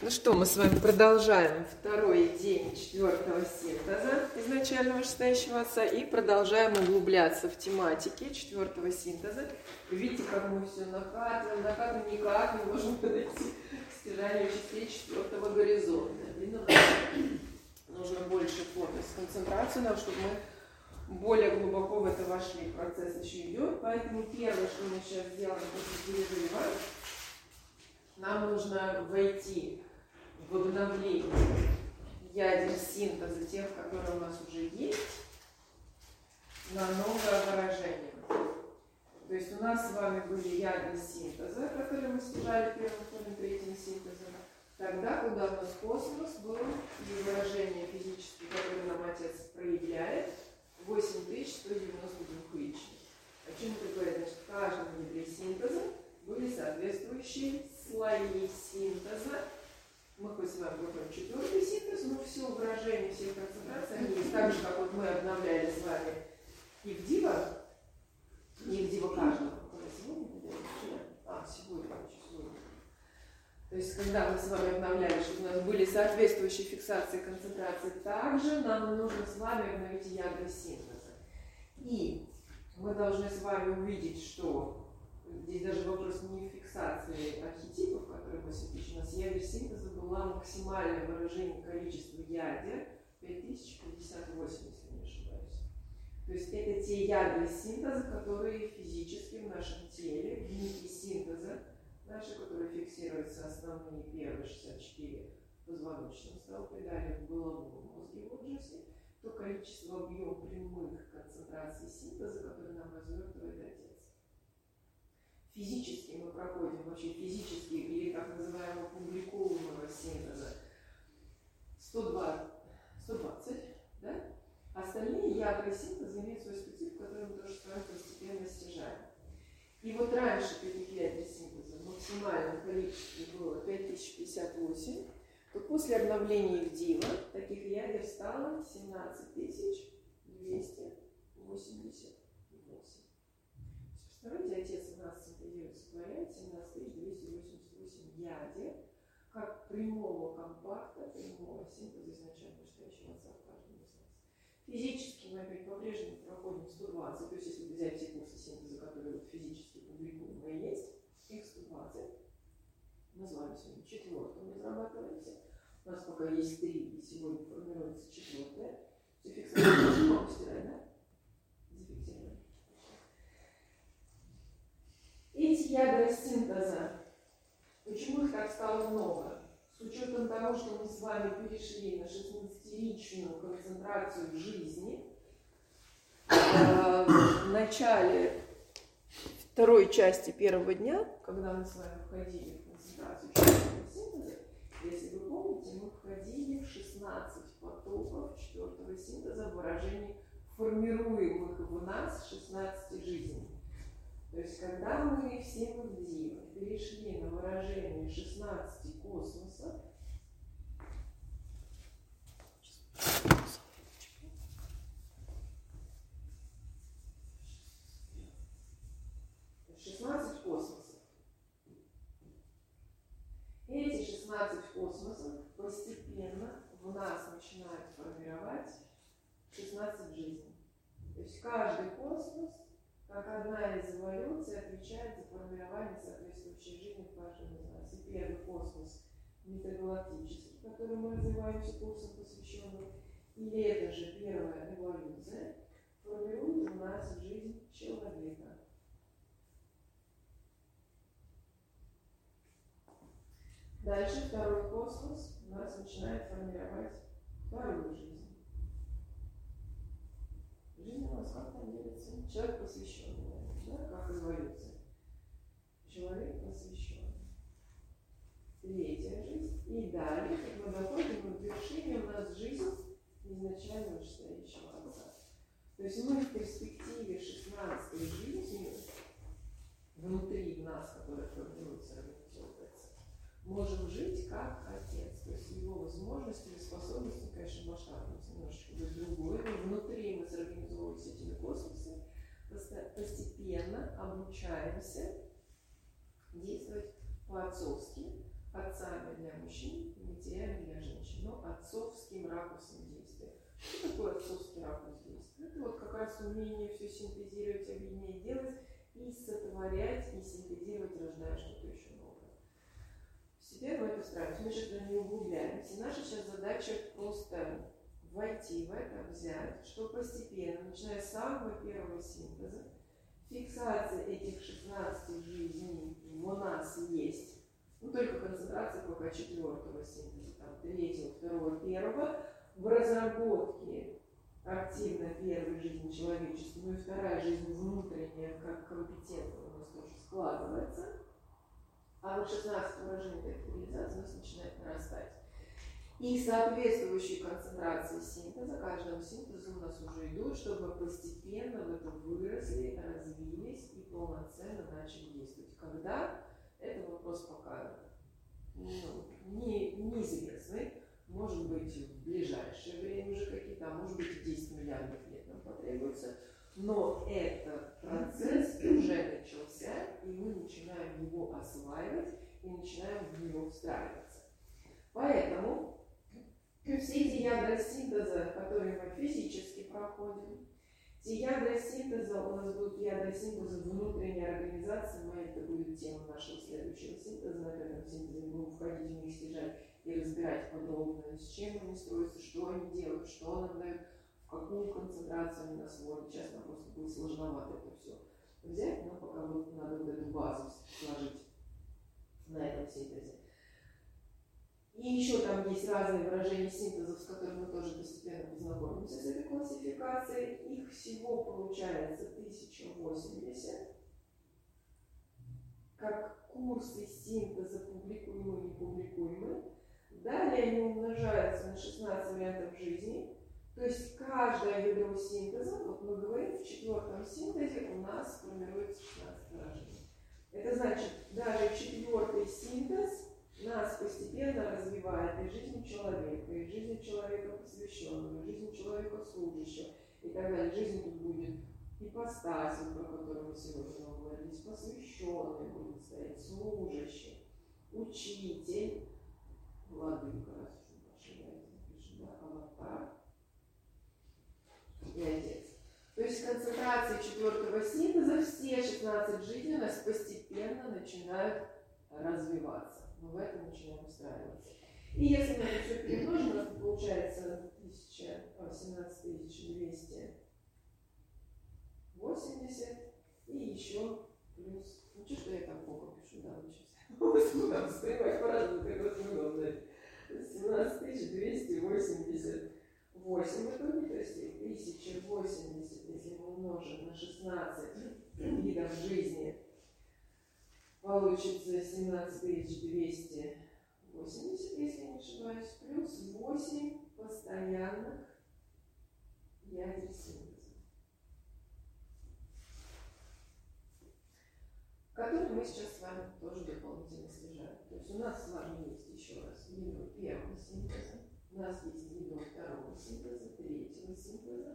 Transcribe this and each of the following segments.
Ну что, мы с вами продолжаем второй день четвертого синтеза изначального вышестоящего отца и продолжаем углубляться в тематике четвертого синтеза. Видите, как мы все накатываем никак не можем подойти к стяжанию частей четвертого горизонта. Нужно больше фокус-концентрацию, нам, чтобы мы более глубоко в это вошли. Процесс еще идет, поэтому первое, что мы сейчас сделаем после перерыва, нам нужно войти в обновление ядер синтеза, тех, которые у нас уже есть, на новое выражение. То есть у нас с вами были ядра синтеза, которые мы стяжали первым, вторым, третьим синтезом. Тогда, куда у нас космос был, и выражение физическое, которое нам Отец проявляет, 8192 личных. О чем это говорит? Значит, в каждом ядре синтеза были соответствующие слои синтеза. Мы хоть с вами выходим четвертый синтез, но все выражения, все концентрации, они есть так же, как вот мы обновляли с вами и в Дива каждого. Сегодня. То есть, когда мы с вами обновляли, чтобы у нас были соответствующие фиксации концентрации, также нам нужно с вами обновить ядра синтеза. И мы должны с вами увидеть, что здесь даже вопрос не фиксации архетипов, которые 8000. У нас ядер синтеза была максимальное выражение количества ядер 5058, если не ошибаюсь. То есть это те ядра синтеза, которые физически в нашем теле, в нити синтеза наши, которые фиксируются основные первые 64 в позвоночном столбе, далее в головном мозге в отжизе, то количество объем прямых концентраций синтеза, которые нам развертывает Отец. Физически мы проходим вообще физически или так называемого публикованного синтеза 120, да? Остальные ядра синтеза имеют свой специфику, который мы тоже с вами постепенно стяжаем. И вот раньше таких ядер синтеза в максимальном количестве было 5058, то после обновления в Дива таких ядер стало 17288. Представляете, Отец в нас синтезирует, сотворяет 17288 ядер, как прямого компакта, прямого синтеза изначально вышестоящего Отца в каждом из нас. Физически мы опять по-прежнему проходим 120, то есть если взять те курсы синтеза, которые вот физически публикуемые есть, их 120. Мы с вами сегодня четвертым разрабатываемся. У нас пока есть 3, и сегодня формируется четвертое. Все фиксация можно стирать, да? Зафиксировали. Эти ядра синтеза, почему их так стало много? С учетом того, что мы с вами перешли на 16-личную концентрацию в жизни, в начале второй части первого дня, когда мы с вами входили в концентрацию четвертого синтеза, если вы помните, мы входили в 16 потоков четвертого синтеза в выражении формируемых в нас 16 жизней. То есть, когда мы все мы в Дива перешли на выражение 16 космоса, эти 16 космосов постепенно в нас начинают формировать 16 жизней. То есть каждый космос, как одна из эволюций, отвечает за формирование соответствующей жизни в каждом из нас. И первый космос метагалактический, который мы развиваемся курсом посвященным, или это же первая эволюция, формирует у нас жизнь человека. Дальше второй космос у нас начинает формировать вторую жизнь. Жизнь у нас как там делится? Человек посвященный, да? Как эволюция. Человек посвященный. Третья жизнь. И далее, как мы доходим к вершине, у нас жизнь изначально вышестоящего Отца. То есть мы в перспективе 16-й жизни внутри нас, которая формируется можем жить как Отец. То есть его возможности и способности, конечно, масштаб немножечко будет другой, но внутри мы сорганизовываемся этими космосами, постепенно обучаемся действовать по-отцовски, отцами для мужчин и матерями для женщин, но отцовским ракурсом действия. Что такое отцовский ракурс действия? Это вот как раз умение все синтезировать, объединять, делать и сотворять, и синтезировать, рождая что-то еще новое. Теперь мы это встраиваем. Мы сейчас туда не углубляемся. Наша сейчас задача просто войти в это, взять, что постепенно, начиная с самого первого синтеза, фиксация этих 16 жизней у нас есть. Ну, только концентрация пока 4-го синтеза, там, 3-го, 2-го, 1-го. В разработке активно первой жизни человечества, ну и вторая жизнь внутренняя, как компетентная у нас тоже складывается. А вот 16-го рождения эта реализация у нас начинает нарастать. И соответствующие концентрации синтеза, каждому синтезу у нас уже идут, чтобы постепенно в это выросли, развились и полноценно начали действовать. Когда? Это вопрос пока неизвестный. Может быть, в ближайшее время уже какие-то, а может быть, 10 миллиардов лет нам потребуется. Но этот процесс уже начался, и мы начинаем его осваивать и начинаем в него встраиваться. Поэтому все эти ядра синтеза, которые мы физически проходим, те ядра синтеза, у нас будут ядра синтеза внутренней организации, это будет тема нашего следующего синтеза, на этом синтезе мы будем входить в них, стяжать и разбирать подробно, с чем они строятся, что они делают, что нам дают, в какую концентрацию они нас вводят. Сейчас нам просто будет сложновато это все взять, но пока вот надо вот эту базу сложить на этом синтезе. И еще там есть разные выражения синтезов, с которыми мы тоже постепенно познакомимся с этой классификацией. Их всего получается 1080. Как курсы синтеза публикуемые и непубликуемые. Далее они умножаются на 16 вариантов жизни. То есть каждое ядро синтеза, вот мы говорим, в 4-м синтезе у нас формируется 16 выражений. Это значит, даже 4-й синтез нас постепенно развивает и жизнь человека, и жизнь человека посвященного, и жизнь человека служащего, и так далее. Жизнь тут будет ипостась, про которую мы сегодня говорили, посвященный будет стоять, служащий, учитель, владыка, раз уж мы ошибаемся, напишем, да, аватар и отец. То есть концентрации 4-го синтеза все 16 жизней у нас постепенно начинают развиваться. Мы в этом начинаем устраиваться. И если мы это все перемножим, у нас получается 18280 и еще плюс. Ну что я там плохо пишу, да, учусь. Там воспринимать по-разному, как это удобно. 17288 в итоге, то есть 1080, если мы умножим на 16 видов жизни, получится 17280, если не ошибаюсь, плюс 8 постоянных ядер синтеза, которые мы сейчас с вами тоже дополнительно снижаем. То есть у нас с вами есть еще раз ядро 1-го синтеза, у нас есть ядро 2-го синтеза, 3-го синтеза.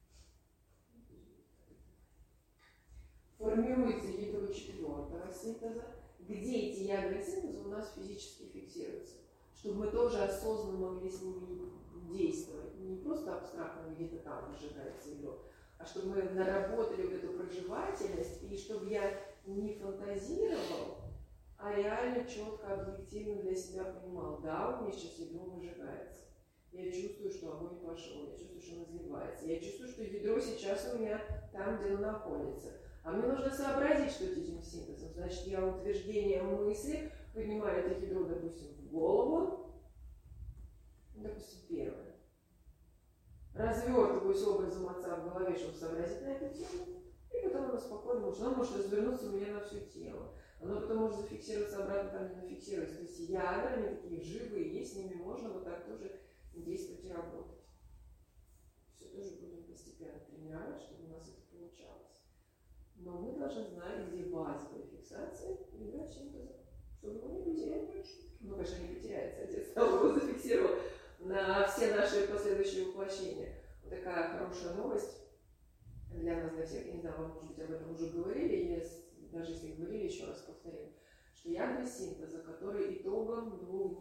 Формируется ядро 4-го синтеза, где эти ядра синтеза у нас физически фиксируются, чтобы мы тоже осознанно могли с ними действовать. Не просто абстрактно где-то там выжигается ядро, а чтобы мы наработали вот эту проживательность, и чтобы я не фантазировал, а реально четко, объективно для себя понимал, да, у меня сейчас ядро выжигается. Я чувствую, что огонь пошел, я чувствую, что он изливается, я чувствую, что ядро сейчас у меня там, где оно находится. А мне нужно сообразить, что этим синтезом. Значит, я утверждение мысли поднимаю это ядро, допустим, в голову, допустим, первое. Развертываюсь образом отца в голове, чтобы сообразить на эту тему, и потом оно спокойно может. Оно может развернуться у меня на все тело. Оно потом может зафиксироваться обратно там, где зафиксируется. То есть ядра, они такие живые, есть, с ними можно вот так тоже действовать и работать. Все тоже будем постепенно тренировать, чтобы у нас это получалось. Но мы должны знать, где базовая фиксация ядра синтеза, чтобы его не потерять. Ну, конечно, не потеряется, отец стал его зафиксировал на все наши последующие воплощения. Вот такая хорошая новость для нас, для всех. Я не знаю, вы, может быть, об этом уже говорили, даже если говорили, еще раз повторим, что ядра синтеза, которые итогом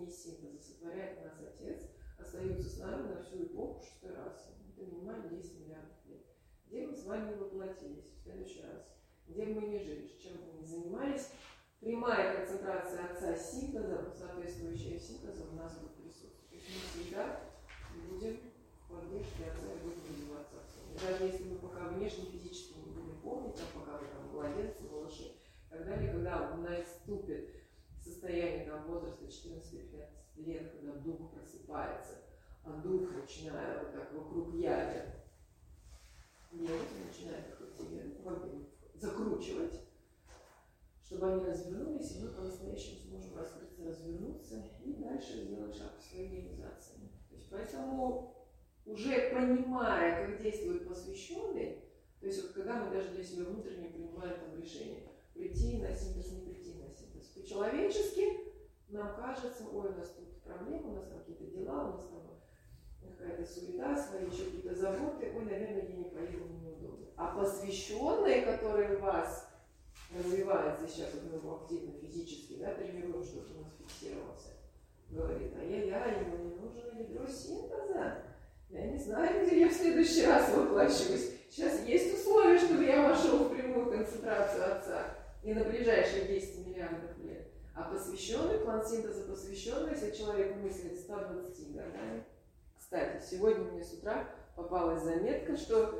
линии синтеза сотворяет нас Отец, остаются с нами на всю эпоху 6 расы. Это минимально 10 миллиардов лет. Где мы с вами воплотились в следующий раз? Где бы мы ни жили, чем бы мы ни занимались, прямая концентрация Отца синтеза, соответствующая синтезу, у нас будет присутствовать. То есть мы всегда будем в поддержке Отца и будем развиваться Отцом. И даже если мы пока внешне физически не будем помнить, пока вы там младенцы, малыши и так далее, когда наступит состояние там, возраста 14-15 лет, когда дух просыпается, а дух начинает вот так вокруг яви делать, начинает их закручивать, чтобы они развернулись, и мы по-настоящему сможем раскрыться, развернуться и дальше сделать шаг к своей реализации. То есть поэтому, уже понимая, как действует посвященный, то есть вот когда мы даже для себя внутренне принимаем там решение, прийти на синтез, не прийти на синтез, по-человечески нам кажется, ой, у нас тут проблемы, у нас какие-то дела, у нас там какая-то суета, свои еще какие-то заботы, ой, наверное, я не поеду, мне неудобно. А посвященные, которые в вас развиваются, сейчас вот мы его активно физически, да, тренируем, чтобы у нас фиксировался, говорит, ай-яй-яй, ему не нужно ядро синтеза, я не знаю, где я в следующий раз воплощусь. Сейчас есть условия, чтобы я вошел в прямую концентрацию Отца и на ближайшие 10 миллиардов лет. А посвященный, план синтеза посвященный, если человек мыслит 120 годами. Кстати, сегодня мне с утра попалась заметка, что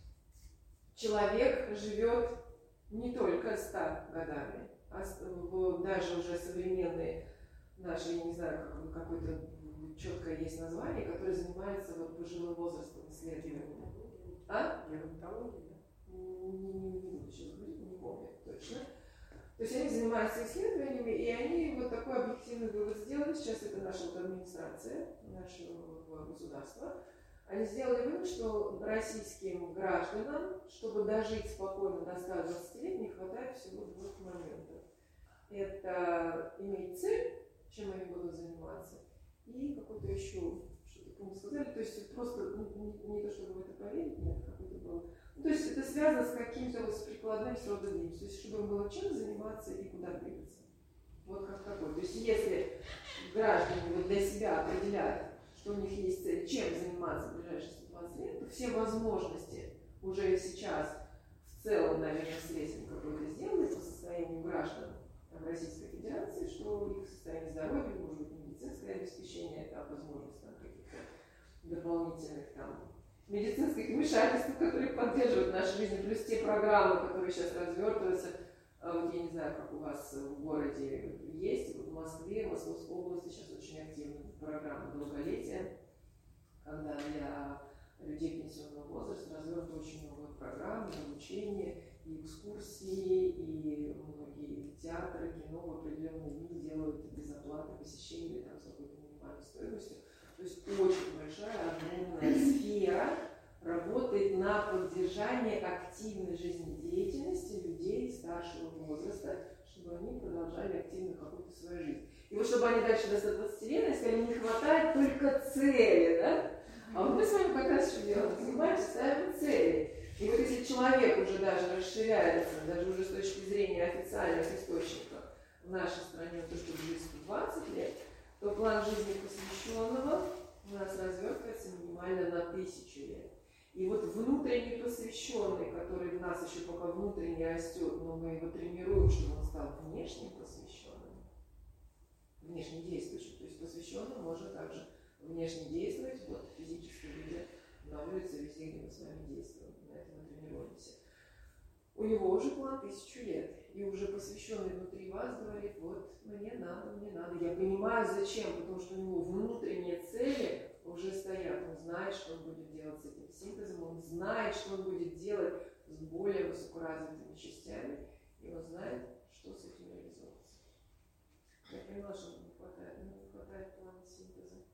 человек живет не только 100 годами, а даже уже современные наши, я не знаю, какое-то четкое есть название, которое занимается вот пожилым возрастом исследованиями. А? Геронтология, да? Не буду сейчас говорить, не помню точно. То есть они занимаются исследованиями, и они вот такой объективный вывод сделали. Сейчас это наша вот администрация нашего государства. Они сделали вывод, что российским гражданам, чтобы дожить спокойно до 120 лет, не хватает всего 2 моментов. Это иметь цель, чем они будут заниматься, и какой-то еще, что-то, по-моему, сказали, то есть просто не то, чтобы в это поверить, нет, какой-то был. Ну, то есть это связано с каким-то вот с прикладным сродом денег, то есть чтобы им было чем заниматься и куда двигаться. Вот как такой. То есть если граждане вот для себя определяют, что у них есть цель, чем заниматься в ближайшие 120 лет, то все возможности уже сейчас в целом, наверное, средством какой-то сделаны по состоянию граждан Российской Федерации, что их состояние здоровья, может быть, медицинское обеспечение, это возможность там, каких-то дополнительных там, медицинских вмешательств, которые поддерживают нашу жизнь, плюс те программы, которые сейчас развертываются. Вот я не знаю, как у вас в городе есть, вот в Москве, в Московской области сейчас очень активна программа долголетия, когда для людей пенсионного возраста развернуто очень много программ, обучения, и экскурсии, и многие театры, кино в определенные дни делают без оплаты посещения там, с какой-то минимальной стоимостью. То есть очень большая, огромная сфера работает на поддержание активной жизнедеятельности людей старшего возраста, чтобы они продолжали активно какую-то свою жизнь. И вот чтобы они дальше до 120 лет, если им не хватает только цели, да? А вот мы с вами как раз что делаем? Занимаемся, ставим цели. И вот если человек уже даже расширяется, даже уже с точки зрения официальных источников в нашей стране, то, что жить 120 лет, то план жизни посвященного у нас развертывается минимально на 1000 лет. И вот внутренне посвященный, который в нас еще пока внутренне растет, но мы его тренируем, чтобы он стал внешне посвященным, внешне действующим. То есть посвященный может также внешне действовать, вот физически люди на улице, везде, где мы с вами действуем, на этом мы тренируемся. У него уже план 1000 лет, и уже посвященный внутри вас говорит, вот мне надо, я понимаю зачем, потому что у него внутренние цели уже стоят, он знает, что он будет делать с этим синтезом, он знает, что он будет делать с более высокоразвитыми частями, и он знает, что с этим реализовываться. Я поняла, что не хватает плана синтеза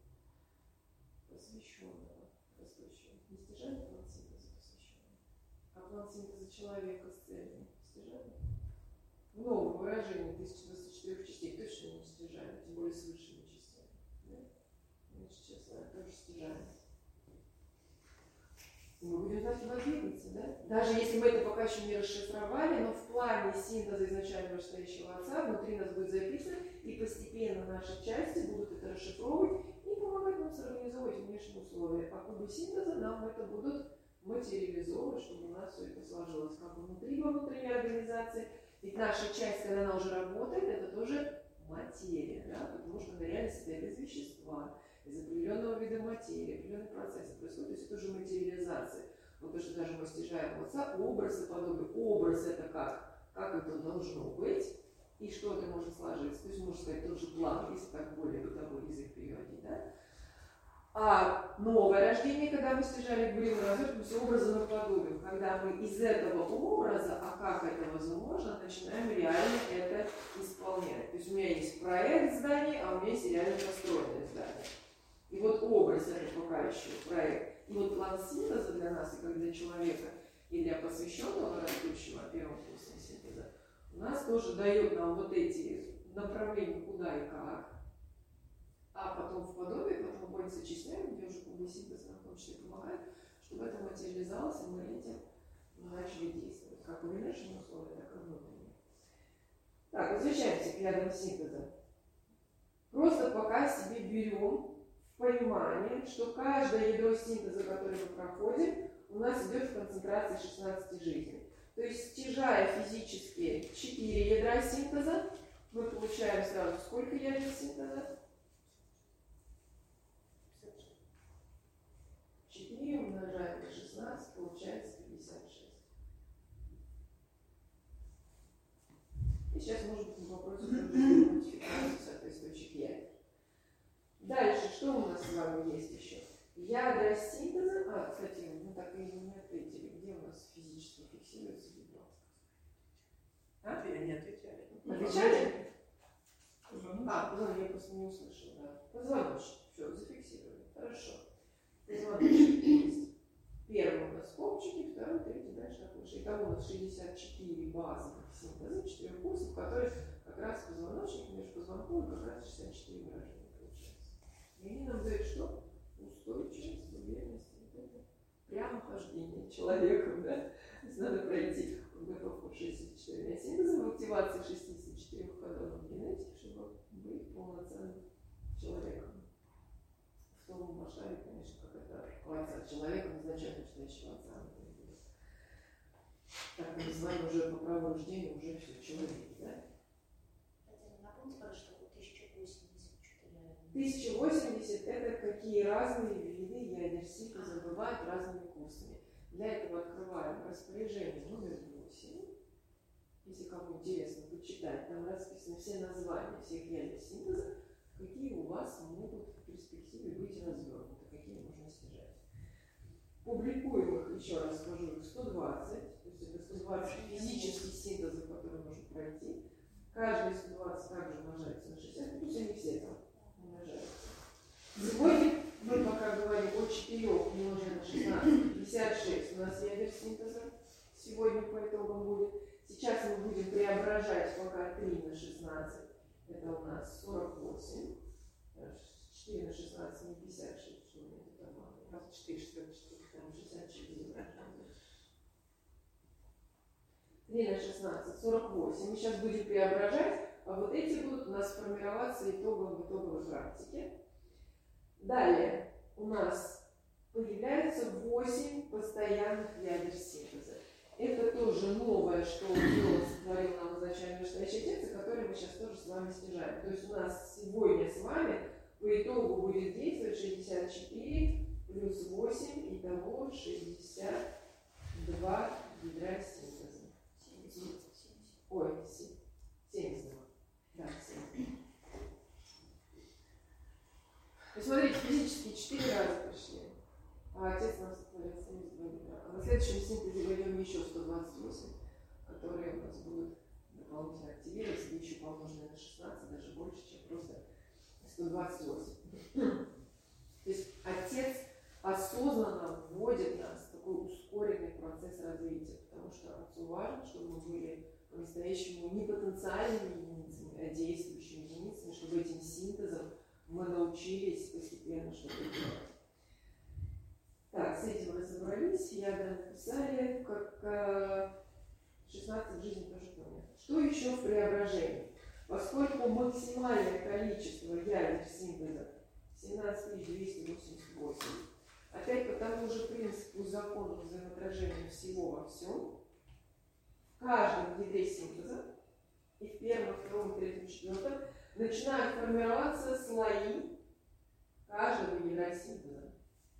посвященного, растущего. Не стяжание план синтеза посвященного, а план синтеза человека с целью стяжания. В новом выражении 1024 частей точно не стяжание, тем более с высшими частями. Да? Значит, сейчас тоже стяжание. И мы будем знать, куда двигаться, да? Даже если мы это пока еще не расшифровали, но в плане синтеза изначально настоящего отца внутри нас будет записано, и постепенно наши части будут это расшифровывать и помогать нам сорганизовывать внешние условия. А кубы синтеза нам это будут материализовывать, чтобы у нас все это сложилось как внутри, во внутренней организации. Ведь наша часть, когда она уже работает, это тоже материя, да? Потому что она реально состоит из вещества, из определенного вида материи, определенный процесс происходит, то есть это уже материализация. Вот то, что даже мы стяжаем отца, образ и подобие. Образ это как это должно быть, и что это может сложиться. То есть можно сказать тот же план, если так более бытовой язык переводить, да? А новое рождение, когда мы стяжали глину, развернуться образом и подобием. Когда мы из этого образа, а как это возможно, начинаем реально это исполнять. То есть у меня есть проект здания, а у меня есть реально построенное здание. И вот образ это пока еще проект. И вот план синтеза для нас, и как для человека, и для посвященного растущего первого курса синтеза, у нас тоже дает нам вот эти направления куда и как, а потом в подобие, потом мы сочисляем, где уже кубы синтеза нам в том числе помогает, чтобы это материализовалось, и мы этим начали действовать, как в внешнем условии, так и внутреннем. Так, возвращаемся к ядам синтеза. Просто пока себе берем понимание, что каждое ядро синтеза, которое мы проходим, у нас идет в концентрации 16 жизней. То есть, стяжая физически 4 ядра синтеза, мы получаем сразу сколько ядер синтеза? 4 умножаем на 16, получается 56. И сейчас, может быть, мы попробуем модификацию соответствующих ядер. Дальше, что у нас с вами есть еще? Ядра синтеза. Кстати, мы так и не ответили, где у нас физически фиксируется ядро. Не отвечали. Отвечали? Я просто не услышала. Да. Позвоночник. Все, зафиксировали. Хорошо. Позвоночник есть. Первый у нас копчики, второй, третий, дальше так выше. Итого у нас 64 базовых синтеза, 4 курсов, которые как раз позвоночник, между позвонком как раз 64 выражения получается. И они нам дают что? Устойчивость, уверенность, это прямохождение человеком, да? То есть надо пройти подготовку 64 синтезом, активации 64 ходов генетики, чтобы быть полноценным человеком. В том масштабе, конечно, как это отца человека, изначально настоящего отца. Так мы с вами уже по праву рождения уже все человек, да? Напомните, пожалуйста, что 1084. 1080 это какие разные виды ядер синтеза бывают разными курсами. Для этого открываем распоряжение номер 8. Если кому интересно почитать, там расписаны все названия всех ядер синтеза, какие у вас могут в перспективе быть развернуты, какие можно стяжать. Публикуем их, еще раз скажу, их 120, то есть это 120 физических синтезов, которые можно пройти. Каждый 120 также умножается на 60, плюс они все там умножаются. Сегодня мы пока говорим о 4 умноженных на 16, 56 у нас ядер синтеза сегодня по итогам будет. Сейчас мы будем преображать пока 3 на 16, это у нас 48, 4 на 16 не 56, что у меня тут там 24, 64, там 64. 3 на 16, 48. Мы сейчас будем преображать, а вот эти будут у нас формироваться итогом в итоговой практике. Далее у нас появляется 8 постоянных ядер синтеза. Это тоже новое, что Дион сотворил нам изначально настоящий отец, которое мы сейчас тоже с вами стяжаем. То есть у нас сегодня с вами по итогу будет действовать 64 плюс 8, итого 62 ядра синтеза. 70. Да, 70. И смотрите, физически 4 раза пришли, а отец нам сотворил 72 ядра. А на следующем синтезе войдем еще 128, которые у нас будут дополнительно активироваться, еще помноженные на 16, даже больше, чем просто 128. То есть отец осознанно вводит нас в такой ускоренный процесс развития, потому что отцу важно, чтобы мы были по-настоящему не потенциальными единицами, а действующими единицами, чтобы этим синтезом мы научились постепенно что-то делать. Так, с этим разобрались. эти ядра написали, как 16 в жизни тоже помнят. Что еще в преображении? Поскольку максимальное количество ядер синтеза 17288, опять по тому же принципу закона взаимоотражения всего во всем, в каждом ядре синтеза, и в первом, втором, третьем, четвертом, начинают формироваться слои каждого ядра синтеза.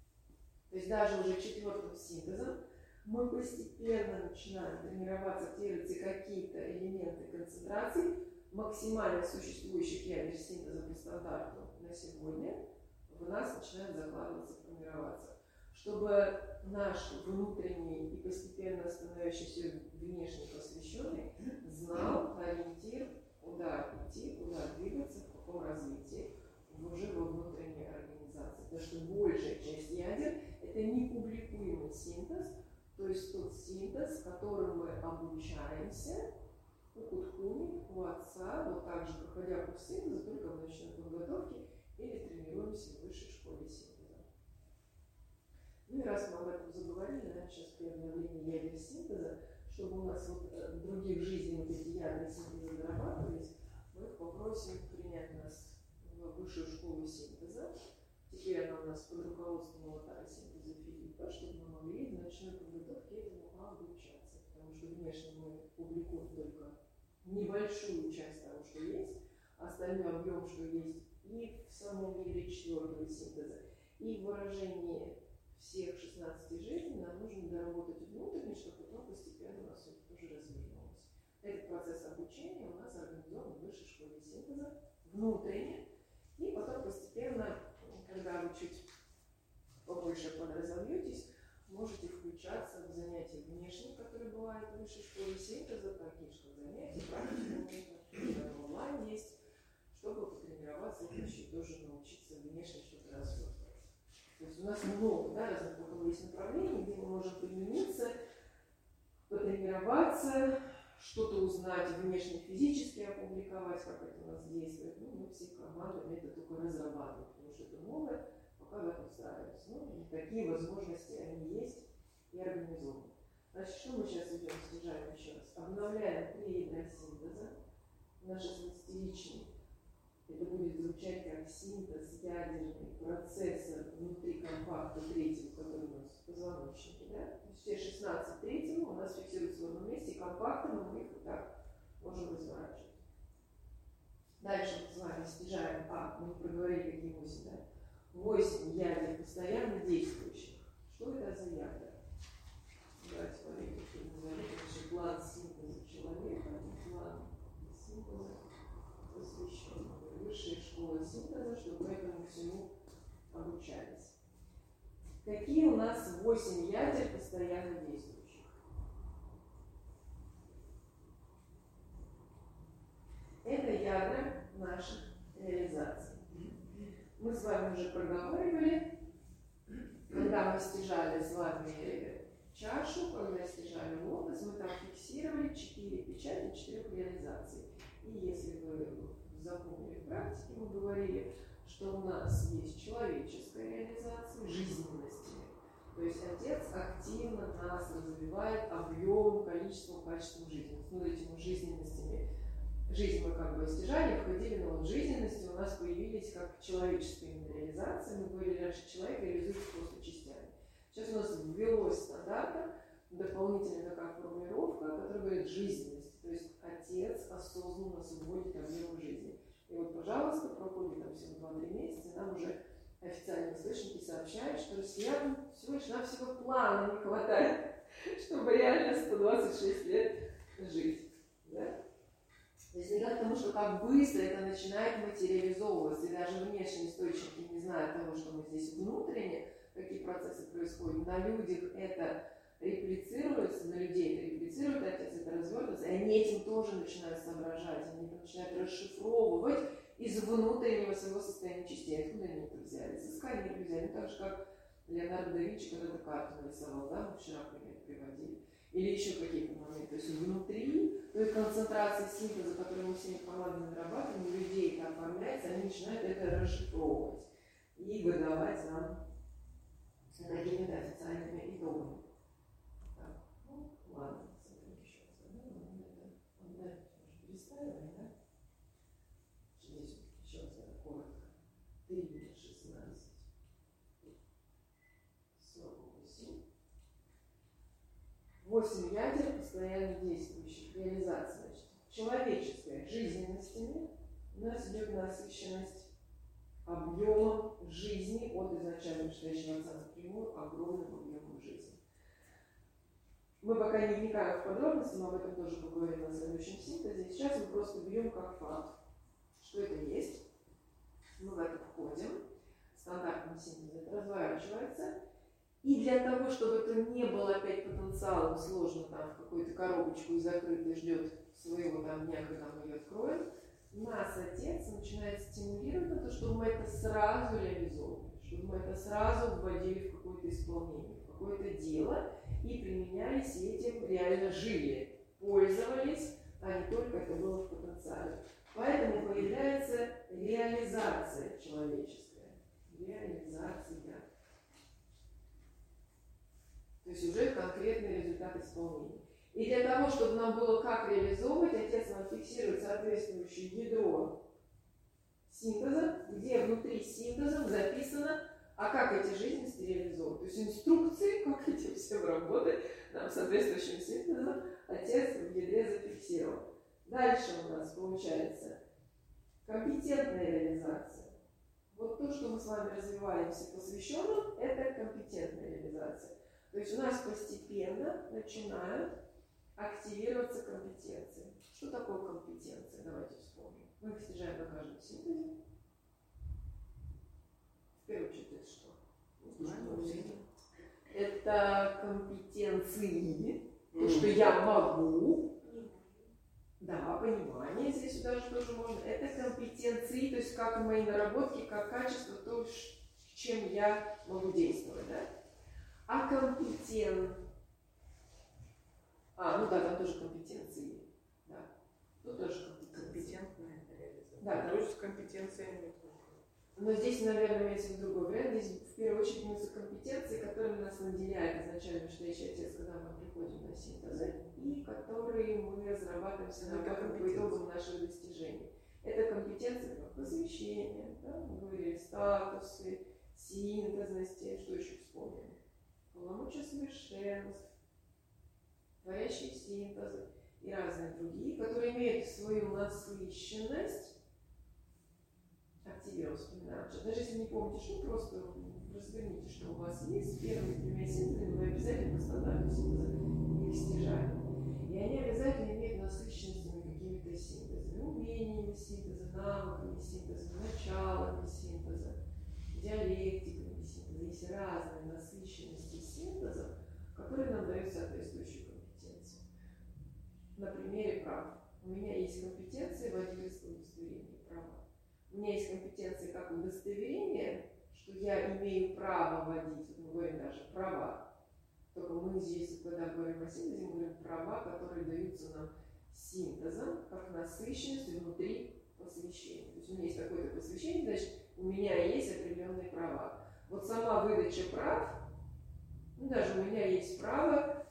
То есть даже уже четвертым синтезом мы постепенно начинаем тренироваться, активировать какие-то элементы концентрации максимально существующих ядер синтеза по стандарту на сегодня в нас начинает закладываться, формироваться. Чтобы наш внутренний и постепенно становящийся внешний посвященный знал ориентир, куда идти, куда двигаться, в каком развитии уже во внутренней организации. Потому что большая часть ядер – это непубликуемый синтез, то есть тот синтез, которым мы обучаемся у Кутхуни, у отца, вот так же проходя курс синтеза, только в начальной подготовке или тренируемся в высшей школе синтеза. Ну и раз мы об этом заговорили, наверное, сейчас при обновлении ядер синтеза, чтобы у нас вот в других жизнях вот эти ядра синтеза дорабатывались, мы их попросим принять нас в высшую школу синтеза. Теперь она у нас под руководством Латара синтеза Филиппа, чтобы мы могли в ночной подготовке этому обучаться. Потому что внешне мы публикуем только небольшую часть того, что есть, а остальной объем, что есть и в самом ядре четвертого синтеза, и в выражении всех 16 жизней нам нужно доработать внутренне, чтобы потом постепенно у нас это тоже развернулось. Этот процесс обучения у нас организован в высшей школе синтеза внутренне, и потом постепенно, когда вы чуть побольше подразовьетесь, можете включаться в занятия внешние, которые бывают в высшей школе синтеза, такие же как занятия, практики, онлайн есть, чтобы потренироваться, это еще тоже научиться внешне что-то развивать. То есть у нас много разных есть направлений, где мы можем примениться, потренироваться, что-то узнать, внешне физически опубликовать, как это у нас действует. Ну, мы все командами это только разрабатываем, потому что это новое, пока в этом стараемся. Ну, и такие возможности, они есть и организованы. Значит, что мы сейчас идем, снижаем еще раз? Обновляем 3 ядра синтеза, наш 16-личный. Это будет звучать как синтез, ядерный процессор внутри компакта третьего, который у нас в позвоночнике. Да? То есть все 16 третьего у нас фиксируются в одном месте, и компактом мы их вот так можем разворачивать. Дальше мы с вами снижаем, мы проговорили, какие 8, да? 8 ядер постоянно действующих. Что это за ядра? Давайте смотрите, что называется план синтеза человека, план синтеза посвященного. Высшая школа синтеза, чтобы мы этому всему обучались. Какие у нас 8 ядер постоянно действующих? Это ядра наших реализаций. Мы с вами уже проговаривали, когда мы стяжали с вами чашу, когда стяжали лотос, мы там фиксировали 4 печати 4 реализаций. И если вы запомнили в практике, мы говорили, что у нас есть человеческая реализация жизненности. То есть Отец активно нас развивает объемом, количеством, качеством жизни. Смотрите, мы жизненностями, жизнь мы как бы стяжали, входили, но вот жизненности у нас появились как человеческая реализация. Мы говорили раньше, человек реализуется просто частями. Сейчас у нас ввелось стандартом дополнительная такая формулировка, которая говорит жизненность. То есть Отец осознанно вводит объем жизни. И вот, пожалуйста, проходит там всего 2-3 месяца, нам уже официальные источники сообщают, что россиянам всего лишь навсего плана не хватает, чтобы реально 126 лет жить. Да? То есть не к тому, что как быстро это начинает материализовываться, и даже внешние источники не знают того, что мы здесь внутренне, какие процессы происходят. На людях это реплицируется, на людей это реплицирует, Отец это развертывается, и они этим тоже начинают соображать, они это начинают расшифровывать из внутреннего своего состояния частей. Откуда они это взяли? Со сканера взяли, так же, как Леонардо да Винчи когда-то карту нарисовал, да, мы вчера пример приводили. Или еще какие-то моменты. То есть внутри той концентрации синтеза, которую мы всеми командами нарабатываем, у людей это оформляется, они начинают это расшифровывать и выдавать нам какими-то официальными итогами. Ладно, смотрим еще раз. Может, переставим, да? Здесь еще раз это коротко. 3 минус 16. 48. 8 ядер постоянно действующих. Реализация, значит, человеческой жизненностями у нас идет насыщенность объемом жизни от изначально настоящего отца напрямую, огромным объемом жизни. Мы пока не вникаем в подробности, мы об этом тоже поговорим на следующем синтезе. Сейчас мы просто берем как факт, что это есть. Мы в это входим, стандартный синтез это разворачивается. И для того, чтобы это не было опять потенциалом сложно там в какую-то коробочку и закрыто ждет своего там дня, когда мы ее откроем, нас Отец начинает стимулировать на то, чтобы мы это сразу реализовывали, чтобы мы это сразу вводили в какое-то исполнение, в какое-то дело и применялись, и этим реально жили, пользовались, а не только это было в потенциале. Поэтому появляется реализация человеческая. Реализация. То есть уже конкретный результат исполнения. И для того, чтобы нам было как реализовывать, Отец нам фиксирует соответствующее ядро синтеза, где внутри синтеза записано, а как эти жизненности реализовывать. То есть инструкции, как этим всем работать, нам соответствующим синтезом Отец в ядре зафиксировал. Дальше у нас получается компетентная реализация. Вот то, что мы с вами развиваемся посвященным, это компетентная реализация. То есть у нас постепенно начинают активироваться компетенции. Что такое компетенция? Давайте вспомним. Мы их снижаем на каждом синтезе. В первую очередь это что? Это компетенции. То, что я могу. Да, понимание здесь даже тоже можно. Это компетенции, то есть как мои наработки, как качество, то, чем я могу действовать. Да? А компетент. Ну да, там тоже компетенции. Да. Тут тоже компетентная реализация. Да, то есть с компетенциями. Но здесь, наверное, имеется в виду другой вариант. Здесь в первую очередь имеются компетенции, которыми нас наделяет изначально настоящий Отец, когда мы приходим на синтезы, и которые мы разрабатываем по итогам наших достижений. Это компетенции как посвящение, да? Мы говорили статусы, синтезности, что еще вспомним? Полномочия совершенств, творящие синтезы и разные другие, которые имеют свою насыщенность. Активируем, вспоминаем. Даже если не помните, что, просто разверните, что у вас есть. Первые 3 синтезы вы обязательно по стандарту синтеза их стяжаем. И они обязательно имеют насыщенностями какими-то синтезами, умениями синтеза, навыками синтеза, началами синтеза, диалектиками синтеза. Есть разные насыщенности синтезов, которые нам дают соответствующую компетенцию. На примере прав. У меня есть компетенции водительского удостоверения, права. У меня есть компетенции как удостоверение, что я имею право водить, вот мы говорим даже права. Только мы здесь, когда говорим о синтезе, мы говорим права, которые даются нам синтезом, как насыщенность внутри посвящения. То есть у меня есть какое-то посвящение, значит, у меня есть определенные права. Вот сама выдача прав, даже у меня есть право,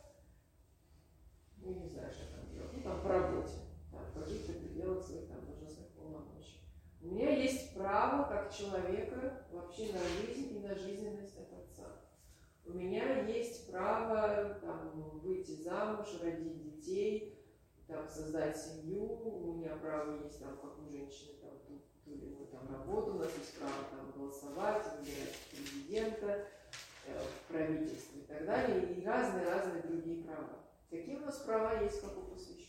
не знаю, что там делать, там по работе, там, в каких-то пределах своих там должностных полномочий. У меня есть право, как человека, вообще на жизнь и на жизненность от Отца. У меня есть право там, выйти замуж, родить детей, там, создать семью. У меня право есть, там, как у женщины, там, ту или иную там, работу. У нас есть право там, голосовать, выбирать президента, правительство и так далее. И разные другие права. Какие у нас права есть, как у посвященных?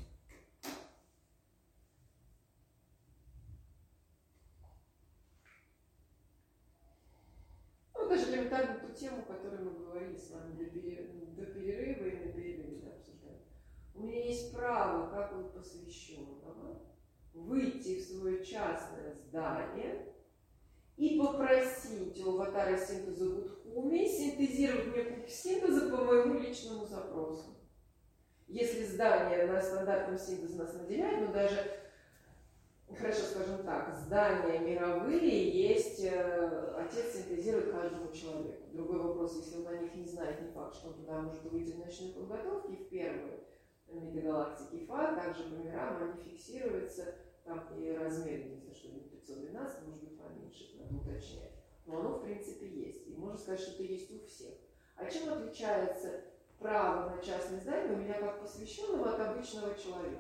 Даже элементарно ту тему, которую мы говорили с вами до перерыва и на перерыве обсуждали. У меня есть право, как у посвященного, выйти в свое частное здание и попросить у аватара синтеза Гудхуми синтезировать мне куб синтеза по моему личному запросу. Если здание на стандартном синтезе нас наделяет, но даже хорошо скажем так, здания мировые есть, отец синтезирует каждому человеку. Другой вопрос, если он о них не знает, не факт, что он туда может выйти в ночной подготовке, в первую метагалактики ФА, также по мирам они фиксируются, там и размер, не знаю, что 512, может быть поменьше, надо уточнять. Но оно в принципе есть. И можно сказать, что это есть у всех. А чем отличается право на частное здание у меня как посвященного от обычного человека?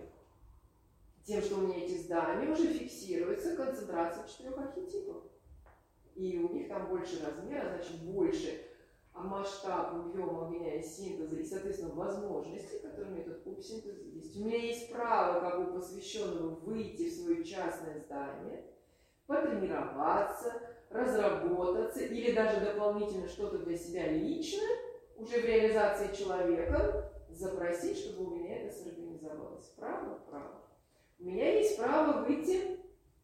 Тем, что у меня эти здания уже фиксируется концентрация 4 архетипов. И у них там больше размера, значит больше масштаб, объем огня и синтеза, и, соответственно, возможности, которыми этот куб синтеза есть. У меня есть право, как у посвященного, выйти в свое частное здание, потренироваться, разработаться или даже дополнительно что-то для себя лично, уже в реализации человека, запросить, чтобы у меня это сорганизовалось. Право? Право. У меня есть право выйти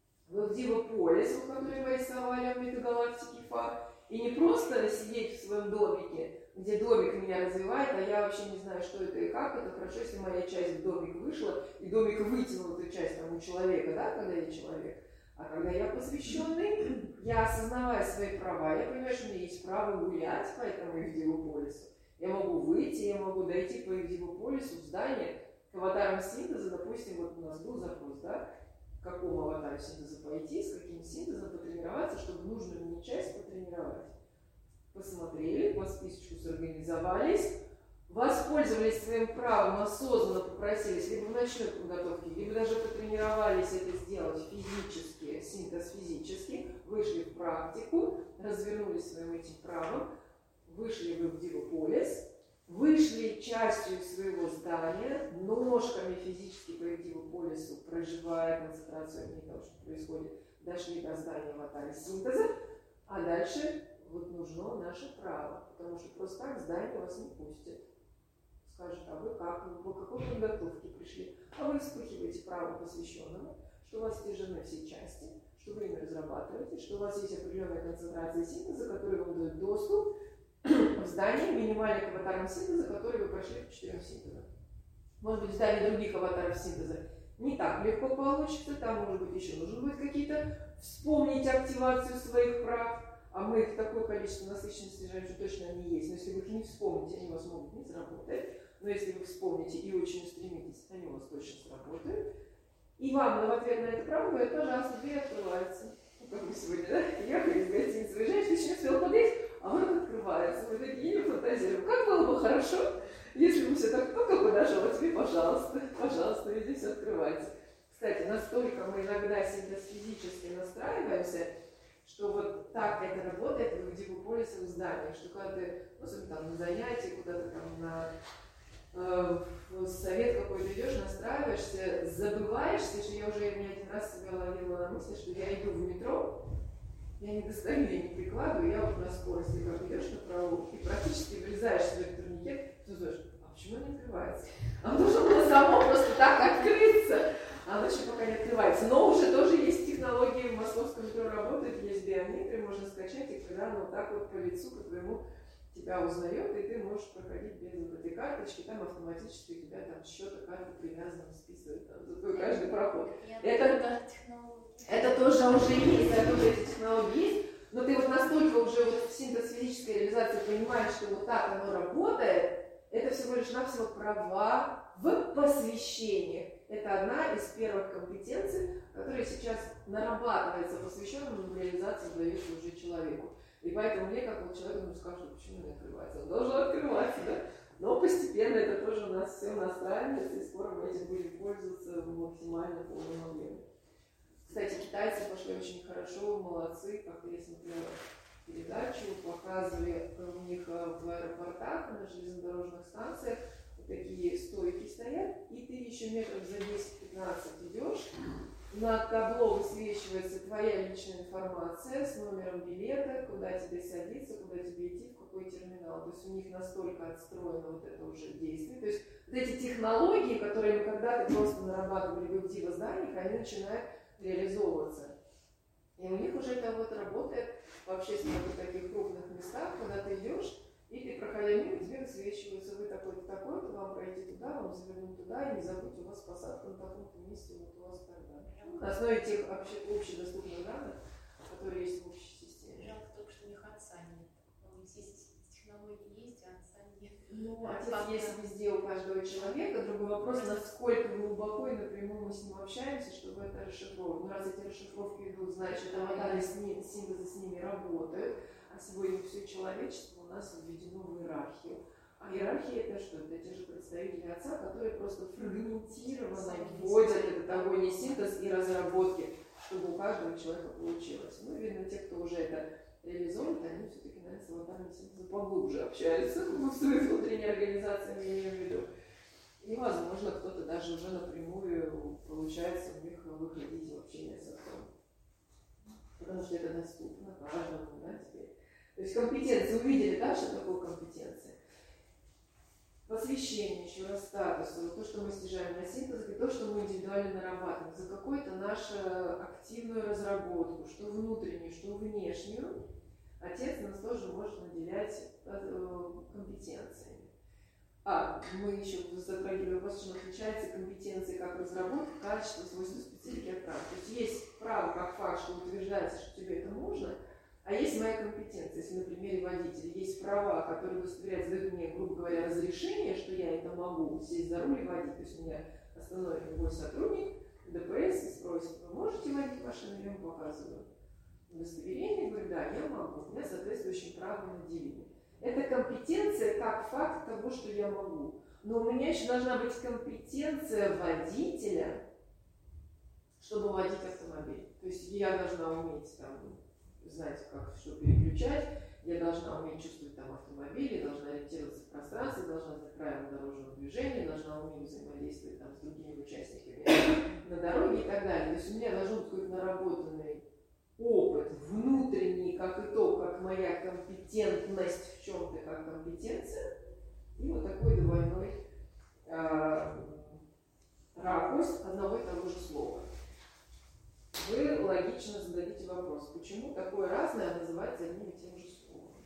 в Дивополис, который вы рисовали в метагалактике ФА, и не просто сидеть в своем домике, где домик меня развивает, а я вообще не знаю, что это и как. Это хорошо, если моя часть в домик вышла, и домик вытянул эту часть там, у человека, да, когда я человек. А когда я посвященный, я осознавая свои права, я понимаю, что у меня есть право гулять по этому Дивополису. Я могу выйти, я могу дойти по Дивополису в здание к аватарам синтеза. Допустим, вот у нас был запрос, да, к какому аватару синтеза пойти, с каким синтезом потренироваться, чтобы нужную мне часть потренировать. Посмотрели, по списочку сорганизовались, воспользовались своим правом, осознанно попросились либо в ночной подготовке, либо даже потренировались это сделать физически, синтез физически, вышли в практику, развернулись своим этим правом, вышли вы в Дивополис, вышли частью своего здания, ножками физически по Дивополису, проживая концентрацию огней того, что происходит, дошли до здания аватара синтеза, а дальше вот нужно наше право, потому что просто так здание вас не пустит. Скажет, а вы как, вы по какой подготовке пришли? А вы вспыхиваете право посвященного, что у вас стяжены все части, что вы ими разрабатываете, что у вас есть определенная концентрация синтеза, которая вам дает доступ в здание минимальных аватаров синтеза, которые вы прошли по 4 синтезам. Может быть, в здании других аватаров синтеза не так легко получится, там, может быть, еще нужно будет какие-то вспомнить активацию своих прав, а мы их такое количество насыщенности знаем, что точно они есть. Но если вы их не вспомните, они у вас могут не заработать. Но если вы вспомните и очень устремитесь, они у вас точно сработают. И вам в ответ на это право говорят, пожалуйста, дверь открывается. Ну, как мы сегодня, да? Ехали из гостиницы, выезжаешь, ты еще не успел подъехать, а вот открывается. Мы такие фантазируем. Как было бы хорошо, если бы все так, ну, как подошел, а тебе, пожалуйста, везде все открывается. Кстати, настолько мы иногда синтез физически настраиваемся, что вот так это работает в Дивополисовых зданиях, что когда ты, особенно там на занятии, куда-то там в совет какой-то идешь, настраиваешься, забываешься, что я уже не один раз себя ловила на мысли, что я иду в метро, я не достаю, я не прикладываю, я вот на скорости, как идешь направо, и практически врезаешь себе в турникет, ты думаешь, а почему не открывается? Оно должно было само просто так открыться. Оно еще пока не открывается. Но уже тоже есть технологии в московском метро работают, есть биометрия, можно скачать, и когда оно вот так вот по лицу, по твоему тебя узнает, и ты можешь проходить без вот этой карточки, там автоматически у тебя там счета, карты привязаны, списывают там, за твой каждый проход. Это тоже уже есть, это уже эти технологии есть, но ты вот настолько уже вот в синтез физической реализации понимаешь, что вот так оно работает, это всего лишь навсего права в посвящении. Это одна из первых компетенций, которая сейчас нарабатывается посвященным в реализации, дается уже человеку. И поэтому мне, как вот человеку, скажут, почему не открывается. Он должен открываться, да? Но постепенно это тоже у нас все настраивается, и скоро мы этим будем пользоваться в максимально полном объеме. Кстати, китайцы пошли очень хорошо, молодцы, как я смотрела передачу, показывали у них в аэропортах, на железнодорожных станциях, такие стойки стоят, и ты еще метров за 10-15 идешь, на табло высвечивается твоя личная информация с номером билета, куда тебе садиться, куда тебе идти, в какой терминал. То есть у них настолько отстроено вот это уже действие. То есть вот эти технологии, которые мы когда-то просто нарабатывали в диво-зданиях, они начинают реализовываться. И у них уже это вот работает в общественных вот таких крупных местах, когда ты идешь, И ты, проходя мимо, тебе высвечивается, вы такой-то, такой-то, вам пройти туда, вам завернуть туда, и не забудьте, у вас посадка на таком-то месте, вот у вас тогда. На основе тех общедоступных данных, которые есть в общей системе. Жалко только, что у них отца нет. У них есть технологии есть, а отца нет. Ну, отец есть везде у каждого человека. Другой вопрос, насколько глубоко и напрямую мы с ним общаемся, чтобы это расшифровать. Ну, раз эти расшифровки идут, значит, синтезы с ними работают. А сегодня все человечество у нас введено в иерархию. А иерархия это что? Это те же представители отца, которые просто фрагментированно вводят этот огонь и синтез и разработки, чтобы у каждого человека получилось. Ну, видно, те, кто уже это реализует, они все-таки, наверное, с аватарами синтеза поглубже общаются в своей внутренней организации, я имею в виду. И, возможно, кто-то даже уже напрямую получается у них выходить в общение с отцом. Потому что это доступно каждому, да, теперь. То есть компетенции, увидели, да, что такое компетенция? Посвящение, еще раз статусу, то, что мы снижаем на синтез, и то, что мы индивидуально нарабатываем, за какую-то нашу активную разработку, что внутреннюю, что внешнюю, отец нас тоже может наделять компетенциями. Мы еще затрагивали вопрос, чем отличается компетенции как разработка, качество, свойства, специфики от прав. То есть есть право как факт, что утверждается, что тебе это можно, а есть моя компетенция, если на примере водителя есть права, которые удостоверяют, дают мне, грубо говоря, разрешение, что я это могу сесть за руль и водить. То есть у меня остановит любой сотрудник ДПС и спросит, вы можете водить машину, я ему показываю удостоверение, говорю, да, я могу, у меня соответствующим правом наделение. Это компетенция как факт того, что я могу. Но у меня еще должна быть компетенция водителя, чтобы водить автомобиль. То есть я должна уметь там знать, как что переключать, я должна уметь чувствовать там автомобиль, я должна ориентироваться в пространстве, должна знать правила дорожного движения, должна уметь взаимодействовать там с другими участниками на дороге и так далее. То есть у меня должен быть какой-то наработанный опыт внутренний, как итог, как моя компетентность в чем-то, как компетенция, и вот такой двойной ракурс одного и того же слова. Вы логично зададите вопрос, почему такое разное называется одним и тем же словом.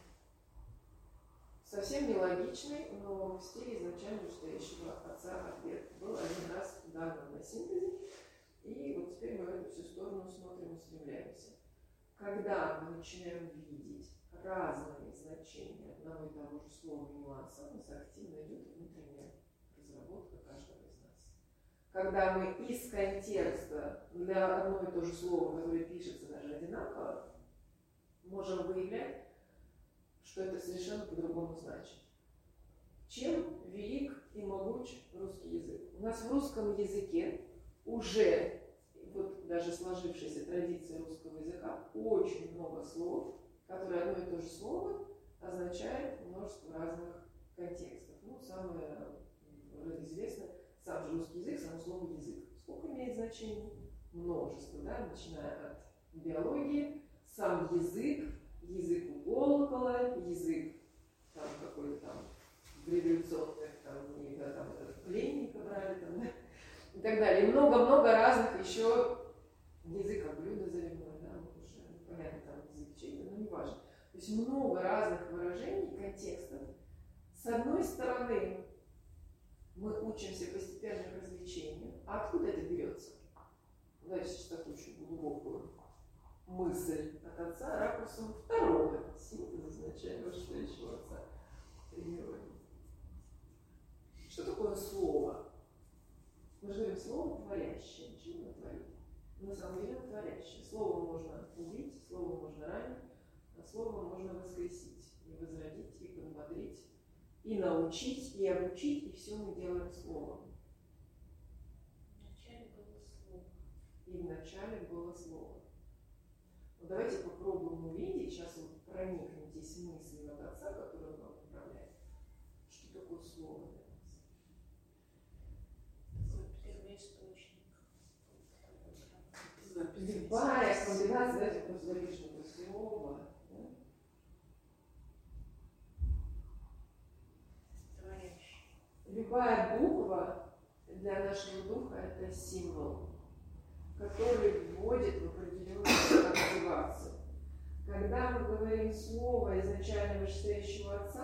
Совсем нелогичный, но в стиле изначально стоящего отца ответ. Был один раз дан на синтезе, и вот теперь мы в эту всю сторону смотрим и устремляемся. Когда мы начинаем видеть разные значения одного и того же слова и нюанса, у нас активно идет внутренняя разработка каждого из нас. Когда мы из контекста для одно и то же слово, которое пишется даже одинаково, можем выявлять, что это совершенно по-другому значит. Чем велик и могуч русский язык? У нас в русском языке уже, вот даже сложившаяся традиция русского языка, очень много слов, которые одно и то же слово означает множество разных контекстов. Ну, самое известное, сам же русский язык, само слово язык. Сколько имеет значений? Множество, да, начиная от биологии, сам язык, язык у колокола, язык там какой-то там революционных, там, когда там пленника брали, там, да, и так далее. И много-много разных еще язык как блюдо заливное, да, уже понятно, там язык чей-то, но не важно. То есть много разных выражений, контекстов. С одной стороны, мы учимся постепенно к развлечению. А откуда это берется? Давайте сейчас такую очень глубокую мысль от отца ракурсом второго синтеза изначально вышедшего отца тренирования. Что такое слово? Мы же говорим слово творящее. Ничего не творит. На самом деле творящее. Слово можно убить, слово можно ранить, а слово можно воскресить, и возродить, и подбодрить, и научить, и обучить, и все мы делаем словом. Вначале было слово. И вначале было слово. Вот давайте попробуем увидеть, сейчас вы проникнетесь мыслью от отца, который он вам направляет. Что такое слово для нас? Такой первоисточник. Любая комбинация, давайте просто запишем это слово. Да? Творящий. Любая буква для нашего духа это символ, который вводит в определенную активацию. Когда мы говорим слово изначально вышестоящего отца, мы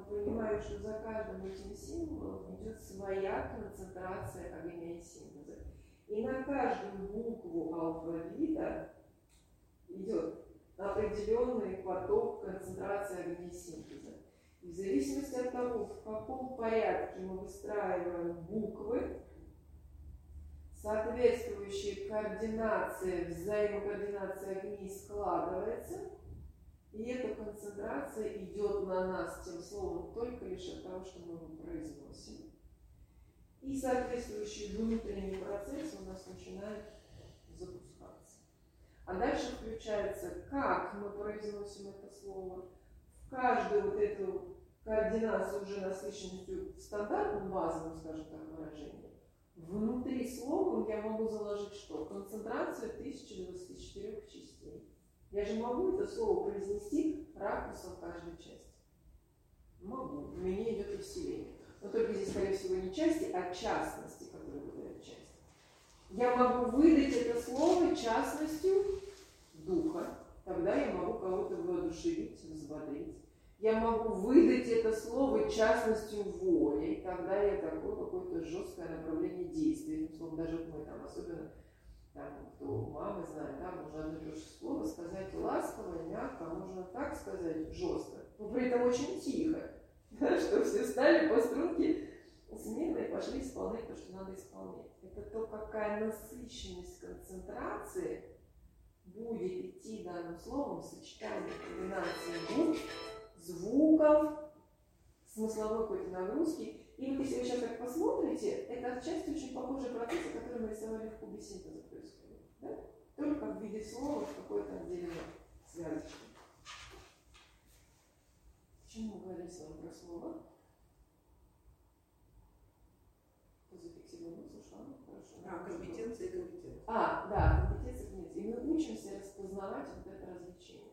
мы понимаем, что за каждым этим символом идет своя концентрация огня и синтеза. И на каждую букву алфавита идет определенный поток концентрации огня и синтеза. И в зависимости от того, в каком порядке мы выстраиваем буквы, соответствующая координация, взаимокоординация огней складывается, и эта концентрация идет на нас тем словом только лишь от того, что мы его произносим. И соответствующий внутренний процесс у нас начинает запускаться. А дальше включается, как мы произносим это слово. В каждую вот эту координацию уже насыщенностью в стандартном базовом, скажем так, выражении, внутри слова я могу заложить что? Концентрацию 1024 частей. Я же могу это слово произнести ракурсом каждой части. Могу. У меня идет усиление. Но только здесь, скорее всего, не части, а частности, которые выдают части. Я могу выдать это слово частностью духа. Тогда я могу кого-то воодушевить, взбодрить. Я могу выдать это слово частностью воли. Тогда я такое какое-то жесткое направление действия. Этим словом, даже мы там, особенно там, кто мамы знает, да, можно одно и то же слово сказать ласково, мягко, можно так сказать жестко, но при этом очень тихо. Что все встали по струнке смирно и пошли исполнять то, что надо исполнять. Это то, какая насыщенность концентрации будет идти данным словом в сочетании комбинации букв, звуков, смысловой какой-то нагрузки. И вот если вы сейчас так посмотрите, это отчасти очень похожий процесс, который мы рисовали в кубе синтеза происходит. Да? Только в виде слова в какой-то отдельной связочке. Почему мы говорили с вами про слово? Кто зафиксировал мысль, ушла? Хорошо. Компетенция и компетенция. Да, компетенция и компетенция. И мы учимся распознавать вот это развлечение.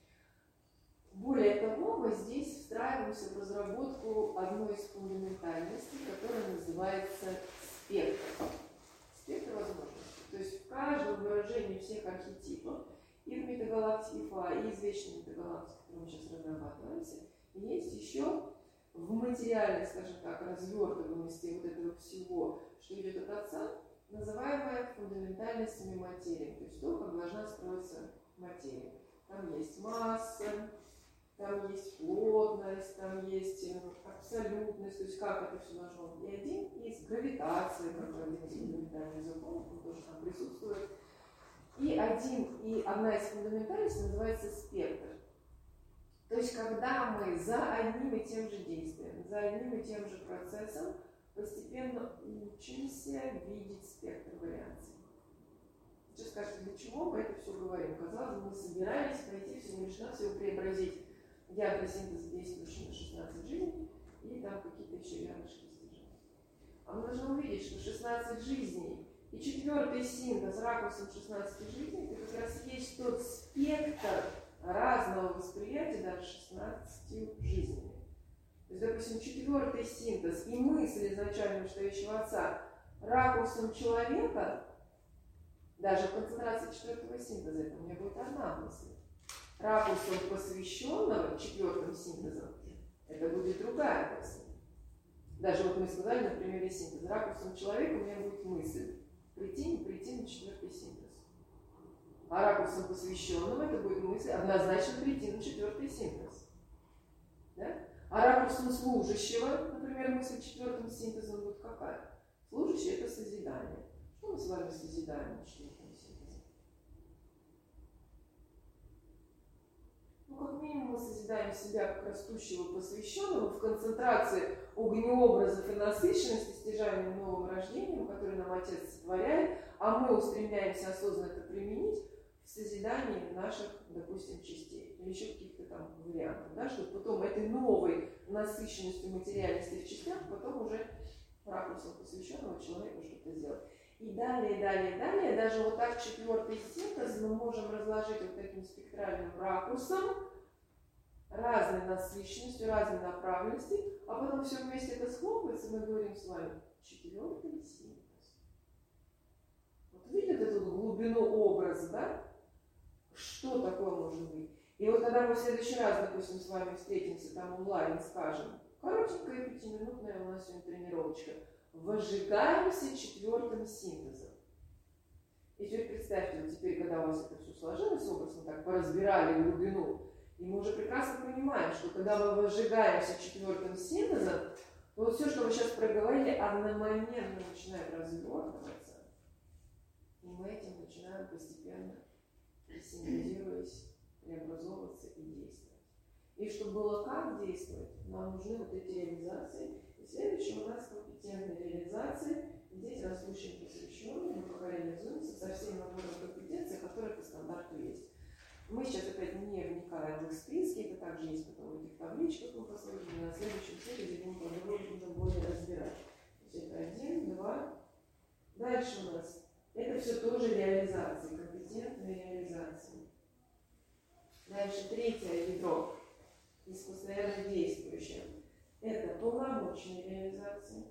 Более того, мы здесь встраиваемся в разработку одной из фундаментальностей, которая называется спектр. Спектр возможностей. То есть в каждом выражении всех архетипов, и в метагалактике ФА, и извечной метагалактике, которую мы сейчас разрабатываемся, есть еще в материальной, скажем так, развертываемости вот этого всего, что идет от Отца, называемая фундаментальностями материи. То есть то, как должна строиться материя. Там есть масса, там есть плотность, там есть абсолютность, то есть как это все должно быть. И один есть гравитация, как один из фундаментальных законов, он тоже там присутствует. И одна из фундаментальностей называется спектр. То есть когда мы за одним и тем же действием, за одним и тем же процессом постепенно учимся видеть спектр вариаций. Сейчас скажете, для чего мы это все говорим? Казалось бы, мы собирались пойти всего лишь навсего преобразить ядра синтеза, действующие на 16 жизней, и там какие-то еще рядышки стержения. А мы должны увидеть, что 16 жизней и четвертый синтез ракурсом 16 жизней, это как раз есть тот спектр разного восприятия даже 16 жизнями. То есть, допустим, четвертый синтез и мысль изначально стоящего Отца ракурсом человека, даже в концентрации четвертого синтеза, это у меня будет одна мысль. Ракурсом посвященного четвертым синтезом, это будет другая мысль. Даже вот мы сказали на примере синтеза, ракурсом человека у меня будет мысль прийти, не прийти на четвертый синтез. А ракурсом посвященного это будет мысль однозначно прийти на четвертый синтез. Да? А ракурсом служащего, например, мысль четвертым синтезом будет какая? Служащий это созидание. Что мы с вами созидаем на четвертом синтезе? Ну, как минимум, мы созидаем себя как растущего посвященного в концентрации огнеобразов и насыщенности стяжаемым новым рождением, который нам Отец сотворяет, а мы устремляемся осознанно это применить в созидании наших, допустим, частей или еще каких-то там вариантов, да, чтобы потом этой новой насыщенностью материальности в частях потом уже ракурсом посвященного человека что-то сделать. И далее, далее, далее, даже вот так четвертый синтез мы можем разложить вот таким спектральным ракурсом, разной насыщенностью, разной направленности, а потом все вместе это схлопывается, мы говорим с вами четвертый синтез. Вот видите эту глубину образа, да? Что такое может быть? И вот когда мы в следующий раз, допустим, с вами встретимся там онлайн, скажем, Коротенькая 5-минутная у нас сегодня тренировочка. Выжигаемся 4-м синтезом. И теперь представьте, вот теперь, когда у вас это все сложилось, образно так поразбирали глубину, и мы уже прекрасно понимаем, что когда мы выжигаемся 4-м синтезом, то вот все, что мы сейчас проговорили, одномоментно начинает развертываться, и мы этим начинаем постепенно, синтезируясь, преобразовываться и действовать. И чтобы было как действовать, нам нужны вот эти реализации. И следующее у нас компетентные реализации. Здесь растущим посвященным мы пока реализуемся со всеми набором компетенций, которые по стандарту есть. Мы сейчас опять не вникаем в их списки, это также есть потом в этих табличках, мы посмотрим, на следующем серии будем подробно уже более разбирать. То есть это 1, 2. Дальше у нас это все тоже реализации, компетентные реализации. Дальше третье ядро из постоянно действующих. Это полномочные реализации.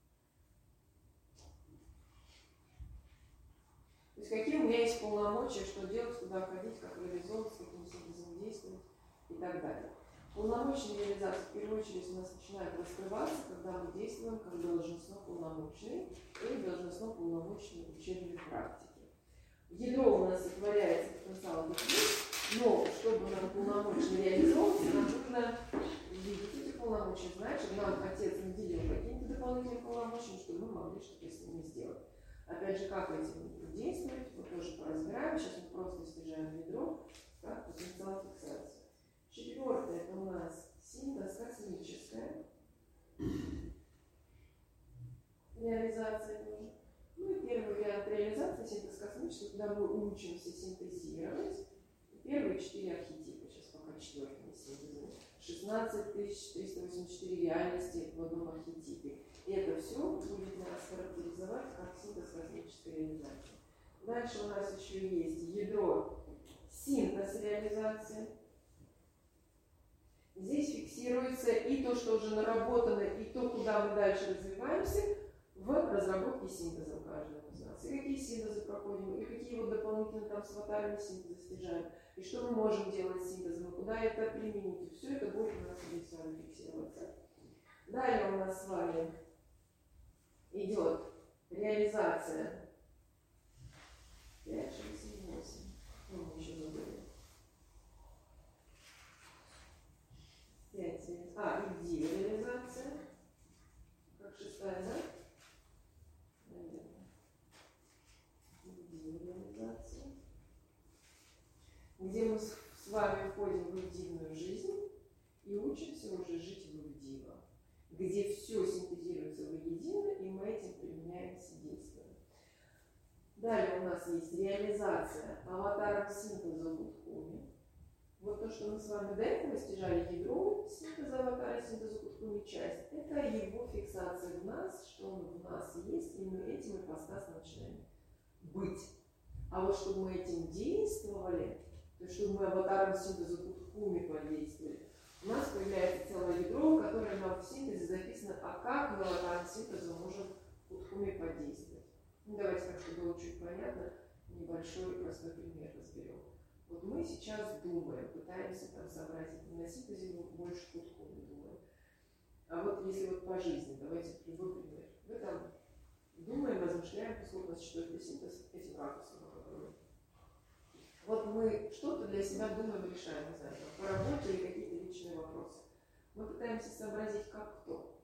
То есть какие у меня есть полномочия, что делать, куда ходить, как реализовывать, с каким синтезом действовать и так далее. Полномочные реализации в первую очередь у нас начинают раскрываться, когда мы действуем как должностно-полномочные или должностно-полномочные учебные практики. Ядро у нас сотворяется потенциал детей, но чтобы нам полномочно реализовываться, нам нужно видеть эти полномочия, знать, чтобы нам отец наделил какими-то дополнительными полномочиями, чтобы мы могли что-то с ними сделать. Опять же, как этим действовать, мы тоже поразбираем. Сейчас мы просто снижаем ядро, как потенциал фиксации. Четвертое, это у нас синтез космическая реализация тоже. Ну и первый вариант реализации синтез космический, когда мы учимся синтезировать. Первые 4 архетипа, сейчас пока четвертый не синтезируем. 16 384 реальности в одном архетипе. И это все будет нас характеризовать как синтез космической реализации. Дальше у нас еще есть ядро синтез реализации. Здесь фиксируется и то, что уже наработано, и то, куда мы дальше развиваемся в разработке синтеза каждого из нас. И какие синтезы проходим, и какие вот дополнительно там с аватарами синтезы снижаем, и что мы можем делать с синтезом, и куда это применить. И все это будет у нас здесь с вами фиксироваться. Далее у нас с вами идет реализация 5, 6, 7, 8. Ну, мы еще забыли. 5, 7. И реализация. Как 6-я, да? Наверное. Реализация. Где мы с вами входим в идивную жизнь и учимся уже жить в идиво. Где все синтезируется воедино, и мы этим применяемся, действуем. Далее у нас есть реализация аватаром синтеза в Гудхуме. Вот то, что мы с вами до этого стяжали ядро синтеза аватара, синтеза Гудхуме часть, это его фиксация в нас, что он в нас есть, и мы этим ипостас начинаем быть. А вот чтобы мы этим действовали, то есть чтобы мы аватаром синтеза Гудхуме подействовали, у нас появляется целое ядро, которое нам в синтезе записано, а как мы аватаром синтеза можем в Гудхуме подействовать. Ну, давайте так, чтобы было чуть понятно, небольшой простой пример разберем. Вот мы сейчас думаем, пытаемся там сообразить, на синтезе мы больше Гудхуме думаем. А вот если вот по жизни, давайте любой пример. Вы там думаем, размышляем, поскольку у нас 4-й синтез, этим ракурсом попробуем. Вот мы что-то для себя думаем, решаем, не знаю, по работе или какие-то личные вопросы. Мы пытаемся сообразить, как кто.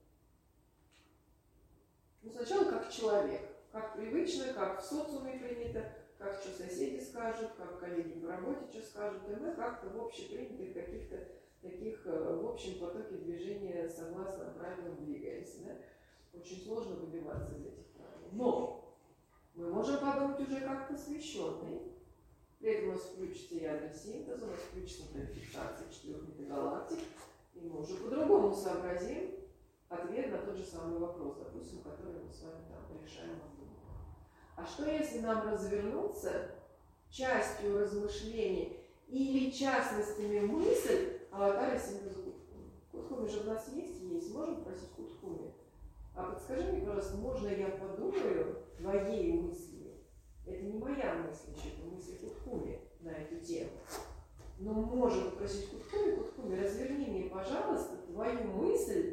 Ну, сначала как человек, как привычно, как в социуме принято, как что соседи скажут, как коллеги по работе что скажут, и мы как-то в общепринятых каких-то таких в общем потоке движения согласно правилам двигаемся. Да? Очень сложно выбиваться из этих правил. Но мы можем подумать уже как посвященные. При этом у нас включится ядро синтеза, у нас включится фиксация 4 метагалактик, и мы уже по-другому сообразим ответ на тот же самый вопрос, допустим, который мы с вами там решаем. А что если нам развернуться частью размышлений или частностями мысль аватара синтеза Гудхуме? Гудхуме же у нас есть? Есть. Можем просить Гудхуме? А подскажи мне, пожалуйста, можно я подумаю твоей мыслью? Это не моя мысль, это мысль Гудхуме на эту тему. Но можем попросить Гудхуме, Гудхуме, разверни мне, пожалуйста, твою мысль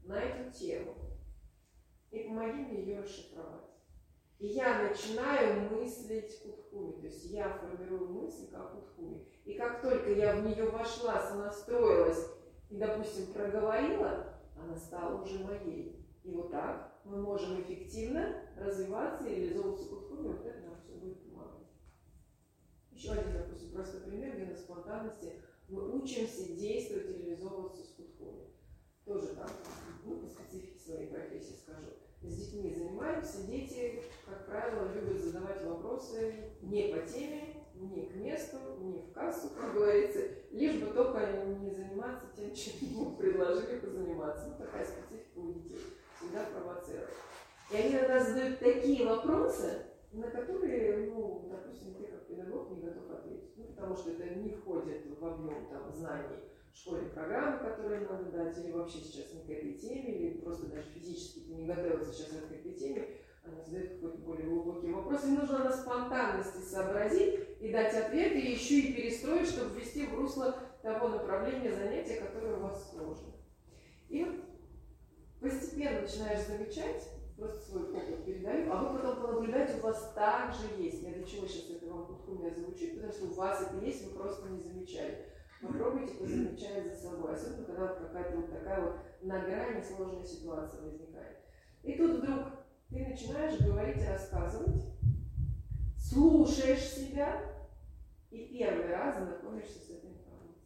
на эту тему и помоги мне ее расшифровать. И я начинаю мыслить кутхуми, то есть я формирую мысль как кутхуми. И как только я в нее вошла, сонастроилась и, допустим, проговорила, она стала уже моей. И вот так мы можем эффективно развиваться и реализовываться кутхуми, вот это нам все будет помогать. Еще один, допустим, простой пример, где на спонтанности мы учимся действовать и реализовываться с кутхуми. Тоже там, по специфике своей профессии скажу. С детьми занимаемся, дети, как правило, любят задавать вопросы не по теме, не к месту, не в кассу, как говорится, лишь бы только не заниматься тем, чем ему предложили позаниматься. Такая специфика у детей, всегда провоцирует. И они иногда задают такие вопросы, на которые, допустим, ты как педагог не готов ответить. Потому что это не входит в объем знаний школьной программы, которые надо дать, или вообще сейчас не к этой теме, или просто даже физически ты не готовился сейчас к этой теме, она задает какой-то более глубокий вопрос, и нужно на спонтанности сообразить и дать ответ, и еще и перестроить, чтобы ввести в русло того направления занятия, которое у вас сложно. И вот постепенно начинаешь замечать, просто свой опыт передаю, а вы потом понаблюдайте, у вас также есть. Я для чего сейчас это вам кутхуми озвучу, потому что у вас это есть, вы просто не замечали. Попробуйте позамечать за собой, особенно когда какая-то вот такая вот на грани сложная ситуация возникает. И тут вдруг ты начинаешь говорить и рассказывать, слушаешь себя и первый раз знакомишься с этой информацией.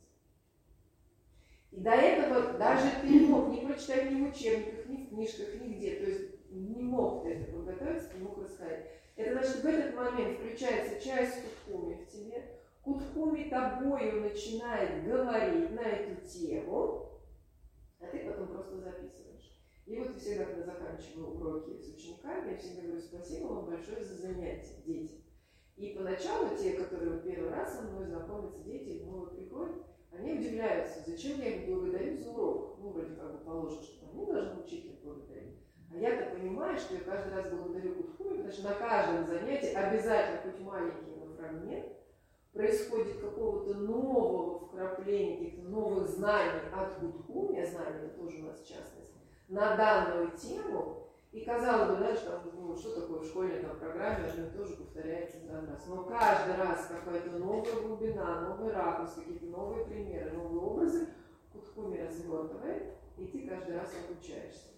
И до этого даже ты не мог не прочитать ни в учебниках, ни в книжках, нигде. То есть не мог ты это подготовиться, не мог рассказать. Это значит, в этот момент включается часть кутхуми в тебе. Кутхуми тобою начинает говорить на эту тему, а ты потом просто записываешь. И вот всегда, когда заканчиваю уроки с учениками, я всегда говорю спасибо вам большое за занятия, дети. И поначалу те, которые первый раз со мной знакомятся, дети, приходят, они удивляются, зачем я их благодарю за урок. Вроде как бы положено, что они должны учителя благодарить. А я-то понимаю, что я каждый раз благодарю кутхуми, потому что на каждом занятии обязательно хоть маленький фрагмент происходит какого-то нового вкрапления, каких-то новых знаний от кутхуми, знания тоже у нас в частности, на данную тему. И казалось бы, что такое в школьной программе, одно и то же повторяется за раз. Но каждый раз какая-то новая глубина, новый ракурс, какие-то новые примеры, новые образы кутхуми развертывает, и ты каждый раз обучаешься.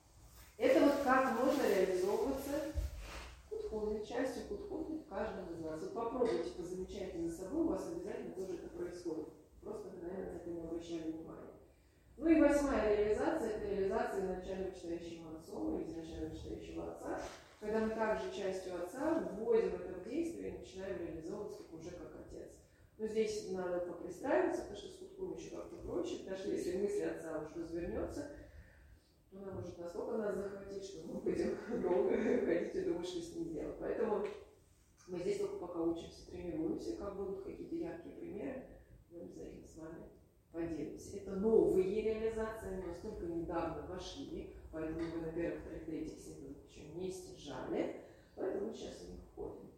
Это вот как можно реализовываться кутхуми, частью кутхуми в каждом из нас. Вот попробуйте позамечать за собой, у вас обязательно тоже это происходит. Просто вы, наверное, на это не обращали внимания. И 8-я реализация – это реализация изначально читающего отцом или изначально читающего отца, когда мы также частью отца вводим это в действие и начинаем реализовываться уже как отец. Но здесь надо попристраиваться, потому что с кутхуми еще как-то проще, потому что если мысль отца уж развернется, то она может настолько нас захватить, что мы будем долго ходить и думать, что с ним делать. Поэтому мы здесь только пока учимся, тренируемся, как будут какие-то яркие примеры, мы обязательно с вами поделимся. Это новые реализации, мы настолько недавно вошли, поэтому мы на первых, вторых, третьих симптомах еще не стяжали, поэтому мы сейчас в них входим.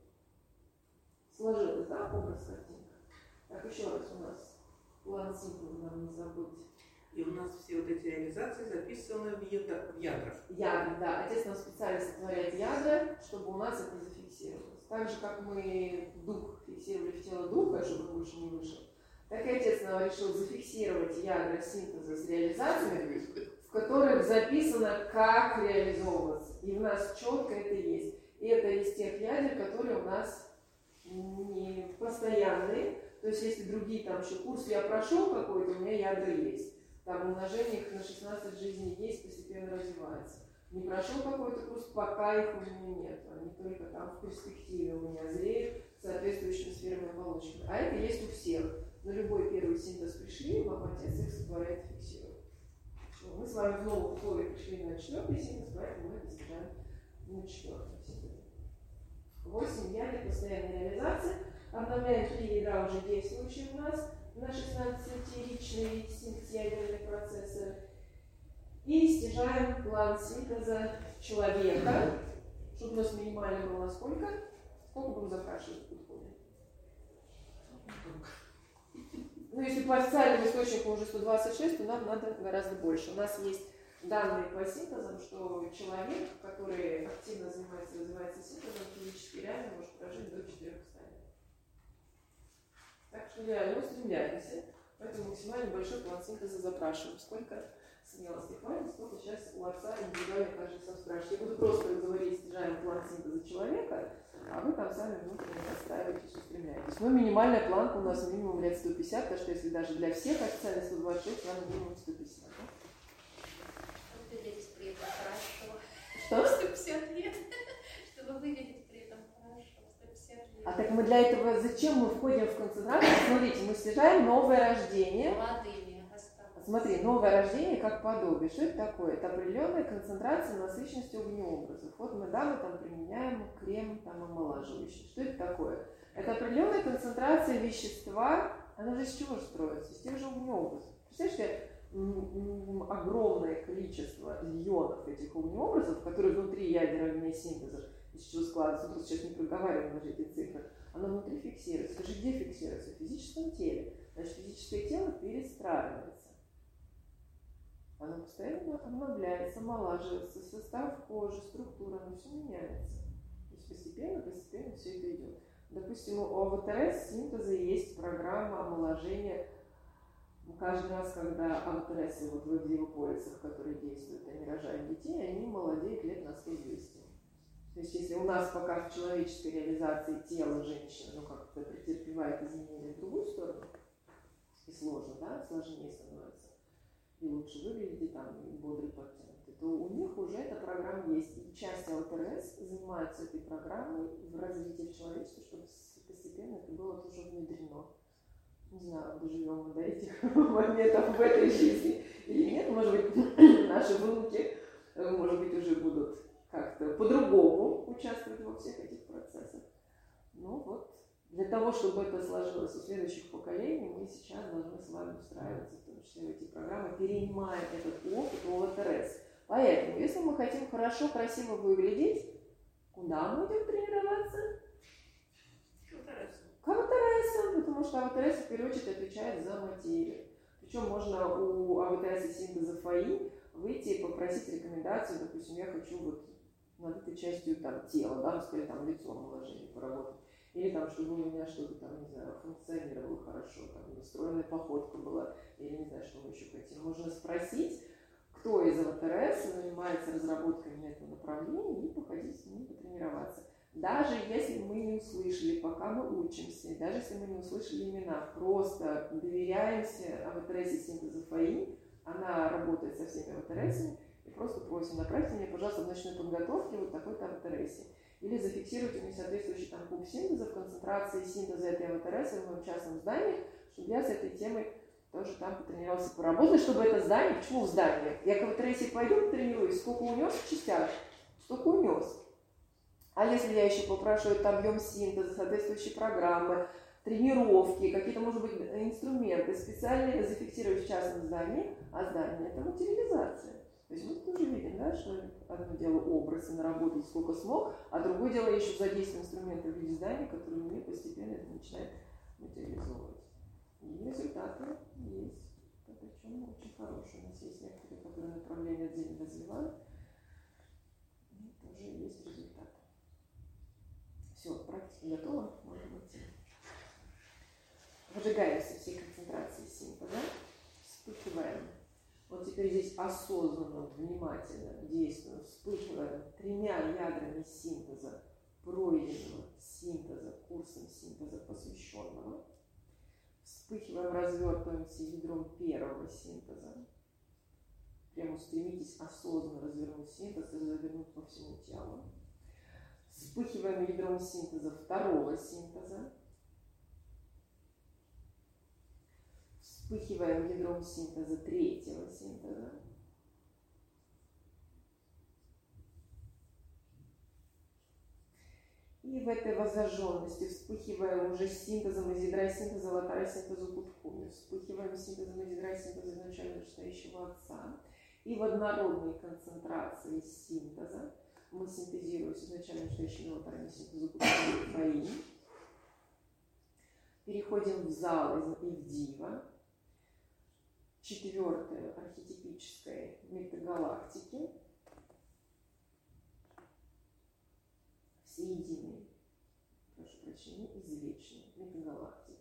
Сложилось, да, образ картинка? Так, еще раз у нас план симптомов, нам не забыть. И у нас все вот эти реализации записаны в ядрах. Ядра, да. Отец нам специально сотворяет ядра, чтобы у нас это зафиксировалось. Так же, как мы дух фиксировали в тело духа, чтобы он больше не вышел, так и отец нам решил зафиксировать ядра синтеза с реализациями, в которых записано, как реализовываться. И у нас четко это есть. И это из тех ядер, которые у нас не постоянные. То есть, если другие там еще курсы я прошел какой-то, у меня ядра есть. Там умножение их на 16 жизней есть, постепенно развивается. Не прошел какой-то курс, пока их у меня нет. Они только там в перспективе у меня зреют соответствующими сферами оболочки. А это есть у всех. На любой первый синтез пришли, вам отец их сотворяет, фиксирует. Мы с вами в новых условиях пришли на 4-й синтез, поэтому мы достигаем на 4-м синтезе. 8 ядер постоянной реализации. Обновляем 3 ядра уже действующие у нас на 16-ричные синтез-ядерные процессы. И стяжаем план синтеза человека, чтобы у нас минимально было сколько? Сколько будем запрашивать в кутхуми? Если по официальному источнику уже 126, то нам надо гораздо больше. У нас есть данные по синтезам, что человек, который активно занимается, развивается синтезом, физически реально может прожить до 400 лет. Так что реально устремляемся. Поэтому максимально большой план синтеза запрашиваем. Сколько смелости хватит, сколько сейчас у отца индивидуально каждый сам спрашивает. Я буду просто говорить, снижаем план синтеза человека, а вы там сами внутренне настраиваетесь, устремляетесь. Но минимальная планка у нас минимум лет 150, потому что если даже для всех официально 126, нам минимум 150. Да? Выглядеть при этом хорошо. Что? 150 лет. Чтобы выглядеть при этом хорошо. 150 лет. А так мы для этого, зачем мы входим в концентрацию? Смотрите, мы снижаем новое рождение. Молодыми осталось. Смотри, новое рождение как подобие. Что это такое? Это определенная концентрация насыщенности огнеобразов. Вот мы там применяем крем омолаживающий. Что это такое? Это определенная концентрация вещества. Она же из чего строится? Из тех же огнеобразов. Представляешь, огромное количество ионов этих огнеобразов, которые внутри ядер огнесинтеза, из чего складывается, мы сейчас не проговариваем даже эти цифры, оно внутри фиксируется. Скажи, где фиксируется? В физическом теле. Значит, физическое тело перестраивается. Оно постоянно обновляется, омолаживается, состав кожи, структура, оно все меняется. То есть постепенно все это идет. Допустим, у АВТРС синтеза есть программа омоложения. Каждый раз, когда АВТРСы вот в девополисах, которые действуют, они рожают детей, они молодеют лет на 100-200. То есть если у нас пока в человеческой реализации тело женщины, как-то претерпевает изменения в другую сторону, и сложно, да, сложнее становится, и лучше выглядит, и там, и бодрый подтянутый, то у них уже эта программа есть. И часть ЛТРС занимается этой программой в развитии человечества, чтобы постепенно это было тоже внедрено. Не знаю, доживем мы до этих моментов в этой жизни или нет. Может быть, наши внуки, может быть, уже будут как-то по-другому участвовать во всех этих процессах. Ну вот, для того, чтобы это сложилось у следующих поколений, мы сейчас должны с вами устраиваться, в том числе в эти программы, перенимая этот опыт у ЛТРС. Поэтому, если мы хотим хорошо, красиво выглядеть, куда мы идем тренироваться? К АВТРС, потому что АВТРС в первую очередь отвечает за материю. Причем можно у АВТРС и синтеза ФАИ выйти и попросить рекомендацию, допустим, я хочу вот над этой частью там, тела, да, скорее там лицом омоложения поработать. Или там, чтобы у меня что-то там, не знаю, функционировало хорошо, там, настроенная походка была, или не знаю, что мы еще хотим. Можно спросить, кто из АВТРС занимается разработкой этого направления, и походить с ним, потренироваться. Даже если мы не услышали, пока мы учимся, даже если мы не услышали имена, просто доверяемся АВТРС и синтезу ФАИ, она работает со всеми АВТРСами, и просто просим, направьте меня, пожалуйста, в ночной подготовке вот такой-то АВТРСе. Или зафиксируйте мне соответствующий там куб синтеза в концентрации синтеза этой АВТРС в моем частном здании, чтобы я с этой темой тоже там потренировался, поработать, чтобы это здание, почему в здании? Я к АВТРСе пойду потренируюсь, сколько унес в частях, столько унес. А если я еще попрошу это объем синтеза, соответствующие программы, тренировки, какие-то, может быть, инструменты, специальные зафиксировать в частном здании, а здание – это материализация. То есть мы тоже видим, да, что одно дело образ и наработать сколько смог, а другое дело еще задействовать инструменты в виде здания, которые мне постепенно это начинает материализовывать. И результаты есть, причем очень хорошие. У нас есть некоторые, которые направления отдельно развивают, и тоже есть результаты. Все, практика готова, можно идти. Выжигаемся всей концентрации синтеза, вспыхиваем. Вот теперь здесь осознанно, внимательно действуем, вспыхиваем 3 ядрами синтеза, пройденного синтеза, курсом синтеза посвященного. Вспыхиваем, развертываемся ядром первого синтеза. Прямо стремитесь осознанно развернуть синтез и завернуть по всему телу. Вспыхиваем ядром синтеза второго синтеза. Вспыхиваем ядром синтеза третьего синтеза. И в этой воззажженности вспыхиваем уже синтезом из ядра синтеза латара синтезу Куткуми. Вспыхиваем синтезом из ядра синтеза изначально настоящего отца. И в однородной концентрации синтеза мы синтезируем с изначально настоящими латарами синтезу Куткуми ФАИ. Переходим в зал и в дива. четвертой архетипической метагалактики, всеединой, прошу прощения, извечной метагалактики.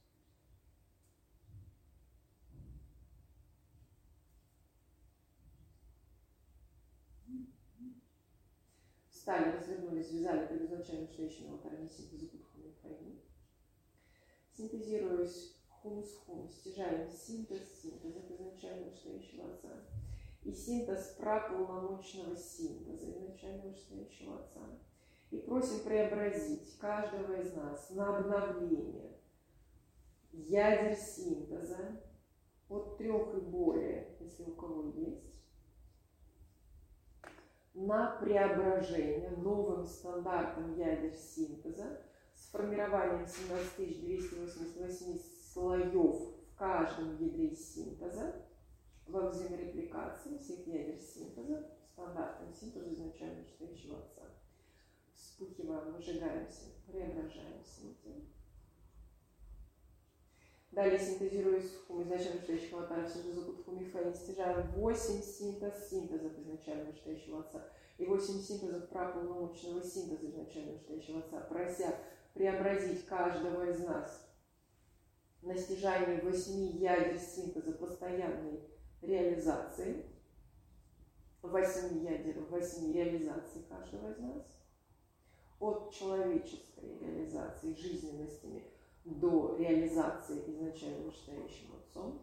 Встали, развернулись, связали предназначение настоящего алтаря синтеза Будху Файни. Синтезируясь хум-с-хум, стяжаем синтез изначального настоящего Отца. И синтез праполномочного синтеза изначального настоящего Отца. И просим преобразить каждого из нас на обновление ядер синтеза от 3 и более, если у кого есть, на преображение новым стандартом ядер синтеза с формированием 17288 слоев в каждом ядре синтеза во взаиморепликации всех ядер синтеза стандартом синтеза изначально настоящего Отца. Вспыхиваем, выжигаемся, преображаемся. Далее, синтезируясь хум изначально настоящего Отца, синтеза Будху Файни, стяжаем 8 синтезов изначально настоящего Отца и 8 синтезов праполномочного синтеза изначально настоящего Отца, прося преобразить каждого из нас на стяжание 8 ядер синтеза постоянной реализации, 8 ядер, 8 реализаций каждого из нас, от человеческой реализации жизненностями до реализации изначально настоящим Отцом.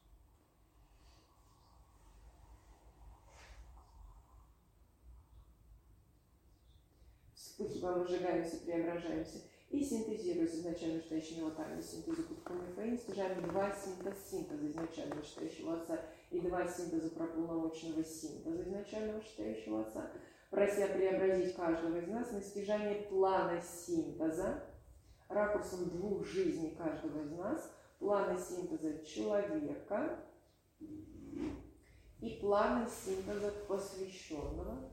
Вспыхиваем, выжигаемся, преображаемся и синтезируясь изначально настоящего Отца, синтеза Будху Файни, стяжаем 2 синтеза изначально настоящего Отца и 2 синтеза праполномочного синтеза изначального настоящего Отца, прося преобразить каждого из нас на стяжание плана синтеза, ракурсом 2 жизней каждого из нас, плана синтеза человека и плана синтеза посвященного,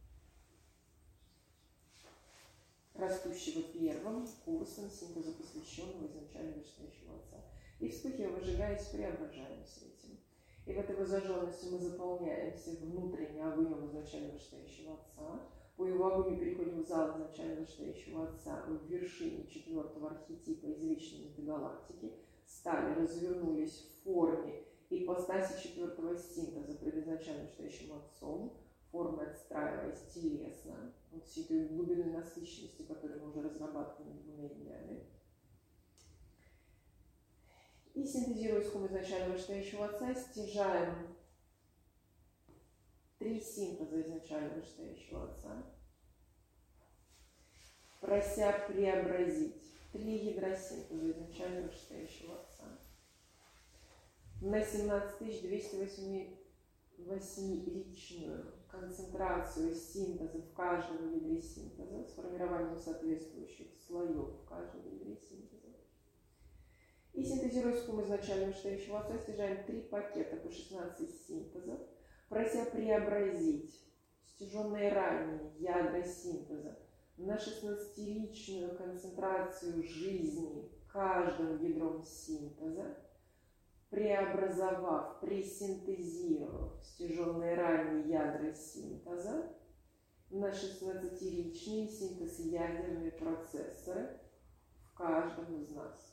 растущего первым курсом синтеза посвященного изначально настоящего Отца. И вспыхивая, выжигаясь, преображаемся этим. И в этой возожженности мы заполняемся внутренне огнем изначально настоящего Отца. По его огню переходим в зал изначально настоящего Отца в вершине 4-го архетипа извечной метагалактики. Стали, развернулись в форме ипостаси 4-го синтеза пред изначально настоящим Отцом. Формы отстраиваясь телесно, вот всей той глубины насыщенности, которую мы уже разрабатывали 2 днями. И синтезируя хум изначального настоящего Отца, стяжаем 3 синтеза изначального настоящего Отца, прося преобразить 3 ядра синтеза изначального настоящего Отца на 17288-личную концентрацию синтеза в каждом ядре синтеза с формированием соответствующих слоев в каждом ядре синтеза. И синтезируя хум изначально настоящего Отца, стяжаем 3 пакета по 16 синтезов, прося преобразить стяженные ранее ядра синтеза на 16-личную концентрацию жизни каждым ядром синтеза, преобразовав, пресинтезировав стяженные ранее ядра синтеза на 16-личные синтез ядерные процессоры в каждом из нас.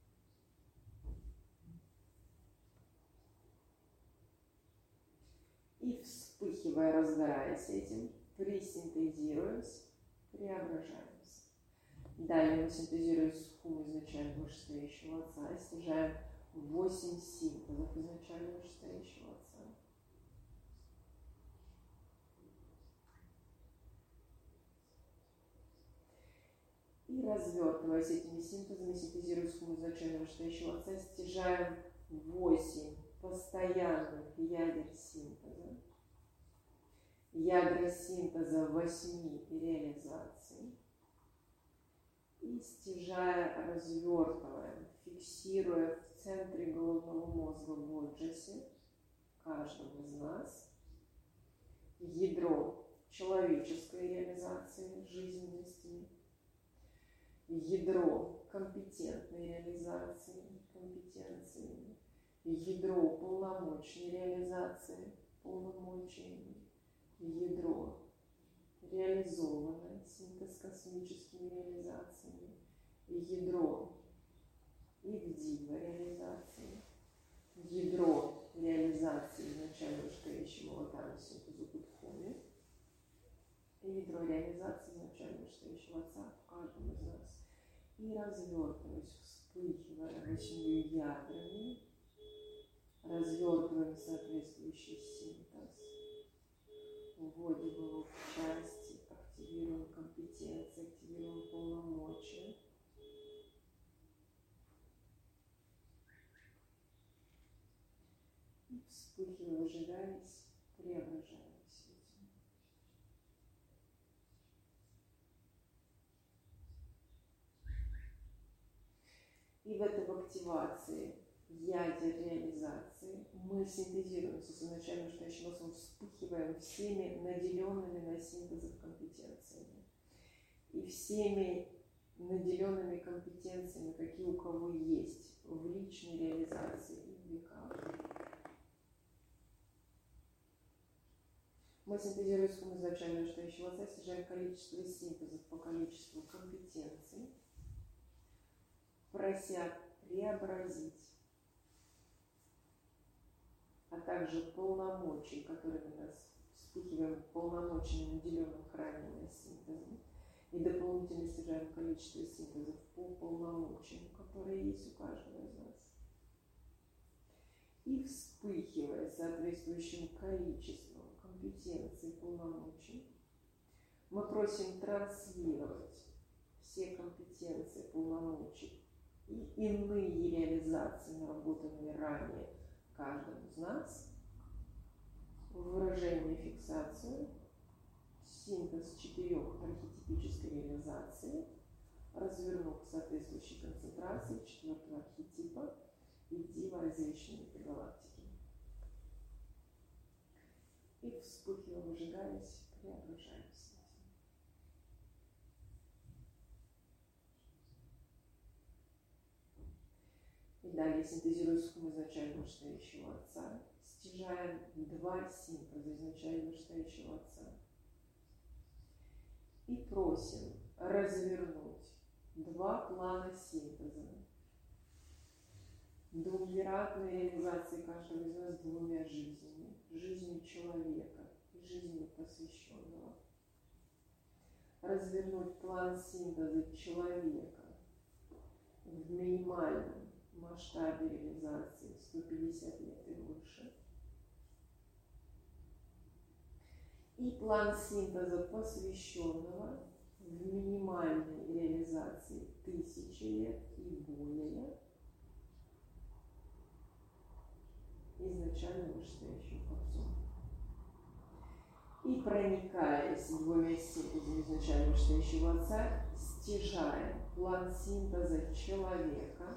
И вспыхивая, разгораясь этим, пресинтезируясь, преображаемся. Далее мы синтезируем хум изначально вышестоящего Отца и стяжаем 8 синтезов изначально вышестоящего Отца. И развертываясь этими синтезами, синтезируя хум изначально вышестоящего Отца, стяжаем 8 постоянных ядер синтеза, ядра синтеза 8 реализаций, и стяжая, развертываем, фиксируя в центре головного мозга в Боджасе каждого из нас ядро человеческой реализации жизненности, ядро компетентной реализации компетенции, ядро полномочной реализации, полномочиями, ядро реализованное, синтез космическими реализациями, ядро Ивдива реализации, ядро реализации изначально стоящего Аватара синтезу Будхоми, ядро реализации изначально стоящего Отца в каждом из нас. И развертываясь, вспыхивая 8 ядрами, развертываем соответствующий синтез, вводим его в части, активируем компетенции, активируем полномочия. И вспыхивая, выжигаясь, преображаемся этим. И в этой активации ядер реализации мы синтезируемся с изначально стоящим осом, вспыхиваем всеми наделенными на синтезах компетенциями. И всеми наделенными компетенциями, какие у кого есть в личной реализации и в веках. Мы синтезируем с изначально стоящего отца, снижаем количество синтезов по количеству компетенций, прося преобразить, а также полномочий, которые мы нас вспыхиваем полномочиями, наделенным ранее синтезом, и дополнительно снижаем количество синтезов по полномочиям, которые есть у каждого из нас. И вспыхивая соответствующим количеством компетенций, полномочий, мы просим транслировать все компетенции, полномочий и иные реализации, наработанные ранее каждому из нас, в выражение фиксацию, синтез 4 архетипической реализации, развернув к соответствующей концентрации 4-го архетипа и дива развещенной галактики. И вспыхивая, выжигаясь, преображаемся. И далее синтезируя сумму изначально стоящего Отца, стяжаем 2 синтеза изначально стоящего Отца. И просим развернуть 2 плана синтеза, двумератной реализации каждого из нас 2 жизнями, жизнью человека и жизнью посвященного. Развернуть план синтеза человека в минимальном масштабе реализации 150 лет и выше. И план синтеза посвященного в минимальной реализации 1000 лет и более изначально вышестоящим Отцом. И проникаясь 2 синтезами изначально вышестоящего Отца, стяжаем план синтеза человека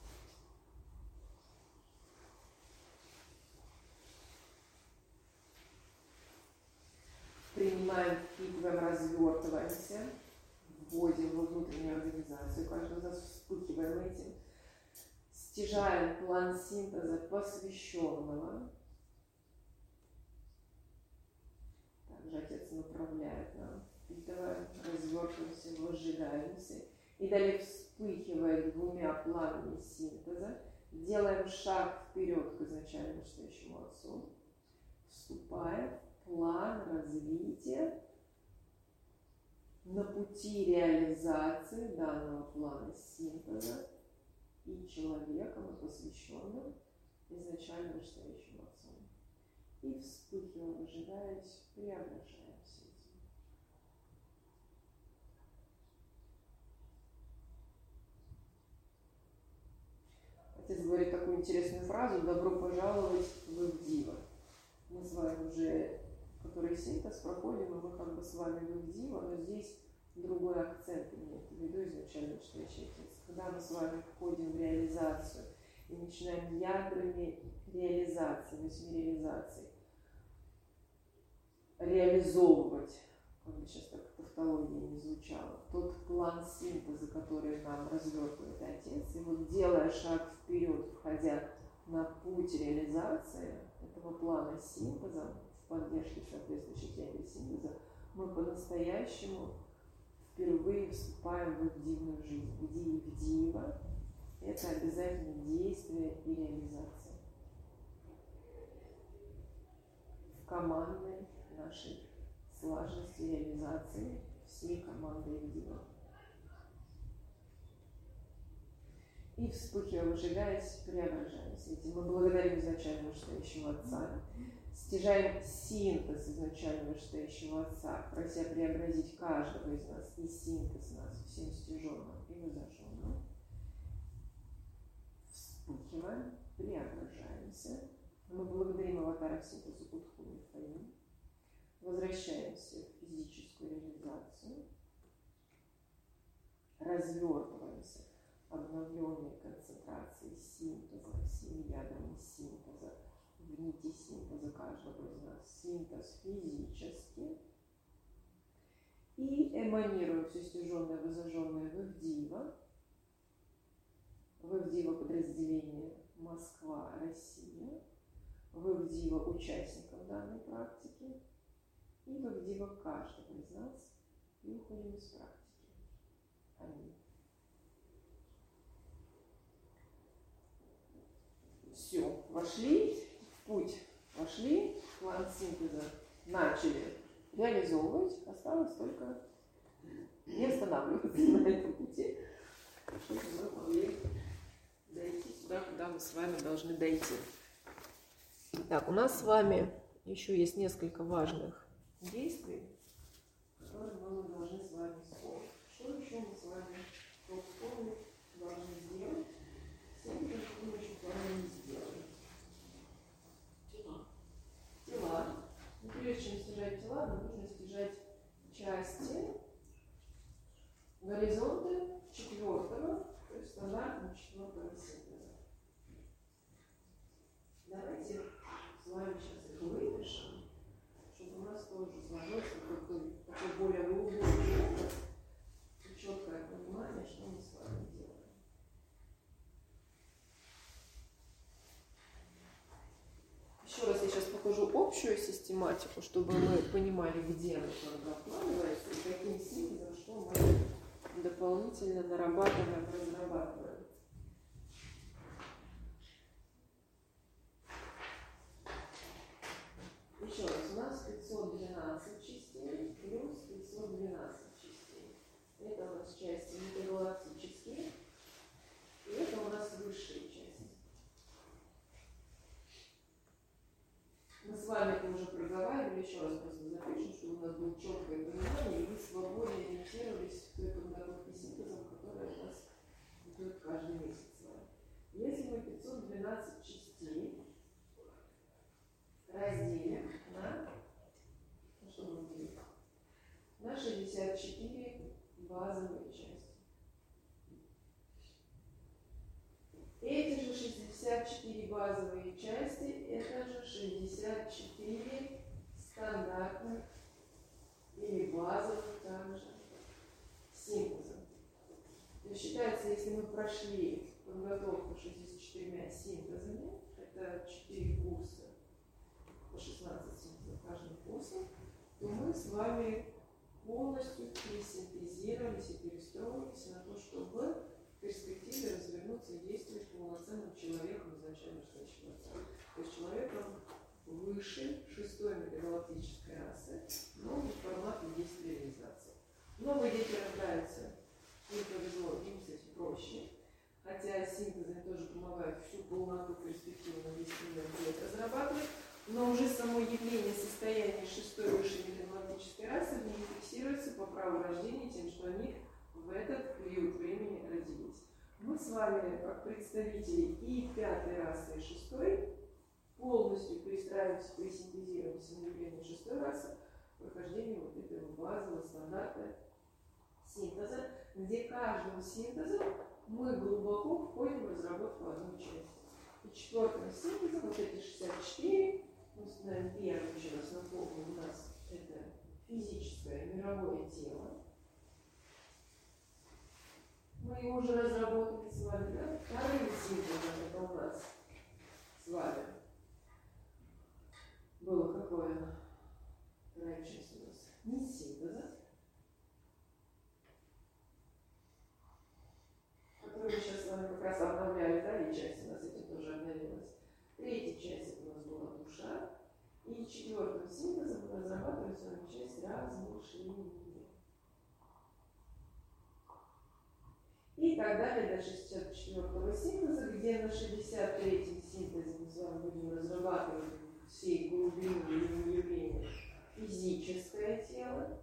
принимаем, впитываем, развертываемся, вводим во внутреннюю организацию, каждый из нас вспыхиваем этим, стяжаем план синтеза посвященного. Также Отец направляет нам, впитываем, развертываемся, возжигаемся. И далее, вспыхивая 2 планами синтеза, делаем шаг вперед к изначально стоящему Отцу, вступая в план развития на пути реализации данного плана синтеза и человеком, и посвященным изначально вышестоящим Отцом. И вспыхивая, выжигаясь, преображаемся этим. Отец говорит такую интересную фразу: «Добро пожаловать в Ивдива». Мы с вами уже, который синтез проходим, и мы как бы с вами в Ивдива, но здесь другой акцент имеет в виду изначально вышестоящий Отец. Когда мы с вами входим в реализацию и начинаем ядрами реализации, 8 реализаций, реализовывать, как бы сейчас так тавтология не звучала, тот план синтеза, который нам развертывает Отец, и вот делая шаг вперед, входя на путь реализации этого плана синтеза, в поддержке соответствующих ядер синтеза, мы по-настоящему впервые вступаем в их дивную жизнь, где их дива – это обязательно действие и реализация. В командной нашей слаженности реализации всей команды их дива. И вспыхивая, выжигаясь, преображаемся. Ведь мы благодарим изначально вышестоящего Отца, стяжаем синтез изначально вышестоящего Отца, прося преобразить каждого из нас и синтез нас всем стяженным и возожженным. Вспыхиваем, преображаемся. Мы благодарим аватара синтеза Будху Мифаим. Возвращаемся в физическую реализацию. Развертываемся обновленной концентрацией синтеза, всеми ядрами синтеза, в нити синтеза каждого из нас, синтез физический, и эманируя все стяженное, возожженное в их дива подразделение Москва, Россия, в их дива участников данной практики и в их дива каждого из нас, и уходим из практики. Аминь. Все, вошли в путь, вошли, план синтеза начали реализовывать, осталось только не останавливаться на этом пути, чтобы мы могли дойти сюда, куда мы с вами должны дойти. Так, у нас с вами еще есть несколько важных действий, которые мы должны с вами вспомнить. Что еще мы с вами вспомнить должны сделать? Синтез мы еще с вами не сделали. Тела. Но прежде чем стяжать тела, нам нужно стяжать части горизонта четвертого, то есть стандартного четвертого синтеза. Давайте с вами сейчас их выпишем, чтобы у нас тоже сложился такой более глубокий опыт и четкое понимание, что мы с вами делаем. Еще раз я сейчас покажу общую систематику, чтобы мы понимали, где она прокладывается и каким синтезом, что мы дополнительно нарабатываем, разрабатываем. Еще раз, у нас 512 частей плюс 512 частей. Это у нас части метагалактические, и это у нас высшие части. Мы с вами это уже проговаривали, еще раз просто запишем, чтобы у нас было четкое понимание, и вы свободно ориентировались в той подготовке синтезом, которая у нас идет каждый месяц с вами. Если мы 512 частей разделим на, что мы делим? На 64 базовые части. Эти же 64 базовые части, это же 64 стандартных или базовых также синтеза. То есть считается, если мы прошли подготовку 64 синтезами, это 4 курса, по 16 синтезов каждого курса, то мы с вами полностью пересинтезировались и перестроились на то, чтобы в перспективе развернуться и действовать полноценным человеком изначально стоящего отца. То есть человеком выше 6-й метагалактической расы, но в формате действия реализации. Новые дети рождаются, им повезло, им, кстати, проще. Хотя синтезы тоже помогают всю полноту перспективы на 10 лет разрабатывать, но уже само явление состояния 6-й высшей метагалактической расы в них фиксируется по праву рождения тем, что они в этот период времени родились. Мы с вами, как представители и 5-й расы, и 6-й, полностью перестраиваемся, пересинтезируемся на явление 6-й расы, прохождение вот этого базового стандарта синтеза, где каждым синтезом мы глубоко входим в разработку одной части. И 4-м синтезом, вот эти 64, мы становим первым, еще раз напомню, у нас это физическое мировое тело. Мы его уже разработали с вами, да? Вторым синтезом это у нас с вами. Было какое? Вторая часть у нас. Не синтеза, которую мы сейчас с вами как раз обновляли, да, и часть у нас этим тоже обновилась. Третья часть у нас была душа. И четвертым синтезом мы разрабатываем с вами часть размышления. И так далее до 64-го синтеза, где на 63-м синтезе мы с вами будем разрабатывать всей глубины явления физическое тело.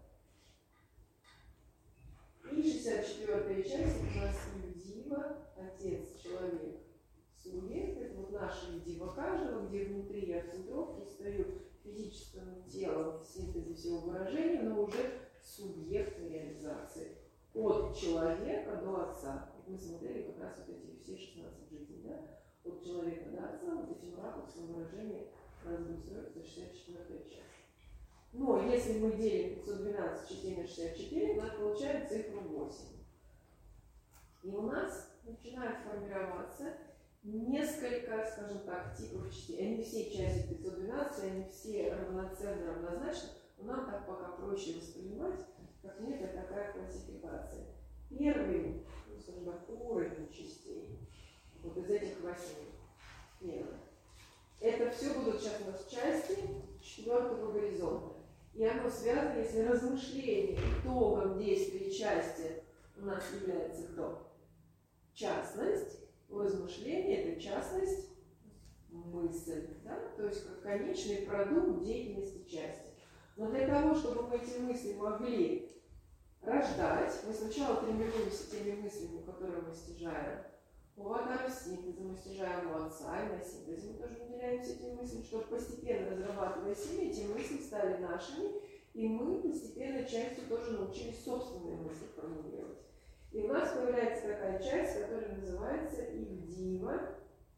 И 64-я часть у нас Ивдива, отец, человек, субъект. Это вот наше Ивдива каждого, где внутри я в центровке стою физическим телом в синтезе всего выражения, но уже субъект реализации. От человека до отца. Мы смотрели как раз вот эти все 16 жизней, да? От человека до отца, вот этим ракурсом выражения разгрузывается 64-я часть. Но если мы делим 512 частей на 64, у нас получает цифру 8. И у нас начинает формироваться несколько, скажем так, типов частей. Они все части 512, они все равноценны, равнозначны, но нам так пока проще воспринимать, как некая такая классификация. Первый, ну, скажем так, уровень частей, вот из этих 8. Первый. Это все будут сейчас у нас части 4-го горизонта. И оно связано, если размышление итогом действия части у нас является кто? Частность. Размышление – это частность, мысль. Да? То есть как конечный продукт деятельности части. Но для того, чтобы мы эти мысли могли рождать, мы сначала тренируемся теми мыслями, которые мы стяжаем. У аватара синтеза мы стяжаем у отца, и на синтезе мы тоже выделяемся этим мыслям, чтобы постепенно разрабатывая себе, эти мысли стали нашими, и мы постепенно частью тоже научились собственные мысли формулировать. И у нас появляется такая часть, которая называется Ивдива,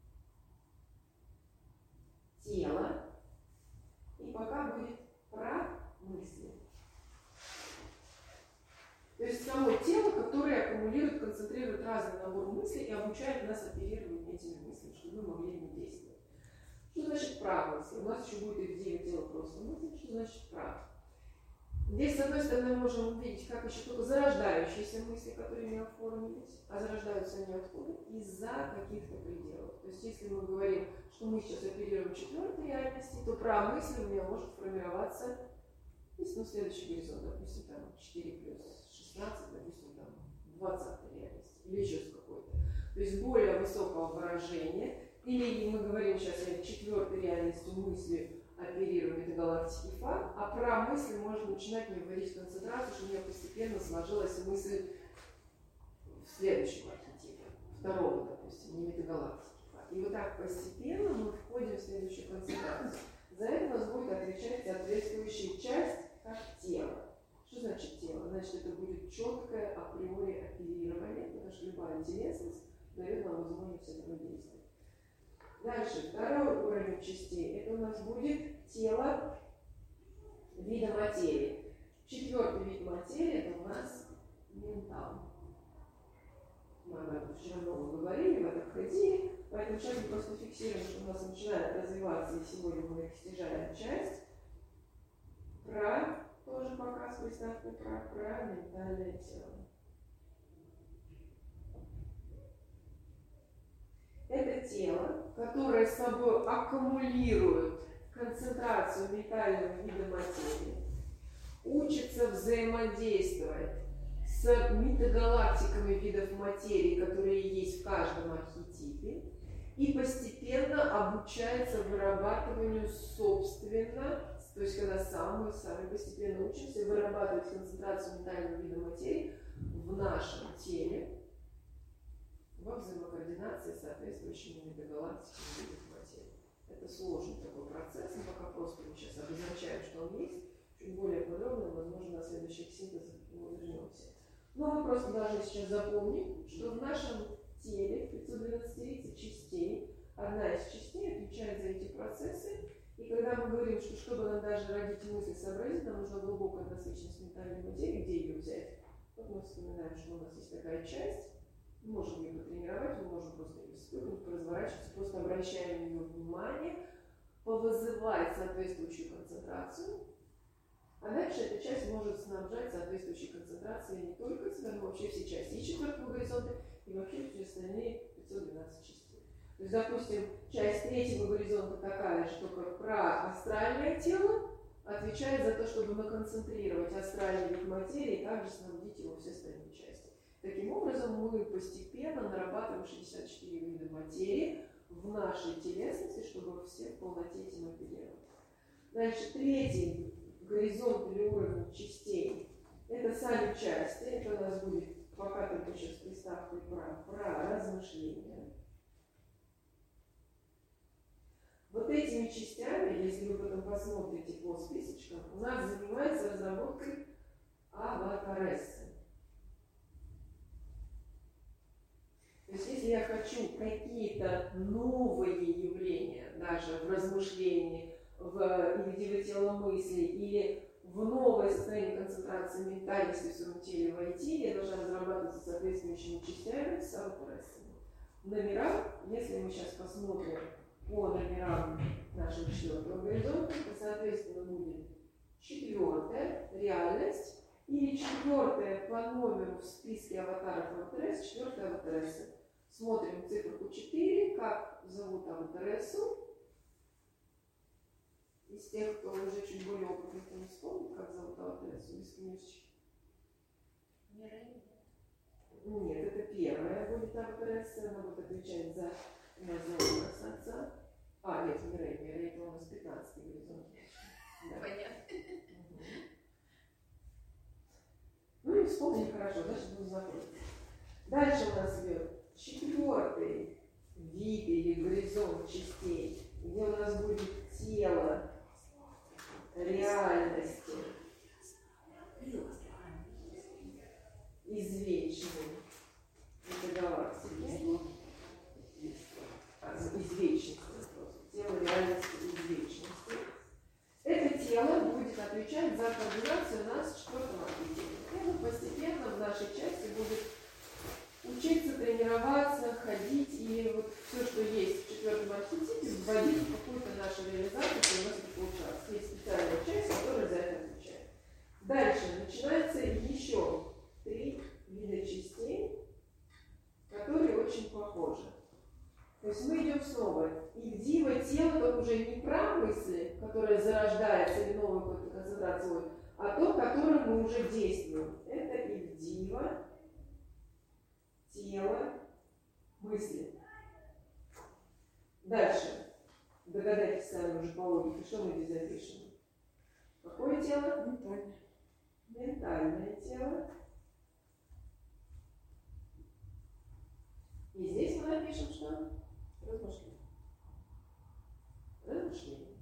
тело, и пока будет про мысли. То есть само тело, которое аккумулирует, концентрирует разный набор мыслей и обучает нас оперировать этими мыслями, чтобы мы могли ими действовать. Что значит про мысли? У нас еще будет Ивдива, тело просто мысли. Что значит про? Здесь, с одной стороны, можем увидеть, как еще только зарождающиеся мысли, которые не оформились, а зарождаются они откуда? Из-за каких-то пределов. То есть, если мы говорим, что мы сейчас оперируем 4-й реальности, то про мысли у меня может формироваться, если следующий горизонт, допустим, там 4 плюс 16, допустим, там 20-й реальности, или еще с какой-то. То есть, более высокого выражения, или мы говорим сейчас о 4-й реальности мысли, оперируем метагалактики Фа, а про мысль можно начинать не вводить концентрацию, что у меня постепенно сложилась мысль в следующем архетипе, второго, допустим, не метагалактики Фа. И вот так постепенно мы входим в следующую концентрацию. За это у нас будет отвечать соответствующая часть как тело. Что значит тело? Значит, это будет четкое априори оперирование, потому что любая телесность дает нам возможность этого действия. Дальше, второй уровень частей, это у нас будет тело вида материи. 4-й вид материи, это у нас ментал. Мы об этом вчера много говорили, в этом ходили, поэтому сейчас мы просто фиксируем, что у нас начинает развиваться, и сегодня мы их стяжаем часть. Про, тоже пока с приставкой про ментальное тело. Это тело, которое с собой аккумулирует концентрацию ментального вида материи, учится взаимодействовать с метагалактиками видов материи, которые есть в каждом архетипе, и постепенно обучается вырабатыванию собственно, то есть когда мы сами постепенно учимся вырабатывать концентрацию ментального вида материи в нашем теле, во взаимокоординации с соответствующими метагалактиками видов материи. Это сложный такой процесс, но пока просто мы сейчас обозначаем, что он есть, чуть более подробно, возможно, на следующих синтезах мы вернемся. Но мы просто должны сейчас запомнить, что в нашем теле 512 частей, одна из частей отвечает за эти процессы, и когда мы говорим, что чтобы нам даже родить мысли сообразить, нам нужна глубокая насыщенность ментальной материи, где ее взять? Вот мы вспоминаем, что у нас есть такая часть, Мы можем ее потренировать, мы можем просто ее вспыхнуть, разворачиваться, просто обращаем на нее внимание, повызывать соответствующую концентрацию. А дальше эта часть может снабжать соответствующей концентрацией не только себя, но вообще все части и четвертого горизонта, и вообще все остальные 512 частей. То есть, допустим, часть третьего горизонта такая же, только про астральное тело, отвечает за то, чтобы наконцентрировать астральный вид материи и также снабдить его все остальные части. Таким образом, мы постепенно нарабатываем 64 вида материи в нашей телесности, чтобы все в полноте этим оперировать. Дальше, третий горизонт или уровень частей. Это сами части. Это у нас будет пока только еще с приставкой про размышления. Вот этими частями, если вы потом посмотрите по списочкам, у нас занимается разработкой аватарессы. То есть, если я хочу какие-то новые явления, даже в размышлении, в виде тела мысли или в новое состояние концентрации ментальности в своем теле войти, я должна разрабатываться соответствующими частями с аватарессами. Номера, если мы сейчас посмотрим по номерам нашего четвертого горизонта, то, соответственно, будет четвертая реальность или четвертая по номеру в списке аватаров аватаресс, четвертая аватаресса. Смотрим циферку 4, как зовут аватарессу. Из тех, кто уже чуть более опытный, кто не вспомнит, как зовут аватарессу, без книжечки. Мирей? Нет, это первая будет аватаресса, она будет отвечать за название отца. А, нет, Мирей, это у нас 15-й горизонт. Да. Понятно. Угу. Ну и вспомнили хорошо, значит будем знакомиться. Дальше у нас идет четвертый вид или горизонт частей, где у нас будет тело реальности извечной. Это галактики. Извечности. Тело реальности извечности. Это тело будет отвечать за координацию нас с четвертым архетипом. И мы постепенно в нашей части будет учиться, тренироваться, ходить и вот все, что есть в четвертом архетипе, вводить в какую-то нашу реализацию, и у нас это получается. Есть специальная часть, которая за это отвечает. Дальше начинается еще 3 вида частей, которые очень похожи. То есть мы идем снова. Игдива тело, только уже не про мысли, которая зарождается или новую какую-то концентрацию, а то, которым мы уже действуем. Это игдива тело мысли. Дальше. Догадайтесь сами уже по логике, что мы здесь запишем. Какое тело? Ментальное. Ментальное тело. И здесь мы напишем что? Размышление. Размышление.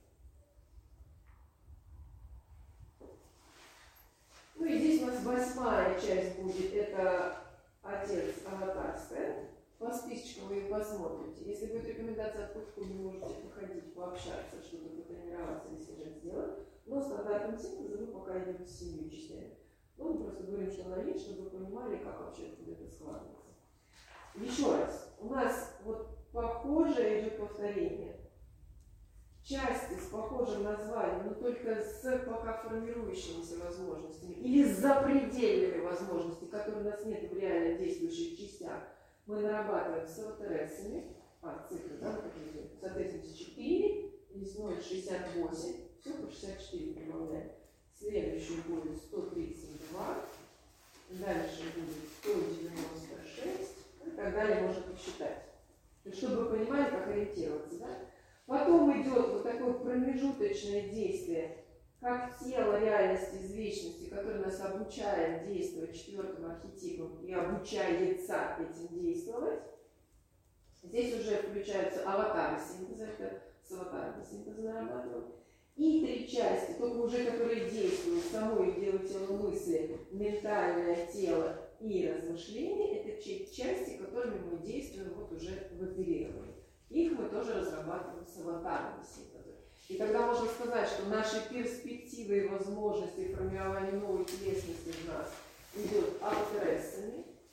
Ну и здесь у нас 8-я часть будет, это отец аватарская. По списочкам вы ее посмотрите. Если будет рекомендация от кучку, вы можете походить, пообщаться, чтобы потренироваться, если же сделать. Но стандартным синтезом мы пока идем с 7 частями. Ну, мы просто говорим, что она есть, чтобы вы понимали, как вообще это складывается. Еще раз. У нас вот похожее идет повторение. Части с похожим названием, но только с пока формирующимися возможностями или с запредельными возможностями, которые у нас нет в реально действующих частях, мы нарабатываем с аватарессами, цифры, да, соответственно, 4, здесь 0,68, все по 64 прибавляем. Следующий будет 132, дальше будет 196, и так далее можно посчитать. Чтобы вы понимали, как ориентироваться, да? Потом идет вот такое промежуточное действие, как тело реальности извечности, которое нас обучает действовать четвертым архетипом и обучается этим действовать. Здесь уже включаются аватары синтеза, это с аватарами синтеза нарабатываем. И 3 части, только уже которые действуют, само их дело, тело мысли, ментальное тело и размышления, это части, которыми мы действуем вот уже в оперировании. Их мы тоже разрабатываем с аватарами синтеза. И тогда можно сказать, что наши перспективы и возможности формирования новой телесности в нас идет аватарессами,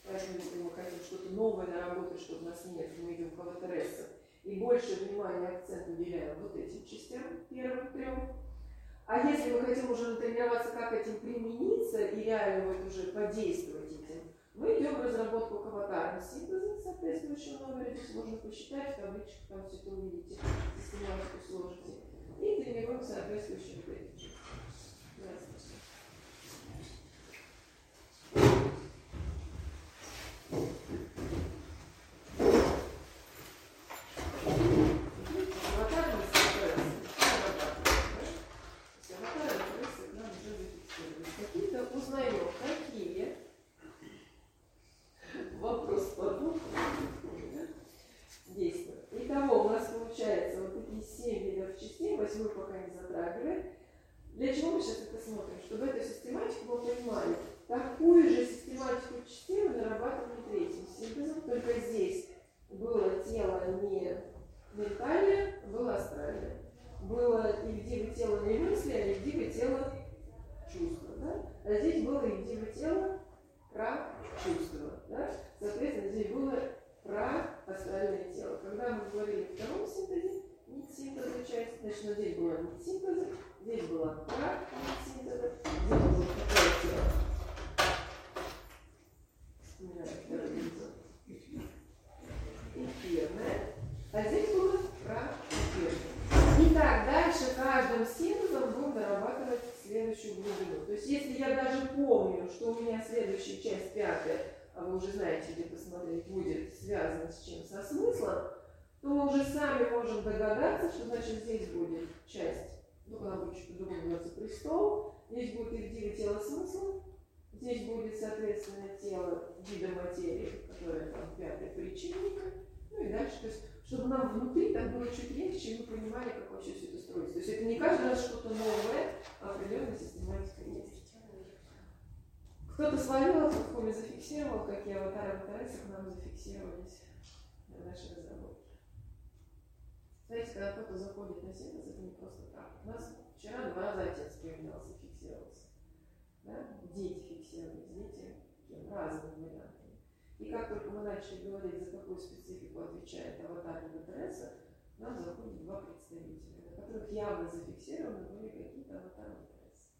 Поэтому, если мы хотим что-то новое наработать, что у нас нет, мы идем к аватарессам. И больше внимания, акцент уделяем вот этим частям, первым трем. А если мы хотим уже натренироваться, как этим примениться и реально вот уже подействовать этим, мы идем в разработку к аватарным синтезам в соответствующем номере. Здесь можно посчитать, в табличках там все это увидите, систематику сложите. И тренируем соответствующим вот этим частям. Для чего мы сейчас это смотрим? Чтобы эту систематику мы понимали. Такую же систематику частей мы нарабатывали третьим синтезом, только здесь было тело не ментальное, было астральное. Было ивдивое тело не мысли, а ивдивое тело чувства. Да? А здесь было ивдивое тело про чувства. Да? Соответственно, здесь было про астральное тело. Когда мы говорили о втором синтезе, нит-синтеза часть, значит, здесь была нит-синтеза, здесь была про нит-синтеза, здесь было такое тело. Эфирное, а здесь было про эфирное. И так дальше каждым синтезом будем дорабатывать следующую глубину. То есть, если я даже помню, что у меня следующая часть, пятая, а вы уже знаете, где посмотреть, будет связана с чем? Со смыслом, то мы уже сами можем догадаться, что значит здесь будет часть, ну, она будет чуть по-другому называться престол, здесь будет ивдивое тело смысла, здесь будет, соответственно, тело вида материи, которое там пятое причинника, ну и дальше, то есть, чтобы нам внутри там было чуть легче, и мы понимали, как вообще все это строится. То есть это не каждый раз что-то новое, а определенная систематика есть. Кто-то свалил, кто в поле зафиксировал, какие аватары к нам зафиксировались на нашей разработке. Знаете, когда кто-то заходит на синтез, это не просто так. У нас вчера 2 раза отец появлялся, фиксировался. Да? Дети фиксировались, дети разными вариантами. И как только мы начали говорить, за какую специфику отвечает аватар ВТРС, к нам заходят 2 представителя, на которых явно зафиксированы были какие-то аватары ВТРС.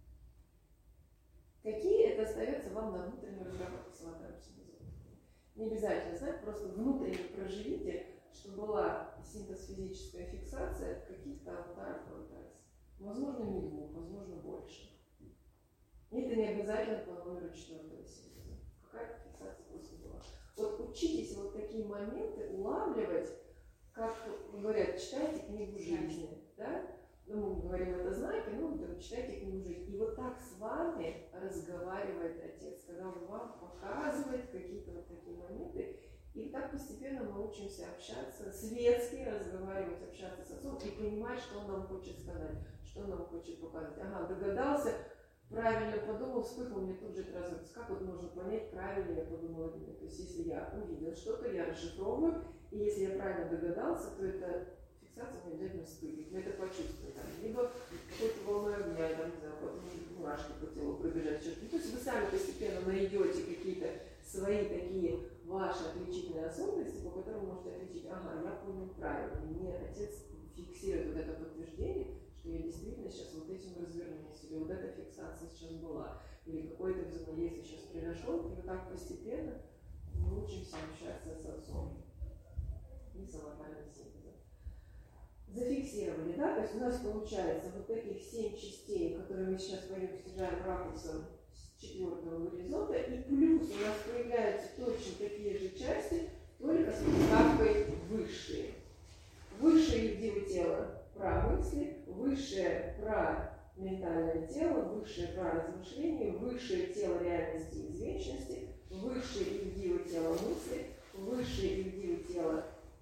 Какие это остается вам на внутреннюю разработку с аватаром синтеза? Не обязательно знать, просто внутренне проживите, что была синтез-физическая фиксация каких-то аватаров ВТРС. Возможно, не 2, возможно, больше. И это не обязательно по номеру 4-го синтеза. Какая-то фиксация просто была. Вот учитесь вот такие моменты улавливать, как говорят, читайте книгу жизни. Да? Ну, мы говорим, это знаки, ну, да, читайте книгу жизни. И вот так с вами разговаривает отец, когда он вам показывает какие-то вот такие моменты. И так постепенно мы учимся общаться, светски разговаривать, общаться с отцом и понимать, что он нам хочет сказать, что он нам хочет показать. Ага, догадался, правильно подумал, вспыхнул, мне тут же это разрывается. Как вот можно понять, правильно я подумала или нет? То есть, если я увидел что-то, я расшифровываю, и если я правильно догадался, то эта фиксация не обязательно вспыхнет. Мы это почувствуем. Либо какой-то волной огня, там, не знаю, мурашки по телу пробежать. То есть вы сами постепенно найдете какие-то свои такие ваши отличительные особенности, по которым вы можете отличить, ага, я понял правильно. Мне отец фиксирует вот это подтверждение, что я действительно сейчас вот этим развернулся, или вот эта фиксация сейчас была, или какое-то взаимодействие сейчас произошло, и вот так постепенно мы учимся общаться с отцом и с аватарным синтезом. Зафиксировали, да? То есть у нас получается вот таких 7 частей, которые мы сейчас пойдем снижаем ракурсом с 4-го горизонта, и плюс у нас появляются точно такие же части, только с приставкой высшие. Высшее ивдивое тело про мысли, высшее про ментальное тело, высшее про размышления, высшее тело реальности и извечности, высшее ивдивое тело мысли, высшее ивдивое тело,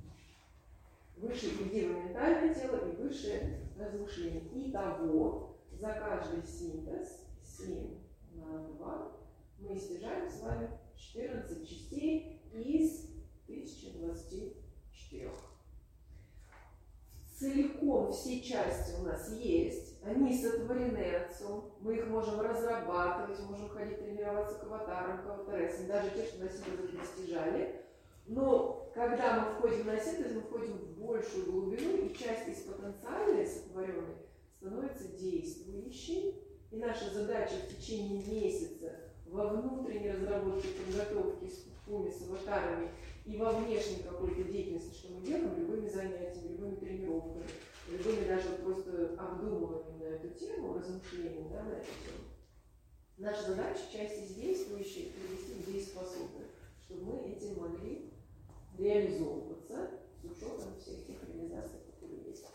высшее ивдивое ментальное тело и высшее размышление. Итого за каждый синтез 7 на 2 мы снижаем с вами 14 частей из 1024. Целиком ком все части у нас есть, они сотворены Отцом, мы их можем разрабатывать, можем ходить тренироваться к аватарам, к аватаресам, даже те, что на синтезе достижали. Но когда мы входим на синтез, мы входим в большую глубину, и часть из потенциальной сотворенной становится действующей. И наша задача в течение месяца во внутренней разработке, подготовке с пупками, с аватарами и во внешней какой-то деятельности, что мы делаем, любыми занятиями, любыми тренировками, любыми даже просто обдумыванием на эту тему, размышлением, да, на эту тему. Наша задача часть из действующей привести в дееспособную, чтобы мы этим могли реализовываться с учетом всех тех реализаций, которые есть.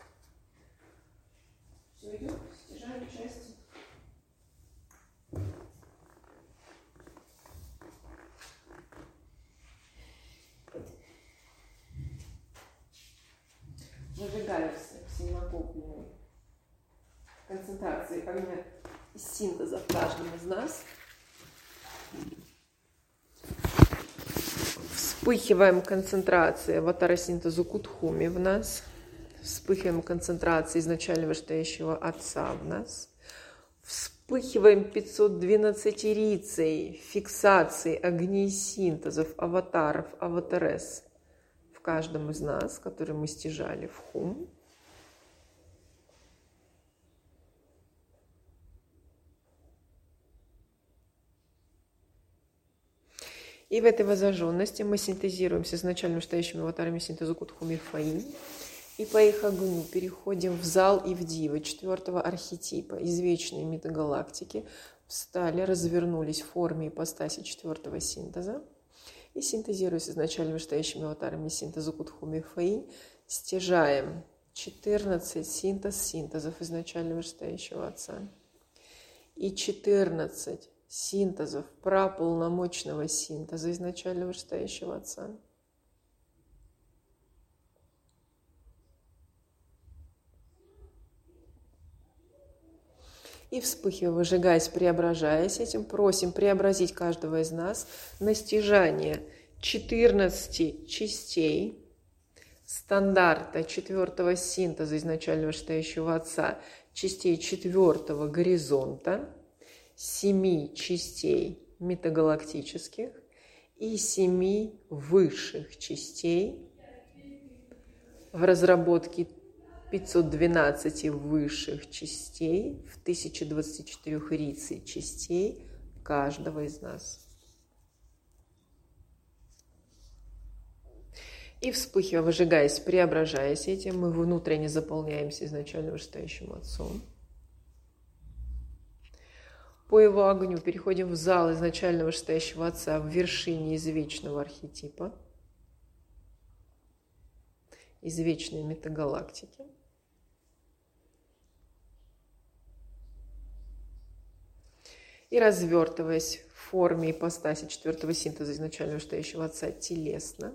Все идет к стяжанию части. Выжигали все накопленные концентрации огня из синтеза в каждом из нас. Вспыхиваем концентрации аватара-синтезу Кудхуми в нас. Вспыхиваем концентрации изначально вышестоящего Отца в нас. Вспыхиваем 512-рицей фиксации огней синтезов, аватаров, аватарес в каждом из нас, которые мы стяжали в хум. И в этой возожженности мы синтезируемся с изначально вышестоящими аватарами синтезу Кудхуми Фаи. И по их огню переходим в зал и в дивы 4-го архетипа из вечной метагалактики. Встали, развернулись в форме ипостаси 4-го синтеза. И синтезируясь с изначально вышестоящими аватарами синтезу Кудхуми Фаи, стяжаем 14 синтезов изначально вышестоящего Отца. И 14 синтезов праполномочного синтеза изначально вышестоящего Отца. И вспыхивая, выжигаясь, преображаясь этим, просим преобразить каждого из нас на стяжание 14 частей стандарта 4-го синтеза изначально вышестоящего Отца, частей 4-го горизонта, 7 частей метагалактических и 7 высших частей в разработке 512 высших частей в 1024 рицей частей каждого из нас. И вспыхивая, выжигаясь, преображаясь этим, мы внутренне заполняемся изначально вышестоящим Отцом. По его огню переходим в зал изначально вышестоящего Отца в вершине извечного архетипа, из вечной метагалактики. И развертываясь в форме ипостаси 4-го синтеза изначально вышестоящего Отца телесно,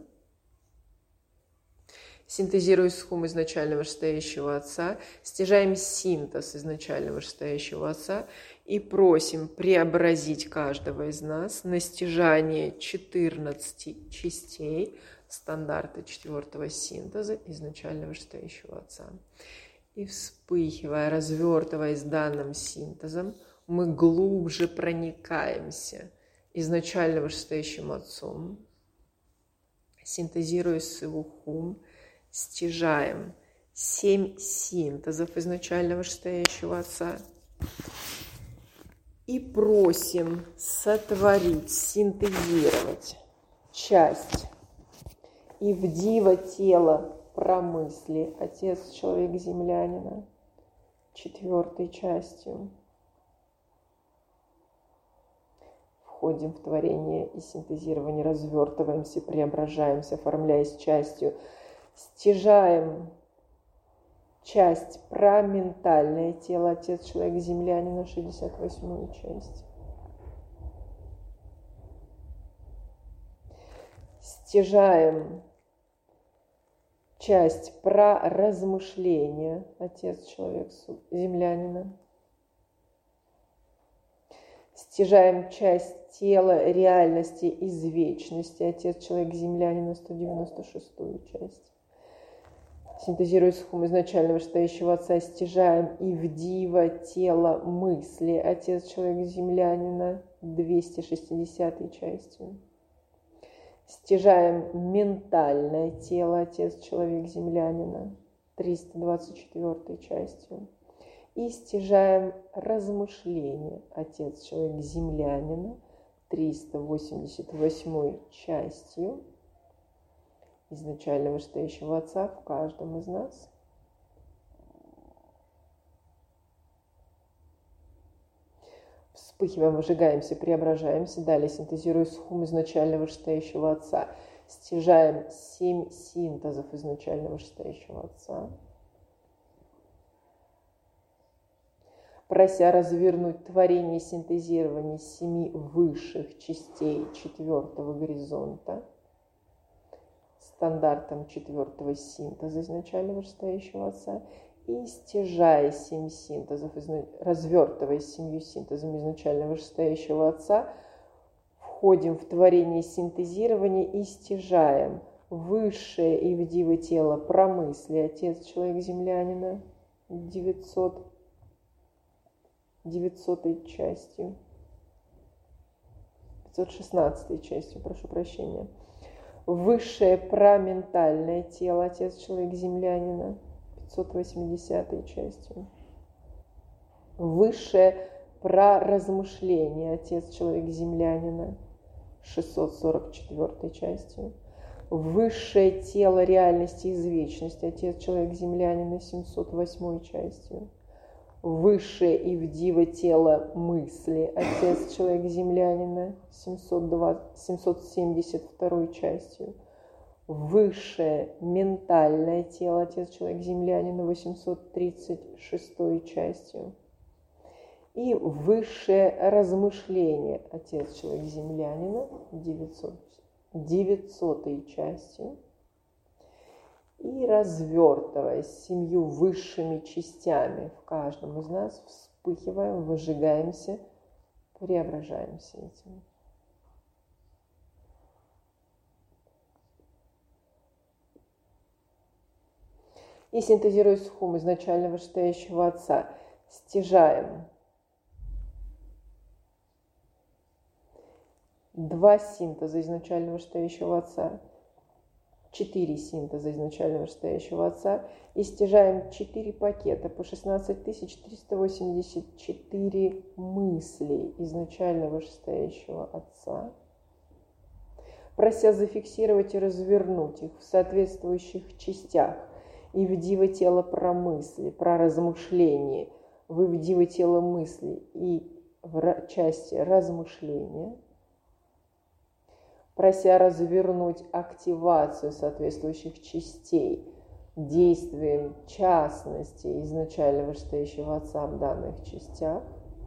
синтезируя с хум изначально вышестоящего Отца, стяжаем синтез изначально вышестоящего Отца и просим преобразить каждого из нас на стяжание 14 частей стандарта 4-го синтеза изначально вышестоящего Отца. И вспыхивая, развертываясь данным синтезом, мы глубже проникаемся изначально вышестоящим Отцом, синтезируясь с его хум, стяжаем 7 синтезов изначально вышестоящего Отца и просим сотворить, синтезировать часть и в диво тело промысли Отец человек землянина 4-й частью. Входим в творение и синтезирование, развертываемся, преображаемся, оформляясь частью, стяжаем часть про ментальное тело Отец человек землянина 68-ю часть. Стяжаем часть про размышления Отец человек землянина. Стяжаем часть тела реальности из вечности Отец человек землянина 196-ю часть. Синтезируя схему изначально вышестоящего Отца, стяжаем и в диво тело мысли Отец Человек Землянина 260 частью. Стяжаем ментальное тело Отец Человек Землянина 324 частью. И стяжаем размышление Отец Человек Землянина 388 частью изначально вышестоящего Отца в каждом из нас. Вспыхиваем, выжигаемся, преображаемся. Далее синтезируя схум изначально вышестоящего Отца. Стяжаем 7 синтезов изначально вышестоящего Отца. Прося развернуть творение синтезирования 7 высших частей 4-го горизонта, стандартом 4-го синтеза изначально вышестоящего Отца, и стяжая 7 синтезов, развертывая 7 синтезами изначально вышестоящего Отца, входим в творение синтезирования и стяжаем высшее и в диво тело промысли Отец Человек Землянина 900 частью, 516 частью, прошу прощения. Высшее праментальное тело Отец Человек Землянина 580 частью. Высшее праразмышление Отец Человек Землянина 644 частью. Высшее тело реальности из вечности Отец Человек Землянина 708 частью. Высшее и в диво тело мысли Отец Человек Землянина 772 частью. Высшее ментальное тело Отец Человек Землянина 836 частью. И высшее размышление Отец Человек Землянина 900 частью. И развертывая 7 высшими частями в каждом из нас, вспыхиваем, выжигаемся, преображаемся этим. И синтезируя схум изначально вышестоящего Отца, стяжаем 2 синтеза изначально вышестоящего Отца, 4 синтеза изначально вышестоящего Отца и стяжаем 4 пакета по 16384 мыслей изначально вышестоящего Отца, прося зафиксировать и развернуть их в соответствующих частях и в диво тело про мысли, про размышления, в диво тело мысли и в части размышления, прося развернуть активацию соответствующих частей, действием частности изначально вышестоящего Отца в данных частях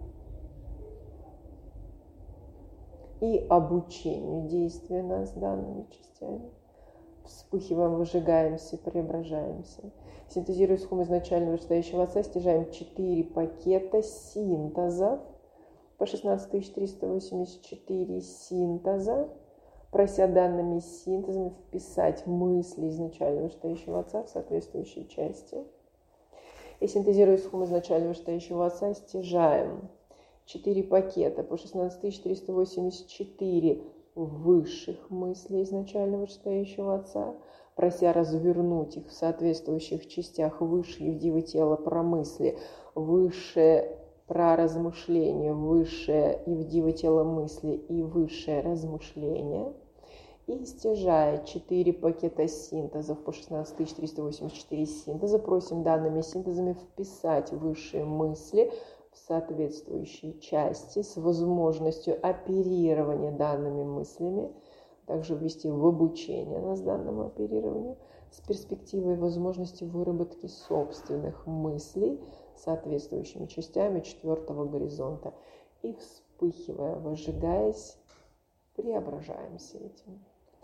и обучению действия нас данными частями. Вспыхиваем, выжигаемся, преображаемся. Синтезируя схему изначально вышестоящего Отца, стяжаем 4 пакета синтезов по 16384 синтеза, прося данными синтезами вписать мысли изначально вышестоящего Отца в соответствующие части. И синтезируя схему изначально вышестоящего Отца, стяжаем 4 пакета по 16384 высших мыслей изначально вышестоящего Отца, прося развернуть их в соответствующих частях высшие в диво тело про мысли, высшее про размышление, высшее и в диво тело мысли и высшее размышление. И стяжая 4 пакета синтезов по 16384 синтеза, просим данными синтезами вписать высшие мысли в соответствующие части с возможностью оперирования данными мыслями, также ввести в обучение нас данному оперированию с перспективой возможности выработки собственных мыслей соответствующими частями 4-го горизонта. И вспыхивая, выжигаясь, преображаемся этим.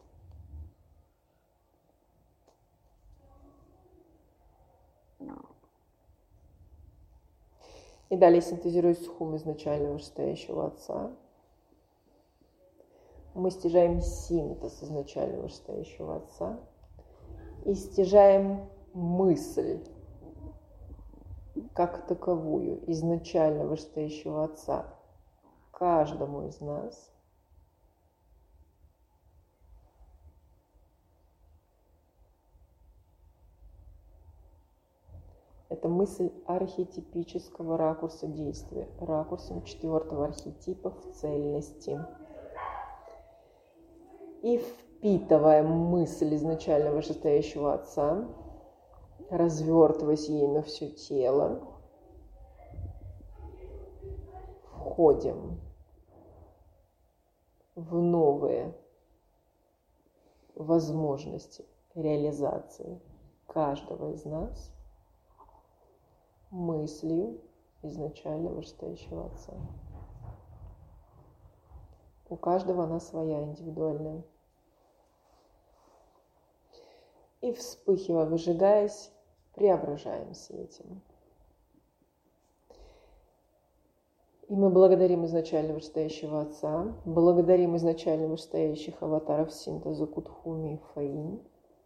И далее синтезируя схум изначально вышестоящего Отца, мы стяжаем синтез изначально вышестоящего Отца и стяжаем мысль как таковую изначально вышестоящего Отца каждому из нас, это мысль архетипического ракурса действия, ракурсом 4-го архетипа в цельности. И впитывая мысль изначально вышестоящего Отца, развертываясь ей на все тело, входим в новые возможности реализации каждого из нас мыслью изначально вышестоящего Отца. У каждого она своя, индивидуальная. И вспыхивая, выжигаясь, преображаемся этим. И мы благодарим изначально вышестоящего Отца, благодарим изначально вышестоящих аватаров синтеза Кутхуми и Фаинь.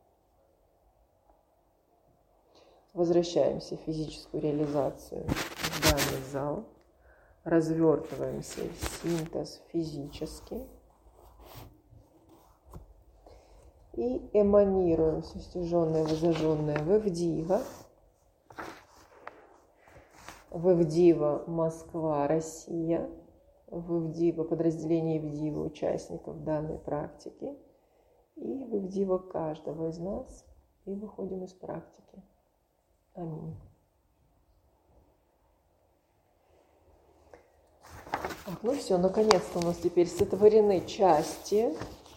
Возвращаемся в физическую реализацию в данный зал. Развертываемся в синтез физически. И эманируем все стяженное, возожженное в Эвдива. В Эвдива Москва, Россия. В Эвдива подразделение Эвдива участников данной практики. И в Эвдива каждого из нас. И выходим из практики. Аминь. Ну все, наконец-то у нас теперь сотворены части.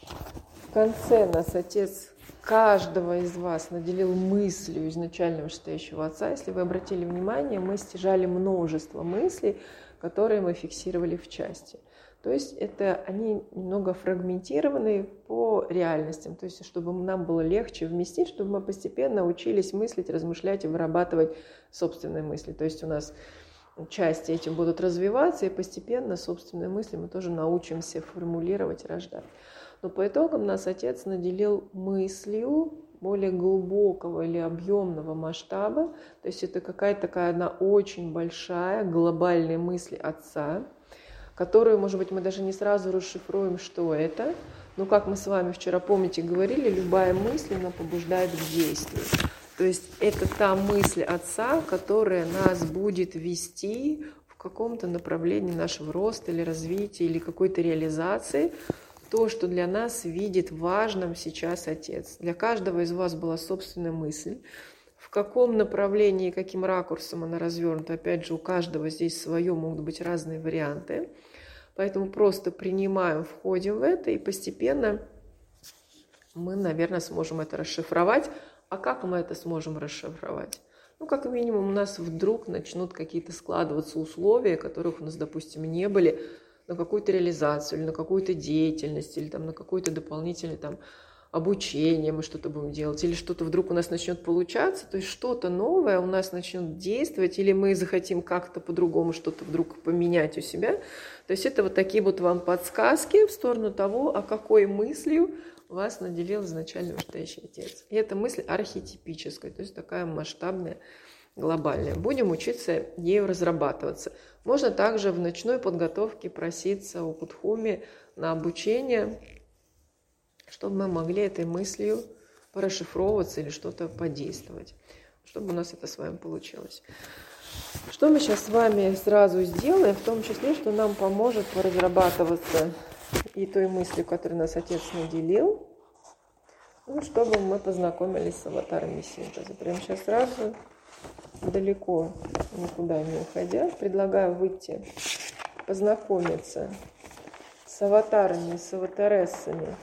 В конце нас Отец каждого из вас наделил мыслью изначально вышестоящего Отца. Если вы обратили внимание, мы стяжали множество мыслей, которые мы фиксировали в части. То есть это они немного фрагментированы по реальностям, то есть чтобы нам было легче вместить, чтобы мы постепенно учились мыслить, размышлять и вырабатывать собственные мысли. То есть у нас части эти будут развиваться, и постепенно собственные мысли мы тоже научимся формулировать, рождать. Но по итогам нас Отец наделил мыслью более глубокого или объемного масштаба. То есть это какая-то такая одна очень большая глобальная мысль Отца, которую, может быть, мы даже не сразу расшифруем, что это. Но, как мы с вами вчера, помните, говорили, любая мысль, она побуждает к действию. То есть это та мысль Отца, которая нас будет вести в каком-то направлении нашего роста или развития, или какой-то реализации. То, что для нас видит важным сейчас Отец. Для каждого из вас была собственная мысль. В каком направлении, каким ракурсом она развернута, опять же, у каждого здесь свое, могут быть разные варианты. Поэтому просто принимаем, входим в это, и постепенно мы, наверное, сможем это расшифровать. А как мы это сможем расшифровать? Ну, как минимум, у нас вдруг начнут какие-то складываться условия, которых у нас, допустим, не были, на какую-то реализацию, или на какую-то деятельность, или там, на какое-то дополнительное там, обучение мы что-то будем делать, или что-то вдруг у нас начнет получаться, то есть что-то новое у нас начнет действовать, или мы захотим как-то по-другому что-то вдруг поменять у себя. То есть это вот такие вот вам подсказки в сторону того, а какой мыслью вас наделил изначально вышестоящий Отец. И эта мысль архетипическая, то есть такая масштабная, глобальная. Будем учиться ею разрабатываться. Можно также в ночной подготовке проситься у Кутхуми на обучение, чтобы мы могли этой мыслью порасшифровываться или что-то подействовать, чтобы у нас это с вами получилось. Что мы сейчас с вами сразу сделаем, в том числе, что нам поможет разрабатываться и той мыслью, которую нас Отец наделил, чтобы мы познакомились с аватарами синтеза. Прямо сейчас сразу, далеко никуда не уходя, предлагаю выйти, познакомиться с аватарами, с аватарессами,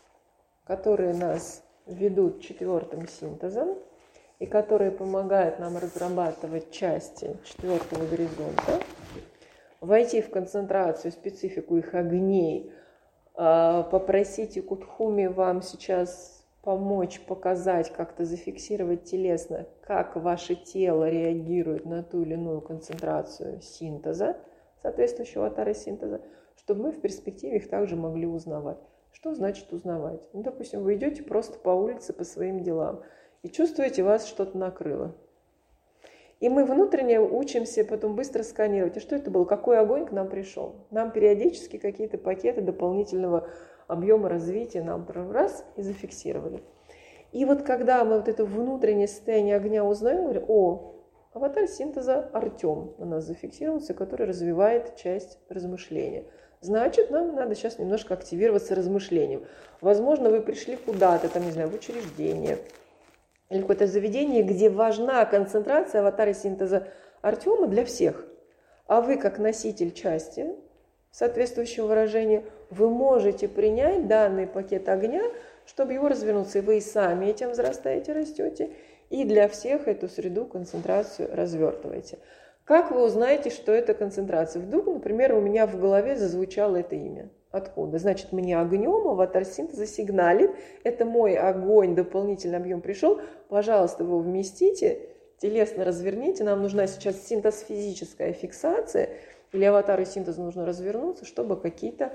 которые нас ведут 4-м синтезом и которые помогают нам разрабатывать части 4-го горизонта, войти в концентрацию, специфику их огней, попросите Кутхуми вам сейчас помочь, показать, как-то зафиксировать телесно, как ваше тело реагирует на ту или иную концентрацию синтеза, соответствующего аватара синтеза, чтобы мы в перспективе их также могли узнавать. Что значит узнавать? Ну, допустим, вы идете просто по улице по своим делам, и чувствуете, вас что-то накрыло. И мы внутренне учимся потом быстро сканировать. И что это было? Какой огонь к нам пришел? Нам периодически какие-то пакеты дополнительного объема развития нам раз и зафиксировали. И вот когда мы вот это внутреннее состояние огня узнаем, говорим, аватар синтеза Артем у нас зафиксировался, который развивает часть размышления. Значит, нам надо сейчас немножко активироваться размышлением. Возможно, вы пришли куда-то, там, не знаю, в учреждение, или какое-то заведение, где важна концентрация аватара синтеза Артема для всех. А вы, как носитель части соответствующего выражения, вы можете принять данный пакет огня, чтобы его развернуться. И вы и сами этим взрастаете, растете, и для всех эту среду, концентрацию развертываете. Как вы узнаете, что это концентрация? Вдруг, например, у меня в голове зазвучало это имя. Откуда? Значит, мне огнем аватар синтеза сигналит, это мой огонь, дополнительный объем пришел, пожалуйста, вы его вместите, телесно разверните, нам нужна сейчас синтез-физическая фиксация, или аватару синтеза нужно развернуться, чтобы какие-то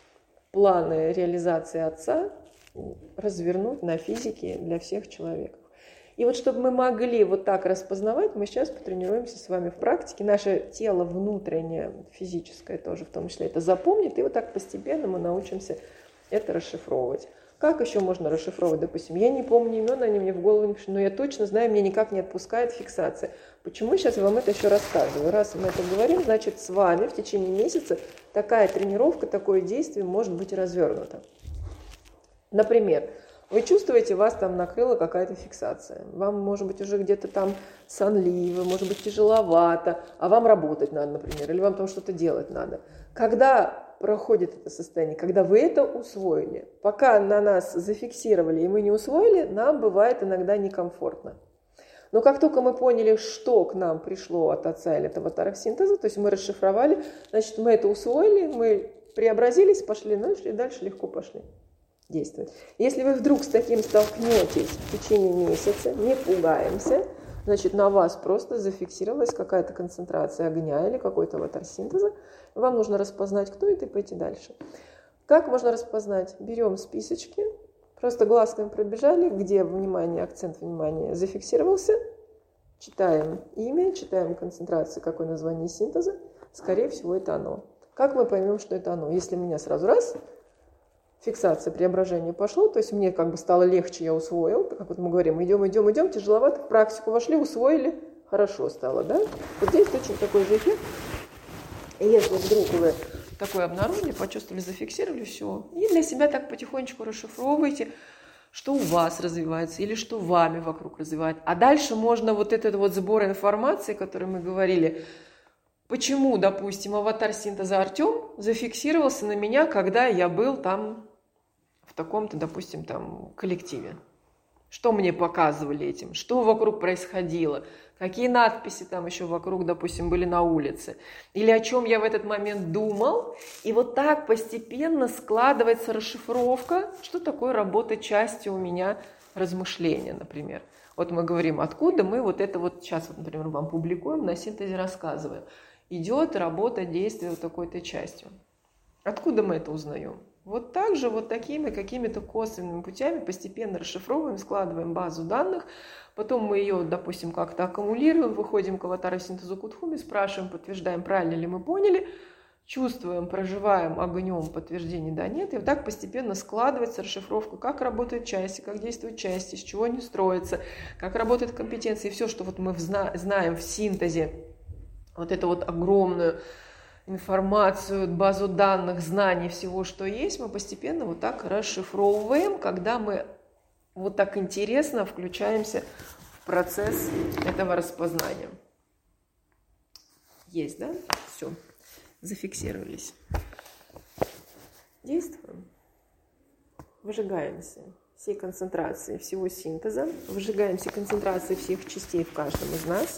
планы реализации Отца развернуть на физике для всех человеков. И вот чтобы мы могли вот так распознавать, мы сейчас потренируемся с вами в практике. Наше тело внутреннее, физическое тоже в том числе, это запомнит, и вот так постепенно мы научимся это расшифровывать. Как еще можно расшифровывать? Допустим, я не помню имен, они мне в голову не пришли, но я точно знаю, мне никак не отпускает фиксация. Почему сейчас я вам это еще рассказываю? Раз мы это говорим, значит, с вами в течение месяца такая тренировка, такое действие может быть развернуто. Например, вы чувствуете, вас там накрыла какая-то фиксация. Вам, может быть, уже где-то там сонливо, может быть, тяжеловато, а вам работать надо, например, или вам там что-то делать надо. Когда проходит это состояние, когда вы это усвоили, пока на нас зафиксировали и мы не усвоили, нам бывает иногда некомфортно. Но как только мы поняли, что к нам пришло от Отца или от аватара синтеза, то есть мы расшифровали, значит, мы это усвоили, мы преобразились, пошли, ну и дальше легко пошли действовать. Если вы вдруг с таким столкнетесь в течение месяца, не пугаемся, значит, на вас просто зафиксировалась какая-то концентрация огня или какой-то аватар синтеза. Вам нужно распознать, кто это, и пойти дальше. Как можно распознать? Берем списочки, просто глазками пробежали, где внимание, акцент внимания зафиксировался, читаем имя, читаем концентрацию, какое название синтеза, скорее всего, это оно. Как мы поймем, что это оно? Если у меня сразу раз фиксация, преображение пошло, то есть мне как бы стало легче, я усвоил, как вот мы говорим, идем, тяжеловато, в практику вошли, усвоили, хорошо стало, да? Вот здесь точно такой же эффект. И если вдруг вы такое обнаружили, почувствовали, зафиксировали, все, и для себя так потихонечку расшифровываете, что у вас развивается или что вами вокруг развивает. А дальше можно вот этот вот сбор информации, о которой мы говорили, почему, допустим, аватар синтеза Артем зафиксировался на меня, когда я был там в таком-то, допустим, там коллективе. Что мне показывали этим? Что вокруг происходило? Какие надписи там еще вокруг, допустим, были на улице? Или о чем я в этот момент думал? И вот так постепенно складывается расшифровка, что такое работа части у меня размышления, например. Вот мы говорим, откуда мы вот это вот сейчас, вот, например, вам публикуем, на синтезе рассказываем. Идет работа, действие вот такой-то частью. Откуда мы это узнаем? Вот так же, вот такими какими-то косвенными путями постепенно расшифровываем, складываем базу данных, потом мы ее, допустим, как-то аккумулируем, выходим к аватару синтезу Кутхуми, спрашиваем, подтверждаем, правильно ли мы поняли, чувствуем, проживаем огнем подтверждение, да, нет, и вот так постепенно складывается расшифровка, как работают части, как действуют части, с чего они строятся, как работают компетенции, и все, что вот мы знаем в синтезе, вот это вот огромную информацию, базу данных, знаний, всего, что есть, мы постепенно вот так расшифровываем, когда мы вот так интересно включаемся в процесс этого распознания. Есть, да? Все. Зафиксировались. Действуем. Выжигаемся всей концентрации всего синтеза. Выжигаемся концентрации всех частей в каждом из нас.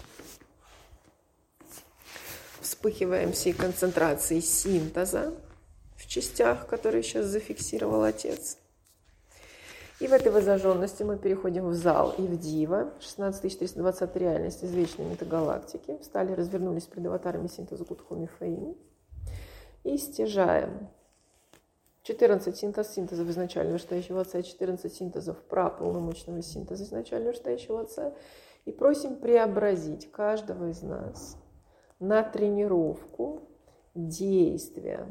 Вспыхиваем всей концентрацией синтеза в частях, которые сейчас зафиксировал Отец. И в этой воззаженности мы переходим в зал и в Дива, 16420 реальность из вечной метагалактики. Встали, развернулись перед аватарами синтеза Кутхуми Фаини. И стяжаем 14 синтезов изначально вышестоящего отца, 14 синтезов праполномочного синтеза изначально вышестоящего отца. И просим преобразить каждого из нас на тренировку действия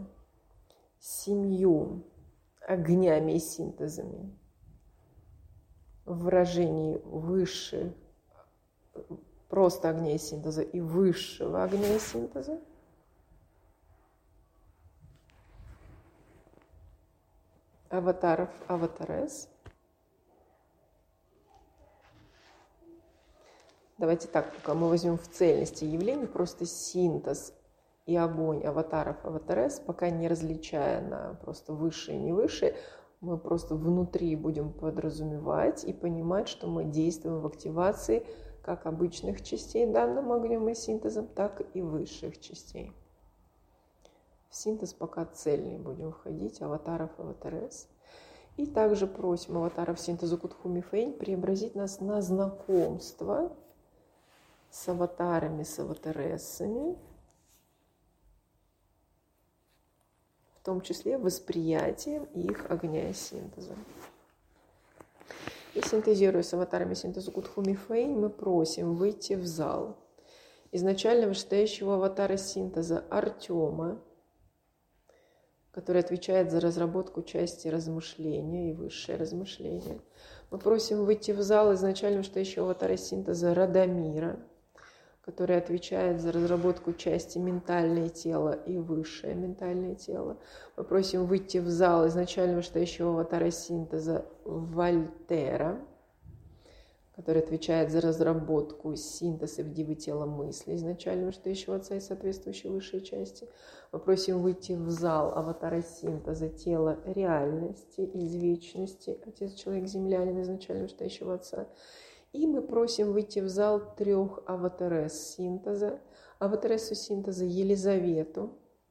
7 огнями и синтезами в выражении высших, просто огня и синтеза и высшего огня и синтеза. Аватаров, аватарес. Давайте так, пока мы возьмем в цельности явлений просто синтез и огонь аватаров, аватарес, пока не различая на просто высшие и не высшие, мы просто внутри будем подразумевать и понимать, что мы действуем в активации как обычных частей данным огнем и синтезом, так и высших частей. В синтез пока цельный будем входить, аватаров, аватарес. И также просим аватаров синтеза Кутхуми Фэйнь преобразить нас на знакомство с аватарами, с аватаресами, в том числе восприятием их огня и синтеза. И синтезируя с аватарами синтеза Кутхуми Фэйнь, мы просим выйти в зал изначально вышестоящего аватара синтеза Артема, который отвечает за разработку части размышления и высшее размышление. Мы просим выйти в зал изначально вышестоящего аватара синтеза Радомира, который отвечает за разработку части ментальное тело и высшее ментальное тело. Мы просим выйти в зал изначально вышестоящего аватара синтеза Вольтера, который отвечает за разработку синтеза в дивы тела мысли изначально вышестоящего отца и соответствующей высшей части. Мы просим выйти в зал аватара синтеза тела реальности из вечности, отец человек землянин изначально вышестоящего отца. И мы просим выйти в зал 3 аватарес синтеза. Аватаресу синтеза Елизавету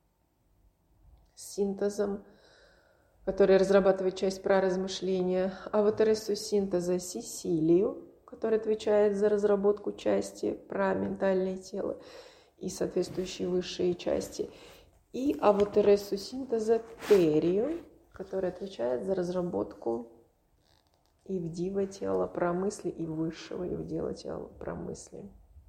с синтезом, который разрабатывает часть праразмышления. Аватаресу синтеза Сесилию, который отвечает за разработку части про ментальное тело и соответствующие высшие части. И аватаресу синтеза Терию, который отвечает за разработку и в дива тела про мысли, и высшего, и в дело тела про мысли.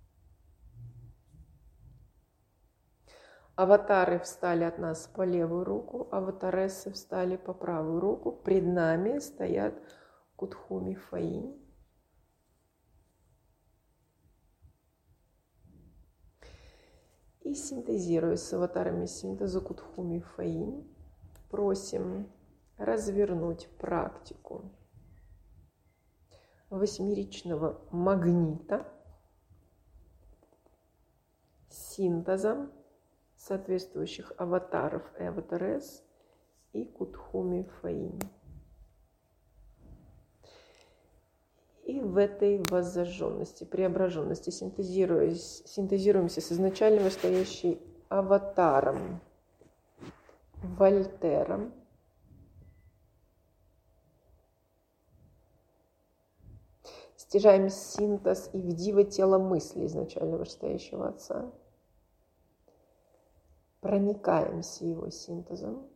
Аватары встали от нас по левую руку, аватаресы встали по правую руку. Пред нами стоят Кутхуми Фэйнь. И синтезируя с аватарами синтеза Кутхуми Фэйнь, просим развернуть практику восьмеричного магнита синтезом соответствующих аватаров и аватарес и Кутхуми Фэйнь. И в этой воззаженности, преображенности синтезируемся с изначально вышестоящим аватаром Вольтером, стяжаем синтез и в диво тело мысли изначально вышестоящего отца, проникаемся его синтезом,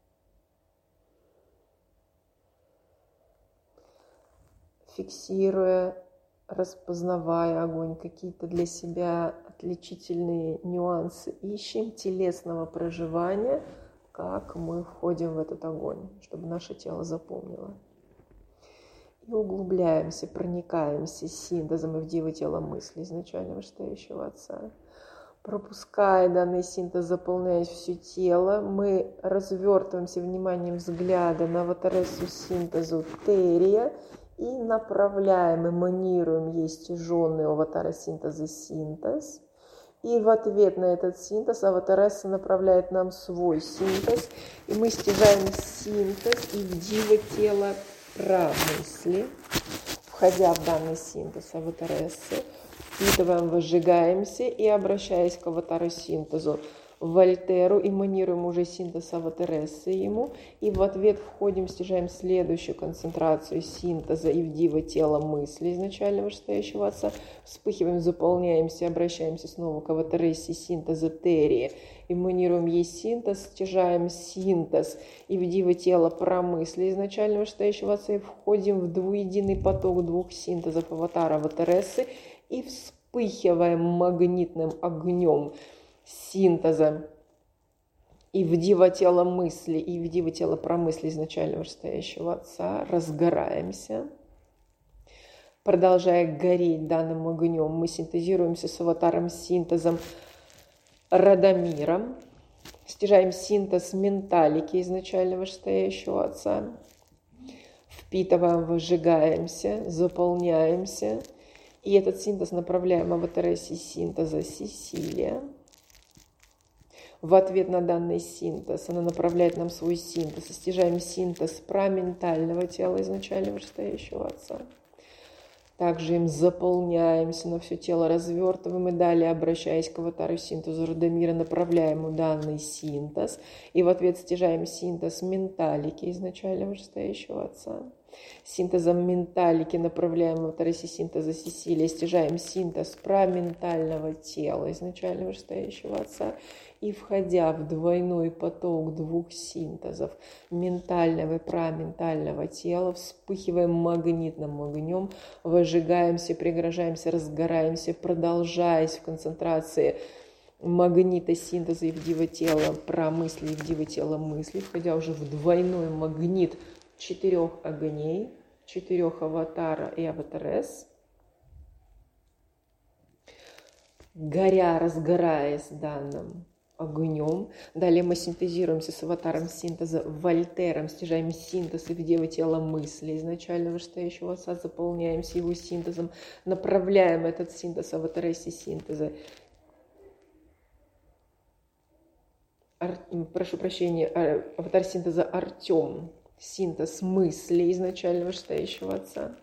фиксируя, распознавая огонь, какие-то для себя отличительные нюансы, ищем телесного проживания, как мы входим в этот огонь, чтобы наше тело запомнило. И углубляемся, проникаемся синтезом и в диво тело мысли изначально вышестоящего отца. Пропуская данный синтез, заполняя все тело, мы развертываемся вниманием взгляда на аватаресу синтезу Терия и направляем, эманируем ей стяженный аватара синтеза синтез. И в ответ на этот синтез аватареса направляет нам свой синтез, и мы стяжаем синтез и в диво тело промысли, входя в данный синтез аватаресы, впитываем, возжигаемся и, обращаясь к аватару синтезу Вольтеру, эманируем уже синтез аватарессы ему, и в ответ входим, стяжаем следующую концентрацию синтеза Ивдива тела мысли изначально вышестоящего отца, вспыхиваем, заполняемся, обращаемся снова к аватарессе синтеза Терии, эманируем ей синтез, стяжаем синтез Ивдива тела промысли изначально вышестоящего отца, и входим в двуединый поток двух синтезов аватара аватарессы и вспыхиваем магнитным огнем синтеза и вдива тела мысли, и вдива тела промысли изначально вышестоящего отца, разгораемся. Продолжая гореть данным огнем, мы синтезируемся с аватаром синтезом Радомиром, стяжаем синтез менталики изначально вышестоящего отца, впитываем, выжигаемся, заполняемся, и этот синтез направляем в аватарессе синтеза Сесилия. В ответ на данный синтез она направляет нам свой синтез. Стяжаем синтез праментального тела изначально вышестоящего отца. Также им заполняемся, на все тело развертываем и далее, обращаясь к аватару синтезу Радомира, направляем ему данный синтез. И в ответ стяжаем синтез менталики изначально вышестоящего отца. Синтезом менталики направляем в аватарессе синтеза Сесилия, стяжаем синтез праментального тела изначально вышестоящего отца. И входя в двойной поток двух синтезов ментального и праментального тела, вспыхиваем магнитным огнем, выжигаемся, пригрожаемся, разгораемся, продолжаясь в концентрации магнита синтеза Ивдива тела промысли, Ивдива тела мысли, входя уже в двойной магнит 4 огней, 4 аватара и аватарес, горя, разгораясь данным огнем. Далее мы синтезируемся с аватаром синтеза Вольтером, стяжаем синтез Ивдива тела мысли изначально вышестоящего отца, заполняемся его синтезом, направляем этот синтез аватарессе синтеза. Прошу прощения, аватар синтеза Артем, синтез мысли изначально вышестоящего отца.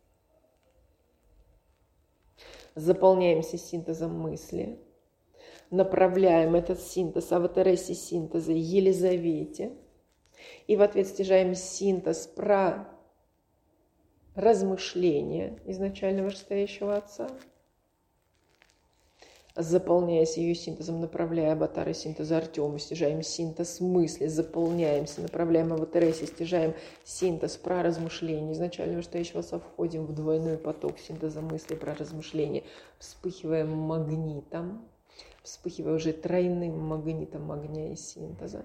Заполняемся синтезом мысли. Направляем этот синтез аватарессе синтеза Елизавете. И в ответ стяжаем синтез про размышления изначально вышестоящего отца. Заполняясь ее синтезом, направляя аватары синтеза Артема, стяжаем синтез мысли, заполняемся, направляем аватарессе, стяжаем синтез про размышления изначально вышестоящего отца, входим в двойной поток синтеза мысли про размышления, вспыхиваем магнитом, вспыхивая уже тройным магнитом огня и синтеза.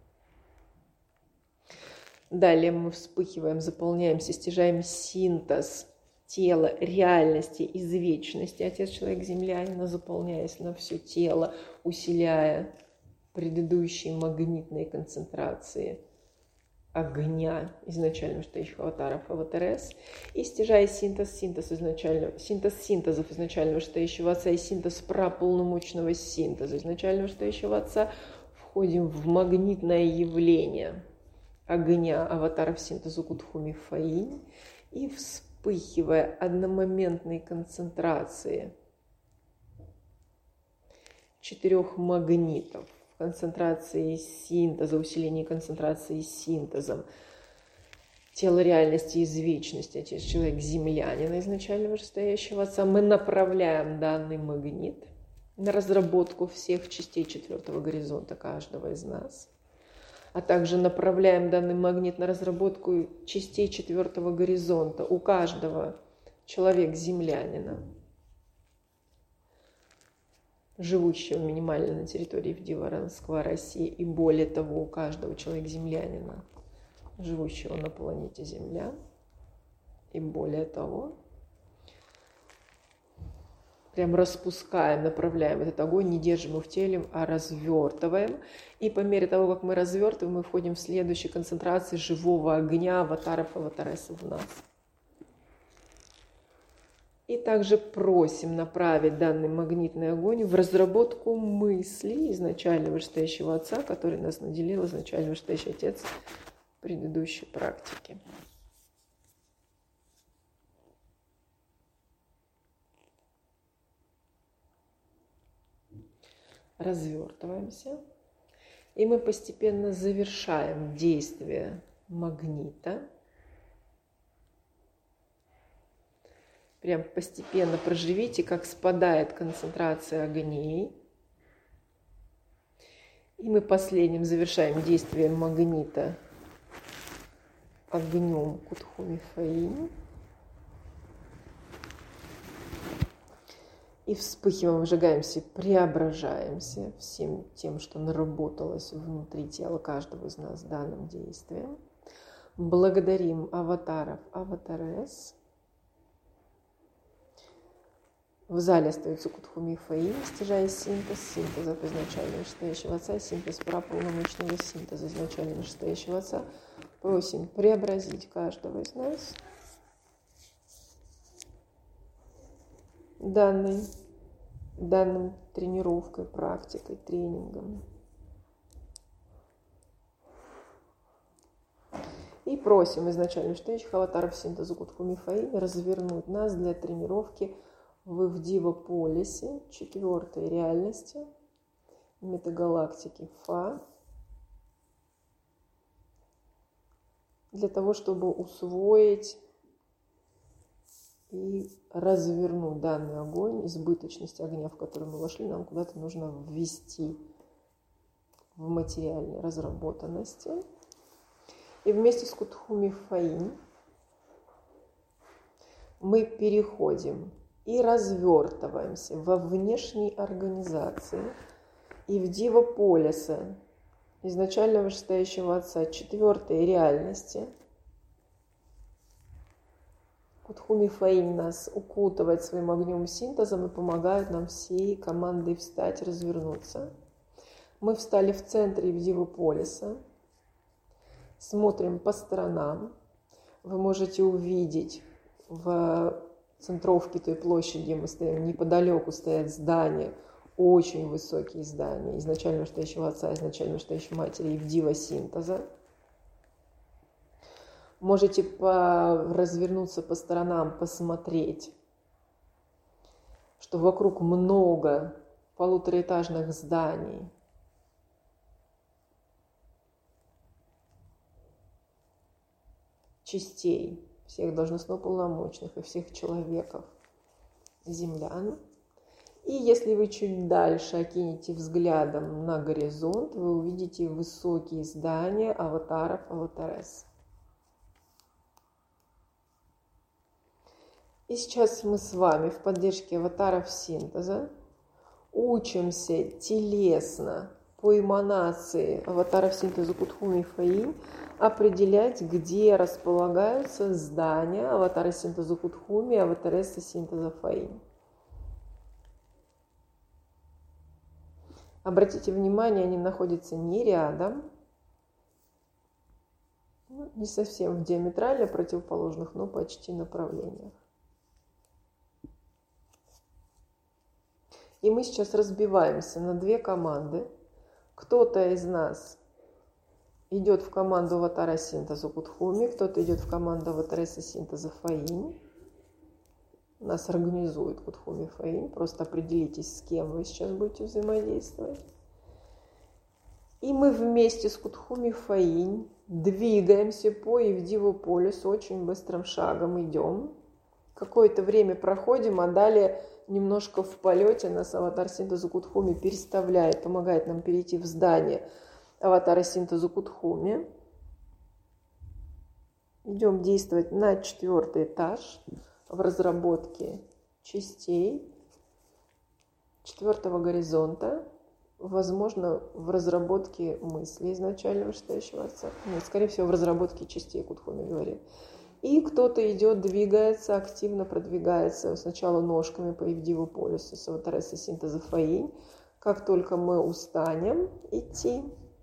Далее мы вспыхиваем, заполняемся, стяжаем синтез тела, реальности из вечности. Отец человек землянина, заполняясь на все тело, усиляя предыдущие магнитные концентрации огня изначально вышестоящих аватаров аватарес, и стяжая синтез синтезов изначально вышестоящего отца и синтез праполномочного синтеза изначально вышестоящего отца, входим в магнитное явление огня аватаров синтеза Кутхуми Фаинь и вспыхивая одномоментной концентрации 4 магнитов, концентрации синтеза, усиление концентрации синтезом, тело реальности из вечности, отец человек землянина изначально вышестоящего отца, мы направляем данный магнит на разработку всех частей 4-го горизонта каждого из нас, а также направляем данный магнит на разработку частей 4-го горизонта у каждого человека-землянина, живущего минимально на территории Вдиваранского России, и более того, у каждого человека-землянина, живущего на планете Земля, и более того, прям распускаем, направляем этот огонь, не держим его в теле, а развертываем. И по мере того, как мы развертываем, мы входим в следующие концентрации живого огня аватаров аватаресов в нас. И также просим направить данный магнитный огонь в разработку мыслей изначально вышестоящего отца, который нас наделил изначально вышестоящий отец в предыдущей практике. развертываемся. И мы постепенно завершаем действие магнита. Прям постепенно проживите, как спадает концентрация огней. И мы последним завершаем действие магнита огнем Кутхуми Фаинь. И вспыхиваем, выжигаемся, преображаемся всем тем, что наработалось внутри тела каждого из нас данным действием. Благодарим аватаров, аватарес. В зале остается Кутхуми Фаинь, стяжая синтез от изначально вышестоящего отца, синтез праполномочного синтеза изначально вышестоящего отца. Просим преобразить каждого из нас данным тренировкой, практикой, тренингом. И просим изначально вышестоящих аватаров синтеза Кутхуми Фаинь развернуть нас для тренировки в Дива-полисе, 4-й реальности, метагалактики Фа, для того, чтобы усвоить и развернуть данный огонь, избыточность огня, в который мы вошли, нам куда-то нужно ввести в материальной разработанности. И вместе с Кутхуми Фаинь мы переходим и развертываемся во внешней организации и в Дива-полисе, изначально вышестоящего отца, 4-й реальности. Кутхуми Фаинь нас укутывает своим огнем синтезом и помогает нам всей командой встать, развернуться. Мы встали в центре в Дива-полиса, смотрим по сторонам. Вы можете увидеть в центровке той площади, где мы стоим, неподалеку стоят здания, очень высокие здания, изначально вышестоящего отца, изначально вышестоящей матери и в Дива-синтеза. Можете развернуться по сторонам, посмотреть, что вокруг много полутораэтажных зданий. Частей всех должностно-полномочных и всех человеков, землян. И если вы чуть дальше окинете взглядом на горизонт, вы увидите высокие здания аватаров, аватарес. И сейчас мы с вами в поддержке аватаров синтеза учимся телесно по эманации аватаров синтеза Кутхуми Фаинь определять, где располагаются здания аватара синтеза Кутхуми и аватареса синтеза Фаинь. Обратите внимание, они находятся не рядом, не совсем в диаметрально противоположных, но почти направлениях. И мы сейчас разбиваемся на 2 команды. Кто-то из нас идет в команду аватара синтеза Кутхуми, кто-то идет в команду аватареса синтеза Фаинь. Нас организует Кутхуми Фаинь. Просто определитесь, с кем вы сейчас будете взаимодействовать. И мы вместе с Кутхуми Фаинь двигаемся по Дива-полису, очень быстрым шагом идем. Какое-то время проходим, а далее немножко в полете нас аватар синтеза Кутхуми переставляет, помогает нам перейти в здание аватара синтеза Кутхуми. Идем действовать на 4-й этаж в разработке частей 4-го горизонта, возможно, в разработке мысли изначально вышестоящего отца. Нет, скорее всего, в разработке частей Кутхуми говорит. И кто-то идет, двигается, активно продвигается сначала ножками по Дива-полису с аватареса синтеза Фаинь. Как только мы устанем идти,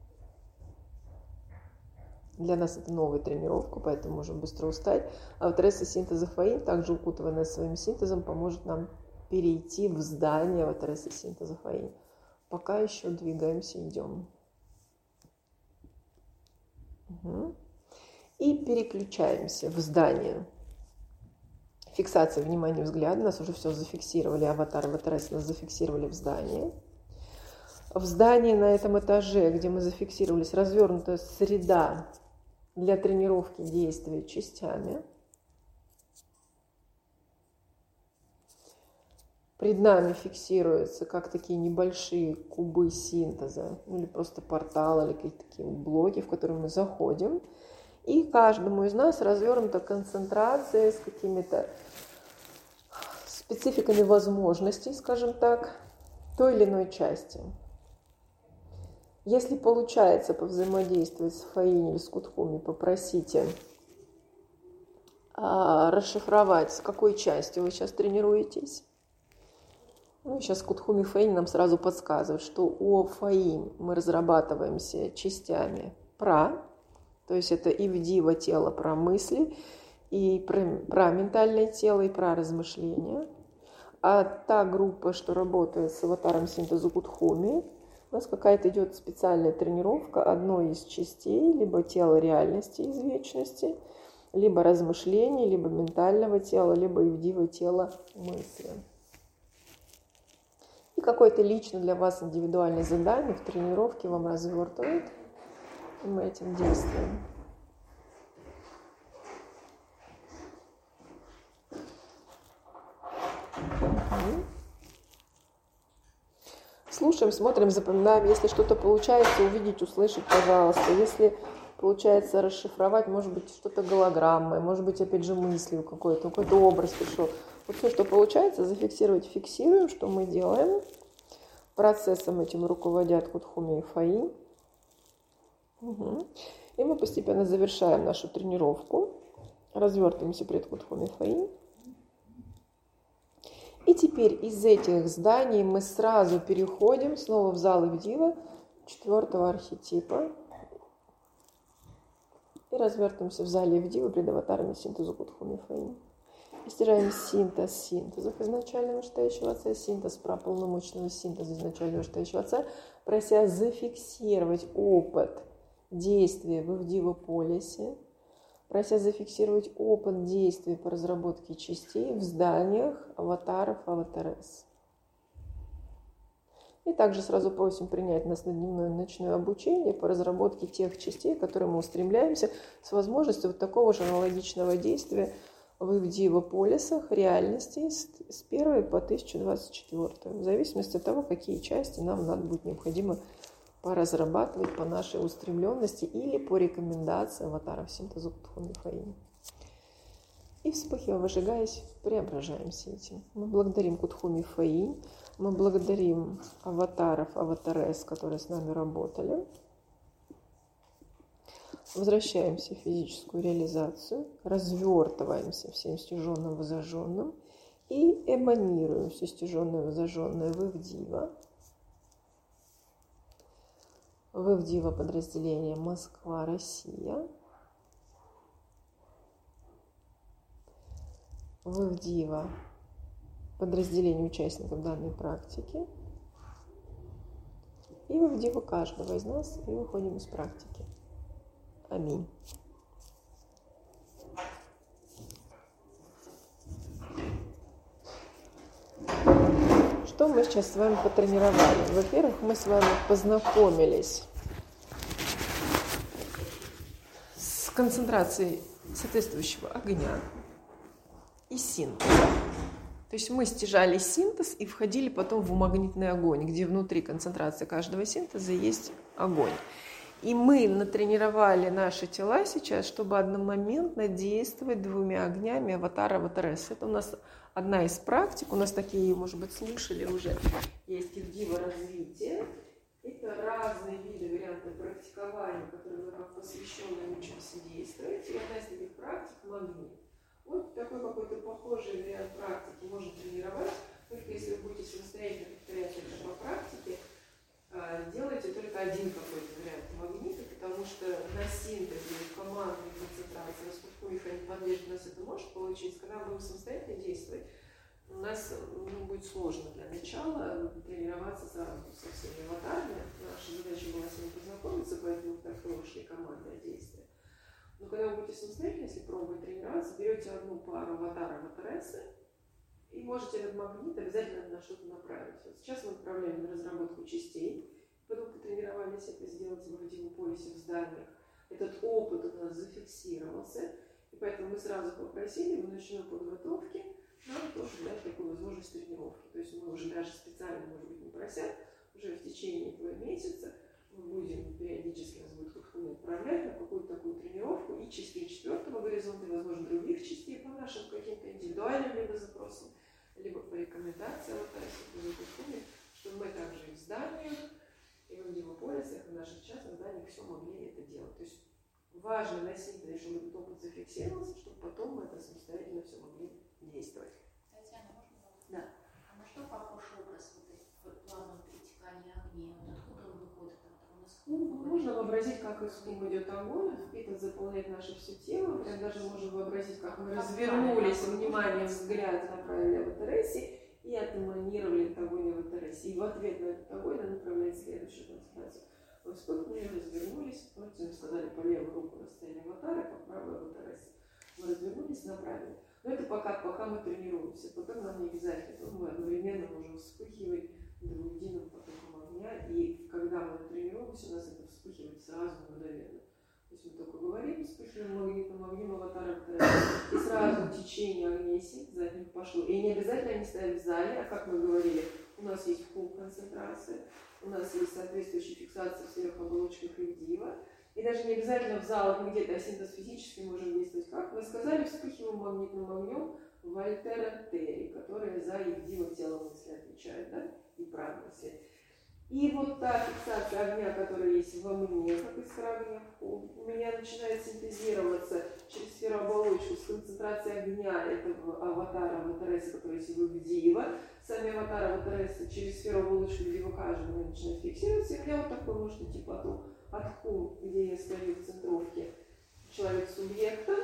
для нас это новая тренировка, поэтому можем быстро устать. Аватареса синтеза Фаинь, также укутывая своим синтезом, поможет нам перейти в здание аватареса синтеза Фаинь. Пока еще двигаемся, идем. Угу. И переключаемся в здание. Фиксация внимания, взгляда. Нас уже все зафиксировали. Аватар, аватарес нас зафиксировали в здании. В здании на этом этаже, где мы зафиксировались, развернута среда для тренировки действий частями. Пред нами фиксируются как такие небольшие кубы синтеза, или просто порталы, или какие-то такие блоки, в которые мы заходим. И каждому из нас развернута концентрация с какими-то спецификами возможностей, скажем так, той или иной части. Если получается повзаимодействовать с Фаини или с Кутхуми, попросите расшифровать, с какой частью вы сейчас тренируетесь. Ну, сейчас Кутхуми Фаини нам сразу подсказывают, что у Фаин мы разрабатываемся частями пра, то есть это и вдива тело про мысли, и про ментальное тело, и про размышления. А та группа, что работает с аватаром синтеза Кутхуми, у нас какая-то идет специальная тренировка одной из частей, либо тела реальности из вечности, либо размышлений, либо ментального тела, либо вдива тела мысли. И какое-то лично для вас индивидуальное задание в тренировке вам развертывает, и мы этим действуем. Слушаем, смотрим, запоминаем. Если что-то получается увидеть, услышать, пожалуйста. Если получается расшифровать, может быть, что-то голограммой, может быть, опять же, мыслью какой-то образ пришел. Вот все, что получается, зафиксировать, фиксируем, что мы делаем. Процессом этим руководят Кутхуми и Фаи. И мы постепенно завершаем нашу тренировку. Развертываемся пред Кутхуми и Фаи. И теперь из этих зданий мы сразу переходим снова в зал Ивдива 4-го архетипа. И развертываемся в зале Ивдива пред аватарами синтеза Кутхуми Фаи. И стираем синтез синтезов изначального вышестоящего отца, синтез праполномочного синтеза изначального вышестоящего отца, прося зафиксировать опыт действия в Ивдива-полисе, прося зафиксировать опыт действий по разработке частей в зданиях аватаров аватарес. И также сразу просим принять нас на дневное и ночное обучение по разработке тех частей, к которым мы устремляемся, с возможностью вот такого же аналогичного действия в Ивдива-полисах реальностей с 1 по 1024, в зависимости от того, какие части нам надо будет необходимо поразрабатывать по нашей устремленности или по рекомендации аватаров синтеза Кутхуми Фаи. И вспыхивая, выжигаясь, преображаемся этим. Мы благодарим Кутхуми Фаи, мы благодарим аватаров, аватарес, которые с нами работали. Возвращаемся в физическую реализацию, развертываемся всем стяженным, возожженным и эманируем все стяженное, возожженное в Ивдива. В Ивдива подразделение Москва, Россия. В Ивдива подразделение участников данной практики. И в Ивдива каждого из нас, и выходим из практики. Аминь. Что мы сейчас с вами потренировали? Во-первых, мы с вами познакомились с концентрацией соответствующего огня и синтеза. То есть мы стяжали синтез и входили потом в магнитный огонь, где внутри концентрации каждого синтеза есть огонь. И мы натренировали наши тела сейчас, чтобы одномоментно действовать двумя огнями аватара, аватарес. Это у нас одна из практик. У нас такие, может быть, слышали уже, есть Ивдива развитие. Это разные виды, варианты практикования, которые мы как посвященные учимся действовать. И одна из таких практик – магнит. Вот такой какой-то похожий вариант практики можно тренировать. Только если вы будете самостоятельно повторять это по практике, делайте только один какой-то вариант магнита, потому что на синтезе, командной концентрации, насколько их не подвижно, у нас это может получиться. Когда мы будем самостоятельно действовать, у нас будет сложно для начала тренироваться сразу со всеми аватарами. Наша задача была с ними познакомиться, поэтому так шли командное действие. Но когда вы будете самостоятельно, если пробовать тренироваться, берете одну пару аватара, аватаресы, и можете этот магнит обязательно на что-то направить. Вот сейчас мы направляем на разработку частей, пытались это сделать в радиополисе в зданиях. Этот опыт у нас зафиксировался, и поэтому мы сразу попросили в ночной подготовке нам тоже дать такую возможность тренировки. То есть мы уже даже специально, может быть, не прося, уже в течение этого месяца мы будем периодически, нас будет Кутхуми отправлять на какую-то такую тренировку и частей 4-го горизонта, и, возможно, других частей по нашим каким-то индивидуальным либо запросам, либо по рекомендациям Кутхуми, чтобы мы также и в зданиях, и в радиополисах, и в наших частных зданиях все могли это делать. То есть важно носитель, чтобы этот опыт зафиксировался, чтобы потом мы это самостоятельно все могли действовать. Татьяна, можно вопрос? Да. А на что похож образ вот плавного перетекания огней? Вот откуда он выходит? Он из куба? Можно вообразить, как из куба идет огонь, впитан заполняет наше все тело. Прям даже можем вообразить, как мы развернулись, внимание, взгляд направили в Тересе и отэманировали этот огонь в Тересе. И в ответ на этот огонь надо направлять следующую концентрацию. Мы вспыхнули, развернулись, мы сказали, по левую руку расстояние аватара, по правую аватаресе. Мы развернулись, направили. Но это пока мы тренируемся. Потом нам не обязательно. Мы одновременно можем вспыхивать двуединым потоком огня. И когда мы тренируемся, у нас это вспыхивает сразу мгновенно. То есть мы только говорим, вспыхиваем магнитным огнем аватара, и сразу течение огней сил за ним пошло. И не обязательно они стоят в зале, а как мы говорили, у нас есть пул концентрации, у нас есть соответствующая фиксация в сверхоболочках и в диво. И даже не обязательно в залах мы где-то синтез физически можем действовать. Как мы сказали, вспыхиваем магнитным огнем в альтера-тери, которая за евдиво тело мысли отвечает, да, и правмысли. И вот та фиксация огня, которая есть во мне, как искра огня, у меня начинает синтезироваться через сферооболочку с концентрацией огня этого аватара, аватареса, который есть в диво. Сами аватары аватареса через сферооболочку диво каждого начинает фиксироваться. И у меня вот такой может идти поток от кум, где я стою в центровке, человек-субъекта,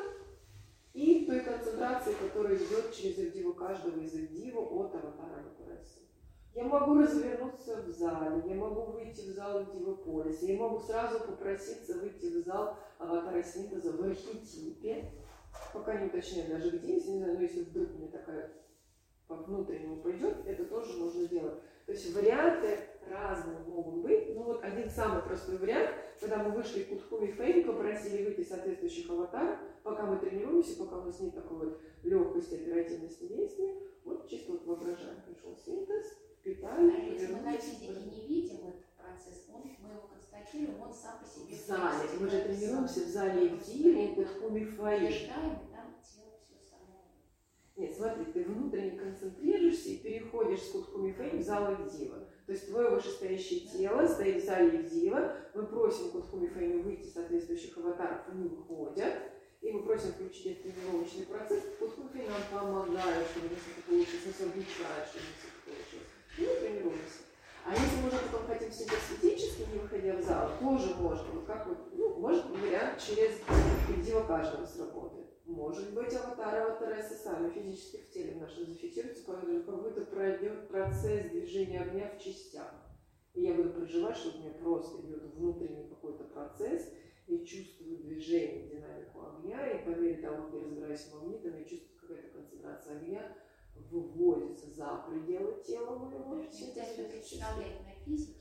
и той концентрации, которая идет через эгдиву каждого из эгдива от аватара аватареса. Я могу развернуться в зале, я могу выйти в зал эгдивополиса, я могу сразу попроситься выйти в зал аватара синтеза в архетипе, пока не уточняю даже где, если, не знаю, но если вдруг мне такая по внутреннему пойдет, это тоже можно делать. То есть варианты разные могут быть. Ну вот один самый простой вариант, когда мы вышли в Кутхуми Фейм, попросили выйти соответствующих аватаров, пока мы тренируемся, пока у нас нет такой вот легкости, оперативности действия, вот чисто вот воображаем, пришел синтез, питали, а если мы на физике не видим этот процесс, мы его констатируем, он сам по себе. В зале. Мы же тренируемся в зале Эгдивы, Кутхуми Фейм. Утверждаем, и там тело все само. Нет, смотри, ты внутренне концентрируешься и переходишь с Кутхуми Фейм в зал Эгдива. То есть твое вышестоящее тело стоит в зале Эгдива, мы просим Кутхуми Фейм выйти соответствующих аватаров, они выходят, и мы просим включить этот тренировочный процесс. Кутхуми Фейм нам помогает, чтобы у нас это получилось, нас обучает, чтобы у нас это получилось. И мы тренируемся. А если мы уже потом хотим синтез физически, не выходя в зал, тоже можно. Вот как вот, ну, может вариант через Эгдива каждого сработает. Может быть, аватары аватаресы сами физически в теле нашем зафиксируются, какой-то пройдет процесс движения огня в частях. И я буду проживать, что у меня просто идет внутренний какой-то процесс, я чувствую движение, динамику огня, и по мере того, как я разбираюсь с магнитом, я чувствую, какая-то концентрация огня выводится за пределы тела моего. Нельзя себе представлять на физике.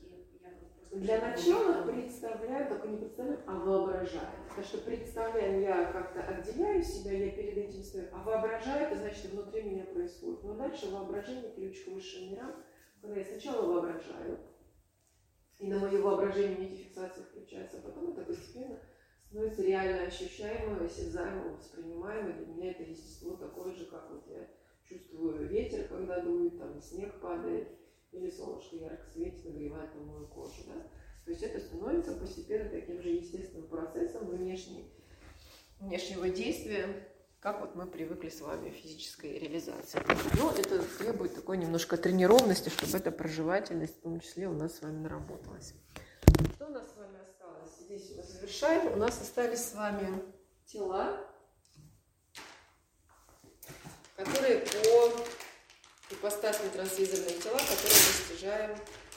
Для начала представляю, только не представляю, а воображаю. Потому что представляю, я как-то отделяю себя, я перед этим стою, а воображаю, это значит, внутри меня происходит. Но дальше воображение ключ к высшим мирам, когда я сначала воображаю, и на мое воображение эти фиксации включаются, а потом это постепенно становится реально ощущаемо, осязаемо, воспринимаемо. Для меня это естество такое же, как вот я чувствую ветер, когда дует, там снег падает, или солнышко ярко светит, нагревает там мою кожу. Да? То есть это становится постепенно таким же естественным процессом внешнего действия, как вот мы привыкли с вами в физической реализации. Но это требует такой немножко тренированности, чтобы эта проживательность в том числе у нас с вами наработалась. Что у нас с вами осталось? Здесь мы завершаем. У нас остались с вами тела, которые по ипостасные трансвизорные тела, которые мы достижаем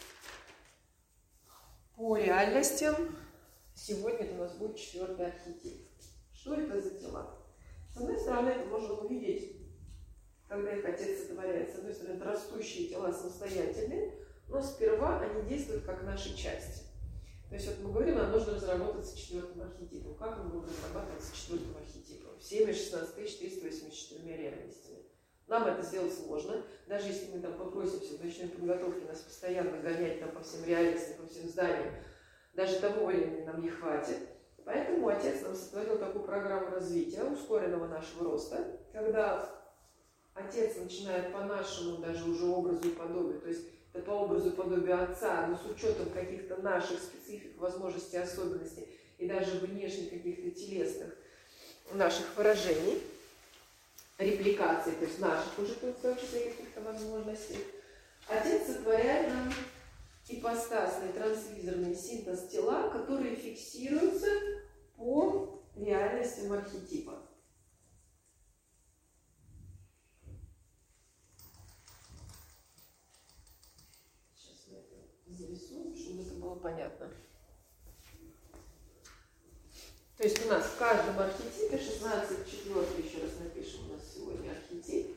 по реальностям. Сегодня это у нас будет 4-й архетип. Что это за тела? С одной стороны, это можно увидеть, когда их Отец сотворяет. С одной стороны, это растущие тела самостоятельные, но сперва они действуют как наши части. То То есть вот мы говорим, нам нужно разработаться четвертым архетипом. Как мы будем разрабатываться четвертым архетипом? Всеми 16 384 реальностями. Нам это сделать сложно. Даже если мы там попросимся в ночной подготовке нас постоянно гонять там, по всем реальностям, по всем зданиям, даже того времени нам не хватит. Поэтому Отец нам сотворил такую программу развития, ускоренного нашего роста, когда Отец начинает по нашему даже уже образу и подобию, то есть это по образу и подобию Отца, но с учетом каких-то наших специфик, возможностей, особенностей и даже внешних каких-то телесных наших выражений, репликаций, то есть наших уже в том числе каких-то возможностей, Отец сотворяет нам ипостасный трансвизорный синтез тела, которые фиксируются по реальностям архетипа. Сейчас мы это зарисуем, чтобы это было понятно. То есть у нас в каждом архетипе 16 четвертый, еще раз напишем, у нас сегодня архетип.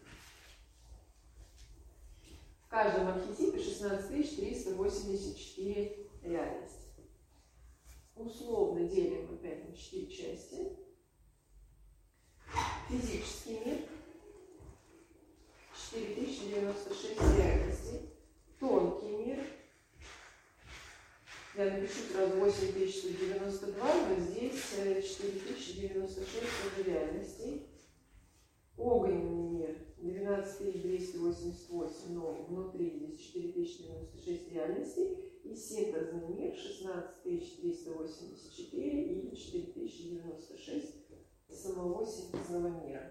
В каждом архетипе 16 384 реальности. Условно делим опять на 4 части. Физический мир 4096 реальностей. Тонкий мир. Я напишу сразу 8192, но здесь 4096 уже реальностей. Огненный мир 12288, но внутри здесь 4096 реальностей. И синтезный мир 16384 и 4096 самого синтезного мира.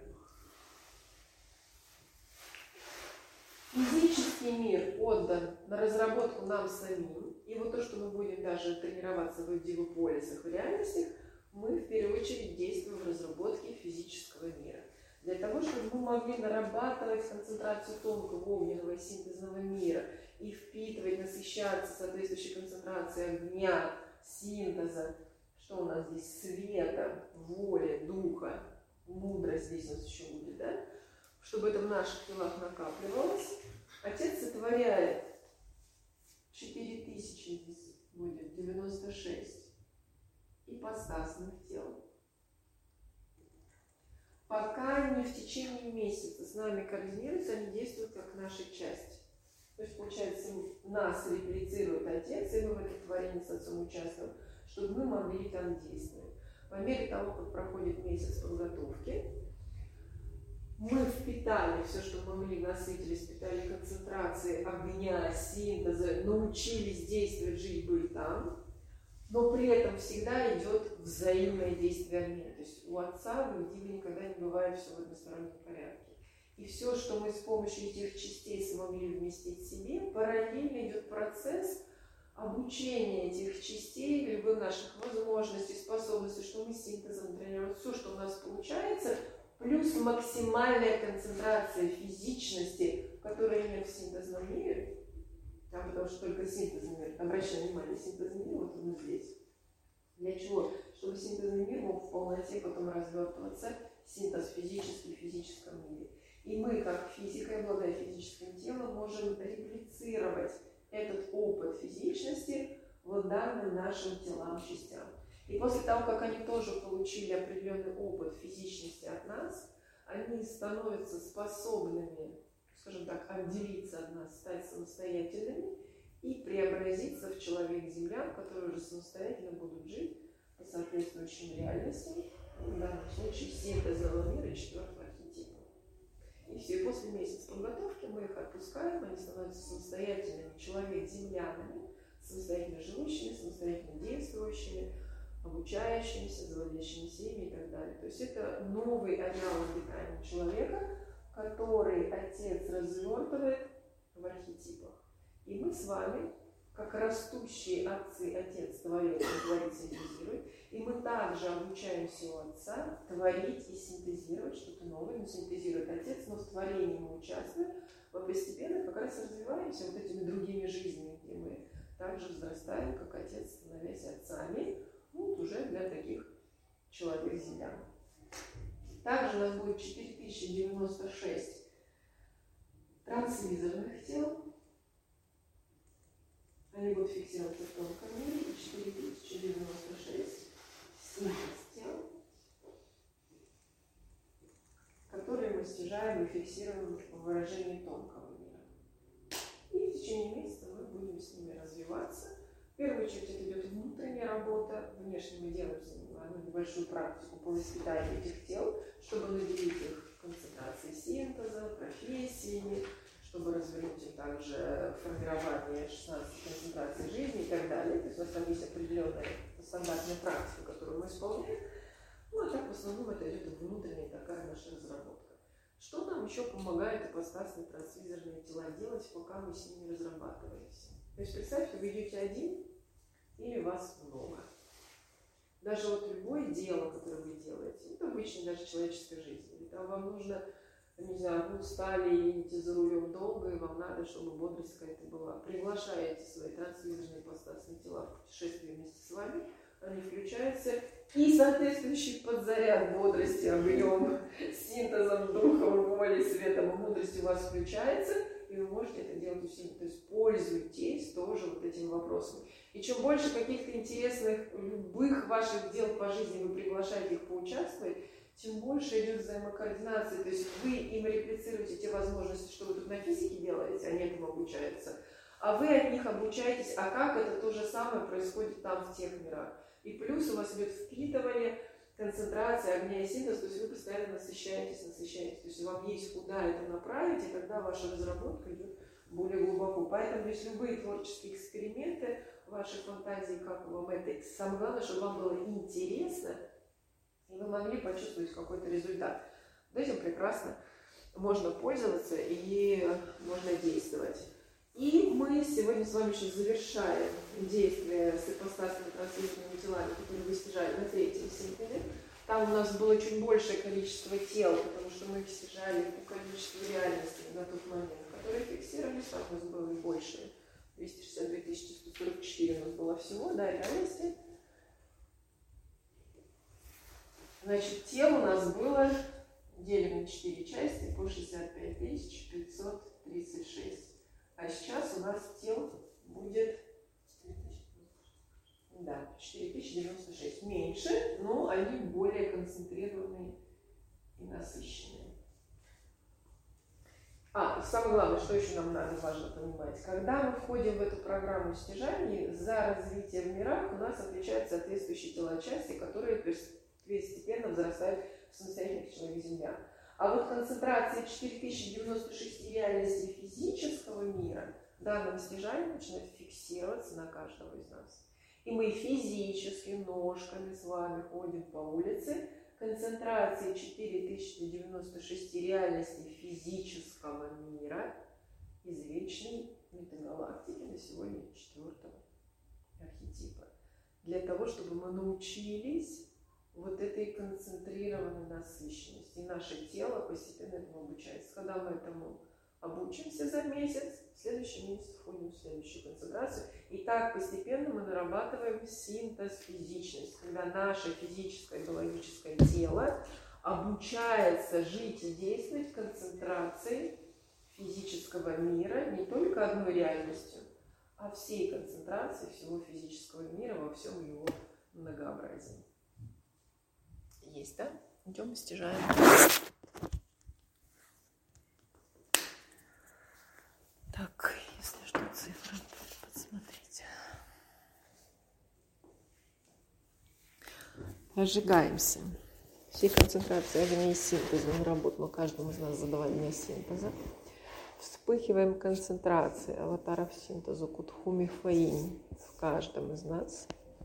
Физический мир отдан на разработку нам самим. И вот то, что мы будем даже тренироваться в дивополисах, в реальностях, мы в первую очередь действуем в разработке физического мира. Для того, чтобы мы могли нарабатывать концентрацию тонкого огненного и синтезного мира и впитывать, насыщаться соответствующей концентрацией огня, синтеза, что у нас здесь, света, воли, духа, мудрость здесь у нас еще будет, да? Чтобы это в наших телах накапливалось, Отец сотворяет 4000, здесь будет 96 ипостасных тел. Пока они в течение месяца с нами координируются, они действуют как наша часть. То есть, получается, нас реплицирует Отец, и мы в этом творении с Отцом участвуем, чтобы мы могли там действовать. По мере того, как проходит месяц подготовки, мы впитали все, что могли, насытились, впитали концентрации огня, синтеза, научились действовать, жить, быть там, но при этом всегда идет взаимное действие обмена. То есть у Отца в Диве никогда не бывает все в одностороннем порядке. И все, что мы с помощью этих частей смогли вместить в себе, параллельно идет процесс обучения этих частей, любых наших возможностей, способностей, что мы синтезом тренируем, все, что у нас получается, плюс максимальная концентрация физичности, которая нет в синтезном мире, там, потому что только синтезный мир, обращаем внимание, синтезный мир вот он здесь. Для чего? Чтобы синтезный мир мог в полноте потом развертываться, синтез физический в физическом мире. И мы, как физика, обладая физическим телом, можем реплицировать этот опыт физичности в данным нашим телам, частям. И после того, как они тоже получили определенный опыт физичности от нас, они становятся способными, скажем так, отделиться от нас, стать самостоятельными и преобразиться в человек-землян, которые уже самостоятельно будут жить по соответствующим реальностям, в данном случае синтезного мира и четвертого архетипа. И все, и после месяца подготовки мы их отпускаем, они становятся самостоятельными человек-землянами, самостоятельно живущими, самостоятельно действующими, обучающимися, заводящими семьи и так далее. То есть это новый ареал обитания человека, который Отец развертывает в архетипах. И мы с вами, как растущие отцы, Отец творит, синтезирует, и мы также обучаемся у Отца творить и синтезировать что-то новое. Но синтезирует Отец, но в творении мы участвуем, мы постепенно как раз развиваемся вот этими другими жизнями, где мы также взрастаем, как Отец, становясь отцами, вот уже для таких человек-землян. Также у нас будет 4096 транслизерных тел. Они будут фиксироваться в тонком мире, и 4096 синтез тел, которые мы стяжаем и фиксируем в выражении тонкого мира. И в течение месяца мы будем с ними развиваться. В первую очередь это идет внутренняя работа. Внешне мы делаем одну небольшую практику по воспитанию этих тел, чтобы наделить их концентрацией синтеза, профессиями, чтобы развернуть им также формирование 16 концентраций жизни и так далее. То есть у нас там есть определенная стандартная практика, которую мы исполняем. Ну, а так в основном это идет внутренняя такая наша разработка. Что нам еще помогает ипостасные трансвизорные тела делать, пока мы с ними разрабатываемся? То есть представьте, вы идете один или вас много. Даже вот любое дело, которое вы делаете, это обычная даже человеческая жизнь. Там вам нужно, не знаю, вы устали, едете за рулем долго, и вам надо, чтобы бодрость какая-то была. Приглашаете свои трансвизорные ипостасные тела в путешествие вместе с вами, они включаются, и соответствующий подзаряд бодрости, огнем, синтезом, духом, волей, светом и мудростью у вас включается, и вы можете это делать усиленно. То есть пользуйтесь тоже вот этими вопросами. И чем больше каких-то интересных, любых ваших дел по жизни вы приглашаете их поучаствовать, тем больше идет взаимокоординация. То есть вы им реплицируете те возможности, что вы тут на физике делаете, они этому обучаются, а вы от них обучаетесь, а как это то же самое происходит там, в тех мирах. И плюс у вас идет впитывание, концентрация огня и синтез, то есть вы постоянно насыщаетесь. То есть вам есть куда это направить, и тогда ваша разработка идет более глубоко. Поэтому здесь любые творческие эксперименты, ваши фантазии, как вам это, самое главное, чтобы вам было интересно, и вы могли почувствовать какой-то результат. Вот этим прекрасно можно пользоваться и можно действовать. И мы сегодня с вами еще завершаем действие с ипостасными трансвизорными телами, которые вы стяжали на третьем синтезе. Там у нас было чуть большее количество тел, потому что мы их стяжали по количеству реальности на тот момент, которые фиксировались, там у нас было и больше. 262 144 у нас было всего, да, реальности. Значит, тел у нас было, делим на 4 части, по 65 536. А сейчас у нас тел будет 4096. Меньше, но они более концентрированные и насыщенные. И самое главное, что еще нам надо важно понимать. Когда мы входим в эту программу стяжаний, за развитие в мирах у нас отвечают соответствующие тела части, которые постепенно взрастают в самостоятельных человек-землях. А вот концентрация 4096 реальностей физического мира в данном стяжании начинает фиксироваться на каждого из нас. И мы физически ножками с вами ходим по улице. Концентрация 4096 реальностей физического мира из вечной метагалактики на сегодня 4-го архетипа. Для того, чтобы мы научились вот этой концентрированной насыщенности. И наше тело постепенно этому обучается. Когда мы этому обучимся за месяц, в следующий месяц входим в следующую концентрацию. И так постепенно мы нарабатываем синтез физичности, когда наше физическое биологическое тело обучается жить и действовать в концентрации физического мира не только одной реальностью, а всей концентрации всего физического мира во всем его многообразии. Есть, да? Идем, стяжаем. Так, если что, цифры подсмотрите. Разжигаемся. Всей концентрации огня и синтеза на работу. Мы каждому из нас за 2 дня синтеза. Вспыхиваем концентрации аватаров синтеза Кутхуми Фаинь в каждом из нас.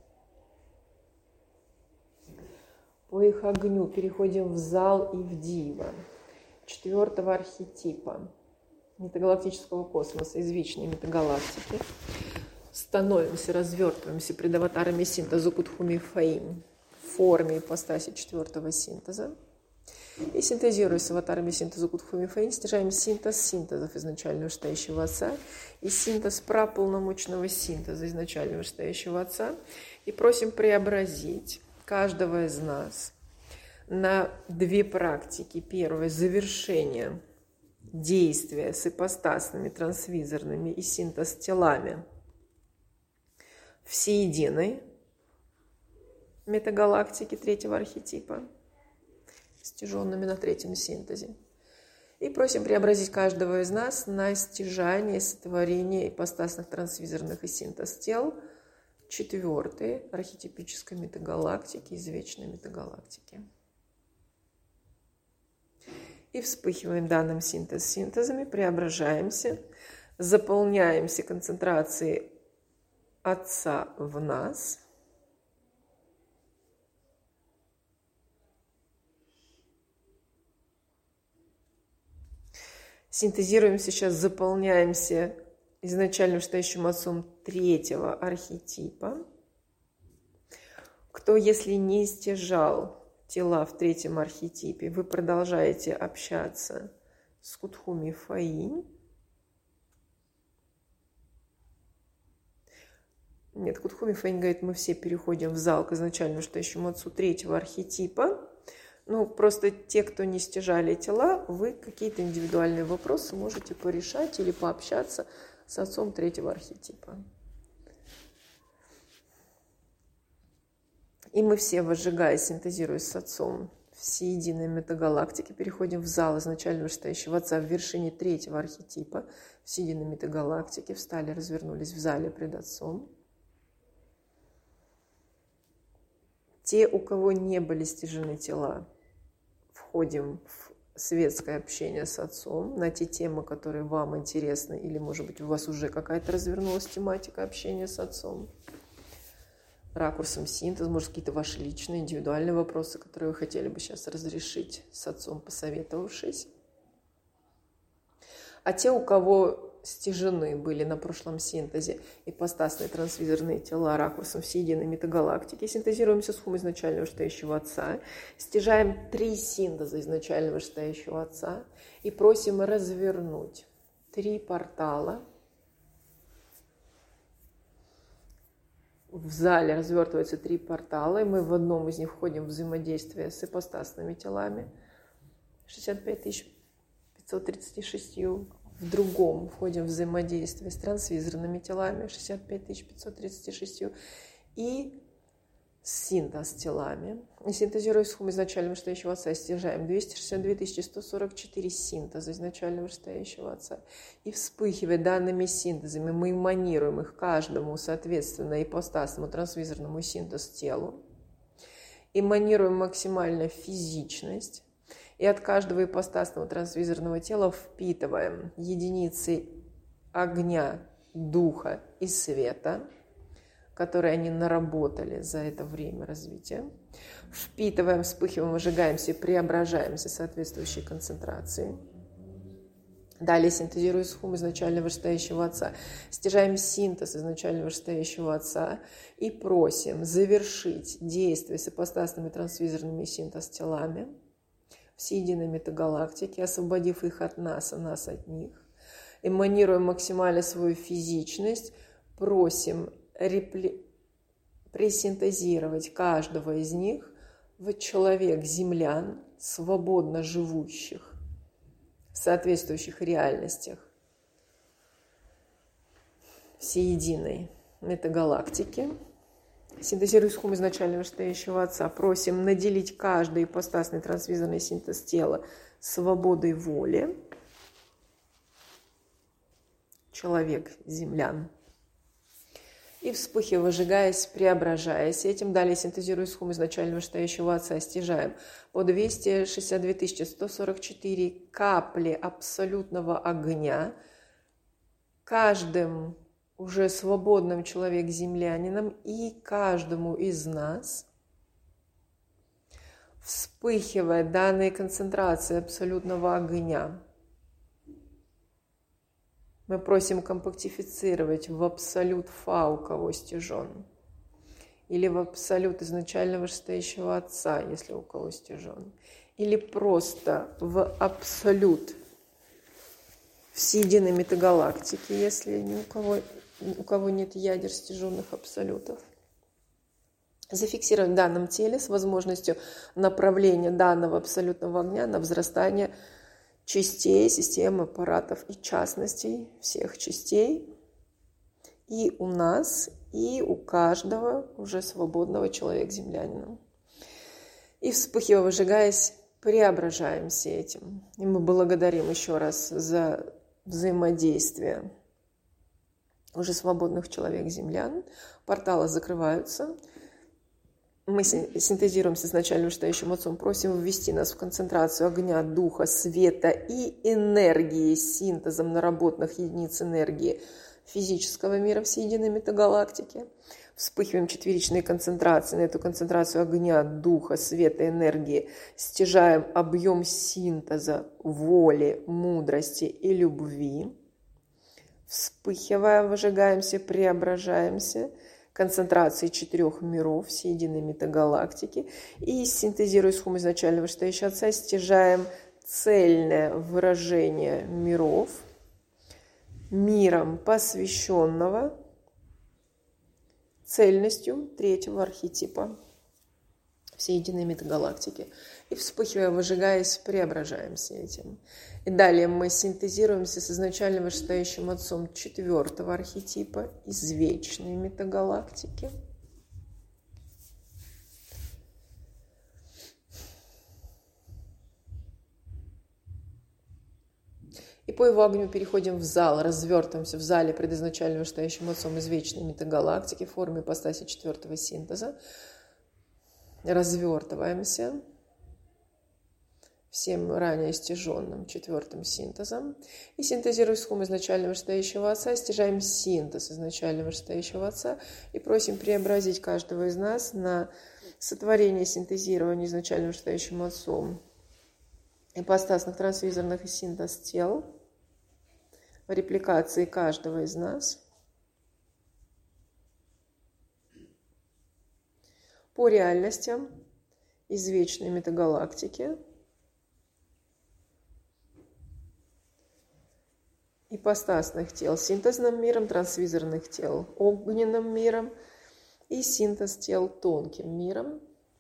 По их огню переходим в зал и в дива 4-го архетипа метагалактического космоса из вечной метагалактики. Становимся, развертываемся пред аватарами синтеза Кутхуми Фаинь в форме ипостаси 4-го синтеза. И синтезируя с аватарами синтеза Кутхуми Фаинь, стяжаем синтез синтезов изначально вышестоящего Отца и синтез праполномочного синтеза изначально вышестоящего Отца и просим преобразить каждого из нас на 2 практики. Первое – завершение действия с ипостасными, трансвизорными и синтез телами всеединой метагалактики третьего архетипа, стяженными на третьем синтезе. И просим преобразить каждого из нас на стяжание, сотворение ипостасных трансвизорных и синтез тел четвертой архетипической метагалактики, извечной метагалактики. И вспыхиваем данным синтезами, преображаемся, заполняемся концентрацией Отца в нас. Синтезируем сейчас, заполняемся изначально вышестоящим Отцом третьего архетипа. Кто, если не стяжал тела в третьем архетипе, вы продолжаете общаться с Кутхуми Фаинь. Нет, Кутхуми Фаинь говорит, мы все переходим в зал к изначально вышестоящему Отцу третьего архетипа. Ну, просто те, кто не стяжали тела, вы какие-то индивидуальные вопросы можете порешать или пообщаться с Отцом третьего архетипа. И мы все, возжигая, синтезируясь с Отцом всеединой метагалактики, переходим в зал изначально вышестоящего Отца в вершине третьего архетипа всеединой метагалактики, встали, развернулись в зале пред Отцом. Те, у кого не были стяжены тела, входим в светское общение с Отцом на те темы, которые вам интересны, или, может быть, у вас уже какая-то развернулась тематика общения с Отцом. Ракурсом синтез, может, какие-то ваши личные, индивидуальные вопросы, которые вы хотели бы сейчас разрешить с Отцом, посоветовавшись. А те, у кого стяжены были на прошлом синтезе ипостасные трансвизорные тела ракурсом всеединой метагалактики, синтезируемся с хум изначально вышестоящего Отца, стяжаем 3 синтеза изначально вышестоящего Отца и просим развернуть 3 портала. В зале развертываются 3 портала, и мы в одном из них входим в взаимодействие с ипостасными телами 65 536, в другом входим в взаимодействие с трансвизорными телами 65 536 и синтез телами. И синтезируясь с хум изначально вышестоящего Отца, стяжаем 262 144 синтеза изначально вышестоящего Отца. И вспыхивая данными синтезами, мы эманируем их каждому, соответственно, ипостасному трансвизорному синтез телу. Эманируем максимально физичность. И от каждого ипостасного трансвизорного тела впитываем единицы огня, духа и света, которые они наработали за это время развития. Впитываем, вспыхиваем, выжигаемся и преображаемся соответствующей концентрации. Далее, синтезируя с хум изначально вышестоящего Отца, стяжаем синтез изначально вышестоящего Отца и просим завершить действие с ипостасными трансвизорными синтез-телами всеединой метагалактики, освободив их от нас, а нас от них. Эманируем максимально свою физичность, просим пресинтезировать каждого из них в человек-землян, свободно живущих в соответствующих реальностях всеединой метагалактики. Синтезируя с хум изначально вышестоящего Отца, просим наделить каждый ипостасный трансвизорный синтез тела свободой воли. Человек-землян. И вспыхивая, выжигаясь, преображаясь этим, далее синтезируя с хум изначально вышестоящего Отца, стяжаем по 262 144 капли абсолютного огня каждым уже свободным человек-землянином и каждому из нас, вспыхивая данные концентрации абсолютного огня, мы просим компактифицировать в абсолют Фа, у кого стяжен, или в абсолют изначально вышестоящего Отца, если у кого стяжен, или просто в абсолют всеединой метагалактики, если у кого нет ядер стяженных абсолютов. Зафиксируем в данном теле с возможностью направления данного абсолютного огня на возрастание частей системы аппаратов и частностей всех частей и у нас, и у каждого уже свободного человека-землянина. И вспыхивая, выжигаясь, преображаемся этим. И мы благодарим еще раз за взаимодействие уже свободных человек-землян. Порталы закрываются. Мы синтезируем с изначально вышестоящим отцом, просим ввести нас в концентрацию огня, духа, света и энергии синтезом наработанных единиц энергии физического мира всей единой метагалактики. Вспыхиваем четверичные концентрации. На эту концентрацию огня, духа, света, энергии стяжаем объем синтеза воли, мудрости и любви. Вспыхивая, выжигаемся, преображаемся. Концентрации 4 миров всей единой метагалактики. И синтезируя схему изначально вышестоящего отца, стяжаем цельное выражение миров, миром посвященного, цельностью 3-го архетипа всей единой метагалактики. И вспыхивая, выжигаясь, преображаемся этим. И далее мы синтезируемся с изначально вышестоящим отцом 4-го архетипа из вечной метагалактики. И по его огню переходим в зал, развертываемся в зале предизначально вышестоящим отцом из вечной метагалактики в форме ипостаси 4-го синтеза. Развертываемся всем ранее стяженным 4-м синтезом. И синтезируя схему изначально вышестоящего отца, стяжаем синтез изначально вышестоящего отца и просим преобразить каждого из нас на сотворение синтезирования изначально вышестоящим отцом ипостасных трансвизорных и синтез тел в репликации каждого из нас по реальностям из вечной метагалактики, ипостасных тел синтезным миром, трансвизорных тел огненным миром и синтез тел тонким миром.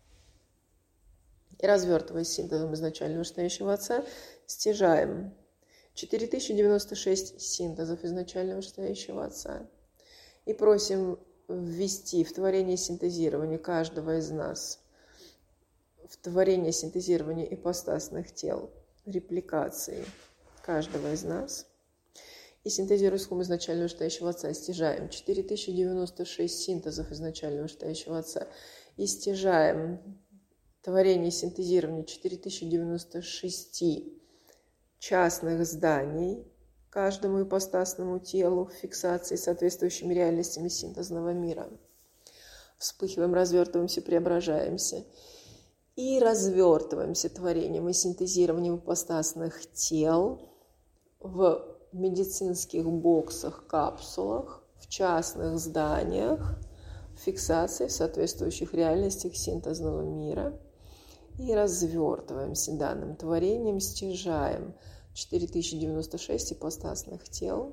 И развертываясь синтезом изначально вышестоящего отца, стяжаем 4096 синтезов изначально вышестоящего отца и просим ввести в творение синтезирования каждого из нас, в творение синтезирования ипостасных тел, репликации каждого из нас. И синтезируя схему изначально вышестоящего отца, стяжаем 4096 синтезов изначально вышестоящего отца и стяжаем творение синтезирования 4096 частных зданий каждому ипостасному телу в фиксации с соответствующими реальностями синтезного мира. Вспыхиваем, развертываемся, преображаемся. И развертываемся творением и синтезированием ипостасных тел в медицинских боксах, капсулах, в частных зданиях, в фиксации в соответствующих реальностях синтезного мира. И развертываемся данным творением, стяжаем 4096 ипостасных тел.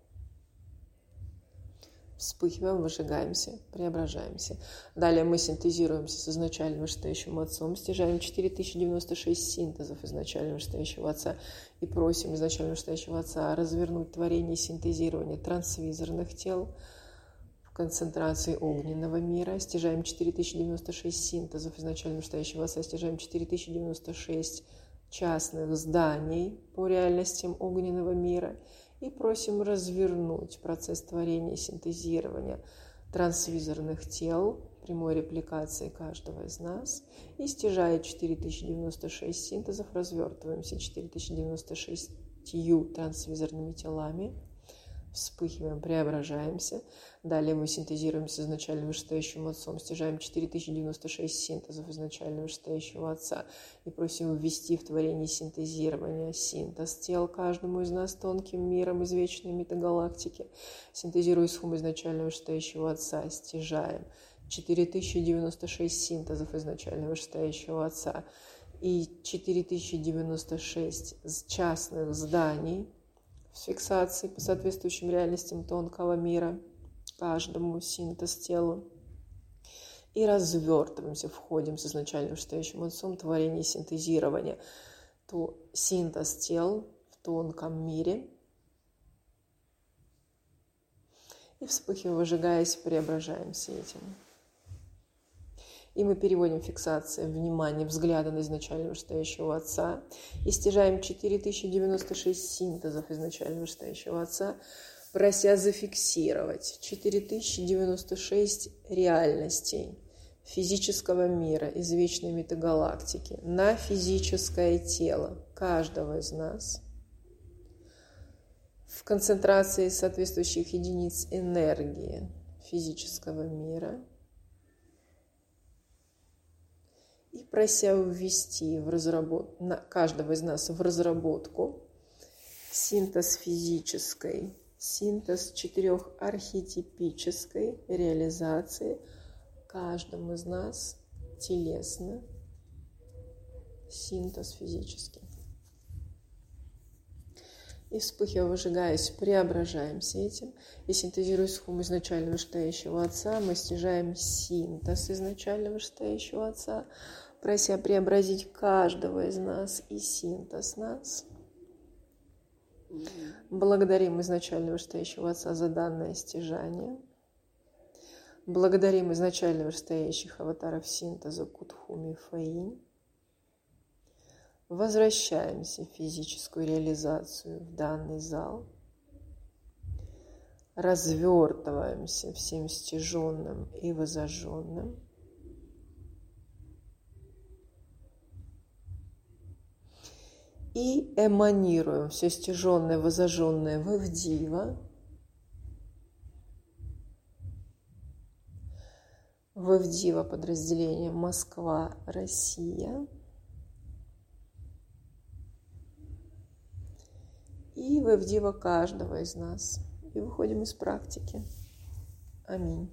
Вспыхиваем, выжигаемся, преображаемся. Далее мы синтезируемся с изначально вышестоящим отцом, стяжаем 4096 синтезов изначально вышестоящего отца и просим изначально вышестоящего отца развернуть творение синтезирования трансвизорных тел в концентрации огненного мира. Стяжаем 4096 синтезов изначально вышестоящего отца, стяжаем 4096 частных зданий по реальностям огненного мира и просим развернуть процесс творения и синтезирования трансвизорных тел, прямой репликации каждого из нас. И стяжая 4096 синтезов, развертываемся 4096 трансвизорными телами. Вспыхиваем, преображаемся. Далее мы синтезируем с изначально вышестоящим отцом, стяжаем 4096 синтезов изначально вышестоящего отца и просим ввести в творение синтезирования синтез тел каждому из нас тонким миром из вечной метагалактики. Синтезируя схему изначально вышестоящего отца, стяжаем 4096 синтезов изначально вышестоящего отца и 4096 частных зданий с фиксацией по соответствующим реальностям тонкого мира, каждому синтез телу. И развертываемся, входим с изначально вышестоящим отцом творение и синтезирование. То синтез тел в тонком мире. И вспыхивая, выжигаясь, преображаемся этим. И мы переводим фиксации внимания, взгляда на изначально вышестоящего Отца и стяжаем 4096 синтезов изначально вышестоящего Отца, прося зафиксировать 4096 реальностей физического мира из вечной метагалактики на физическое тело каждого из нас в концентрации соответствующих единиц энергии физического мира и прося ввести каждого из нас в разработку синтез физической, синтез 4 архетипической реализации каждому из нас телесно, синтез физический. И вспыхивая, выжигаясь, преображаемся этим. И синтезируясь схему изначально вышестоящего Отца, мы стяжаем синтез изначально вышестоящего Отца, прося преобразить каждого из нас и синтез нас. Благодарим изначально вышестоящего Отца за данное стяжание. Благодарим изначально вышестоящих аватаров синтеза Кутхуми Фаинь. Возвращаемся в физическую реализацию в данный зал. Развертываемся всем стяженным и возожженным. И эманируем все стяженное, возожженное в Эвдива. В Эвдива подразделение Москва, Россия. И в Эвдива каждого из нас. И выходим из практики. Аминь.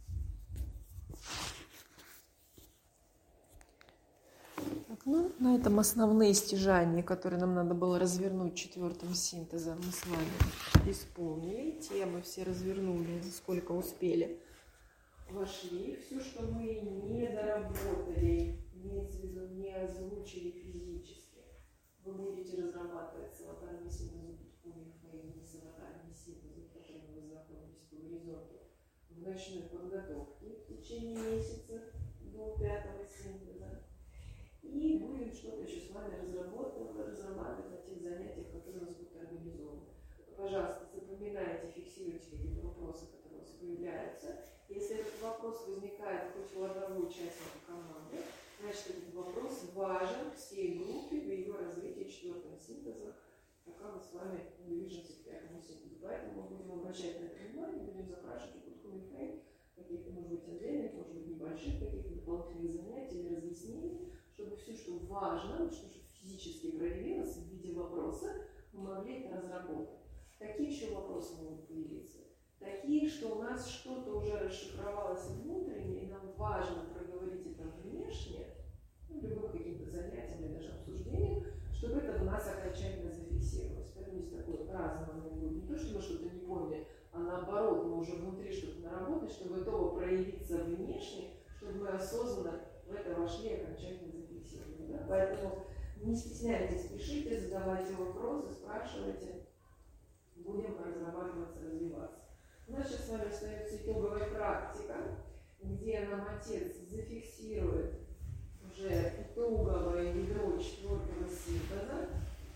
Так, на этом основные стяжания, которые нам надо было развернуть 4-м синтезом, мы с вами исполнили. Темы все развернули, сколько успели. Вошли. Все, что мы не доработали, имеется в виду, не озвучили физически, вы будете разрабатывать с аватарами синтеза Кутхуми Фаинь, с аватарами синтеза, которыми вы знакомитесь по горизонту, в ночной подготовке в течение месяца до 5-го синтеза. И будем что-то еще с вами разрабатывать на тех занятиях, которые у нас будут организованы. Пожалуйста, запоминайте, фиксируйте какие-то вопросы, которые у вас появляются. Если этот вопрос возникает хоть у одного участника команды, значит, этот вопрос важен всей группе в ее развитии 4-го синтеза, пока мы с вами движемся к 5-му синтезу. Поэтому мы будем обращать на это внимание, будем запрашивать у Кутхуми Фаинь каких-то, может быть, отдельных, может быть, небольших каких-то дополнительных занятий или разъяснений, чтобы все, что важно, что физически проявилось в виде вопроса, мы могли это разработать. Какие еще вопросы могут появиться? Такие, что у нас что-то уже расшифровалось внутренне, и нам важно проговорить это внешне, любым каким-то занятием или даже обсуждением, чтобы это в нас окончательно зафиксировалось. Поэтому есть такое празднование будет. Не то, что мы что-то не поняли, а наоборот, мы уже внутри что-то наработали, чтобы готово проявиться внешне, чтобы мы осознанно в это вошли и окончательно зафиксировали. Да? Поэтому не стесняйтесь, пишите, задавайте вопросы, спрашивайте. Будем разрабатываться, развиваться. У нас сейчас с вами остается итоговая практика, где нам Отец зафиксирует уже итоговое ядро 4-го синтеза.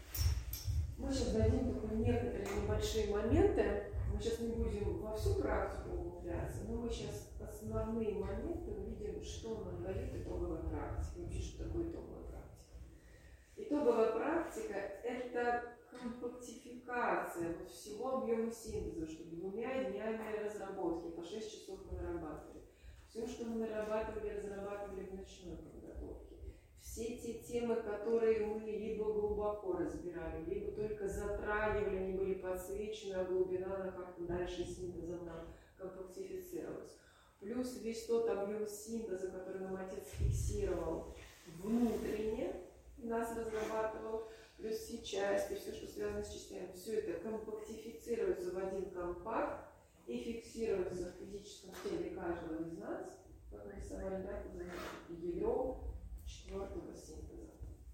Мы сейчас дадим только некоторые небольшие моменты. Мы сейчас не будем во всю практику углубляться, но мы сейчас основные моменты увидим, что нам дает итоговая практика. Вообще, что такое итоговая практика? Итоговая практика – это компактификация всего объема синтеза, что 2 днями разработки, по 6 часов мы нарабатывали. Все, что мы нарабатывали, разрабатывали в ночной подготовке. Все те темы, которые мы либо глубоко разбирали, либо только затрагивали, они были подсвечены, а глубина на как-то дальше синтезом нам компактифицировалась. Плюс весь тот объем синтеза, который нам Отец фиксировал внутренне, нас разрабатывал, плюс все части, все, что связано с частями, все это компактифицируется в один компакт и фиксируется в физическом теле каждого из нас, как мы рисовали, да, ядро 4-го синтеза.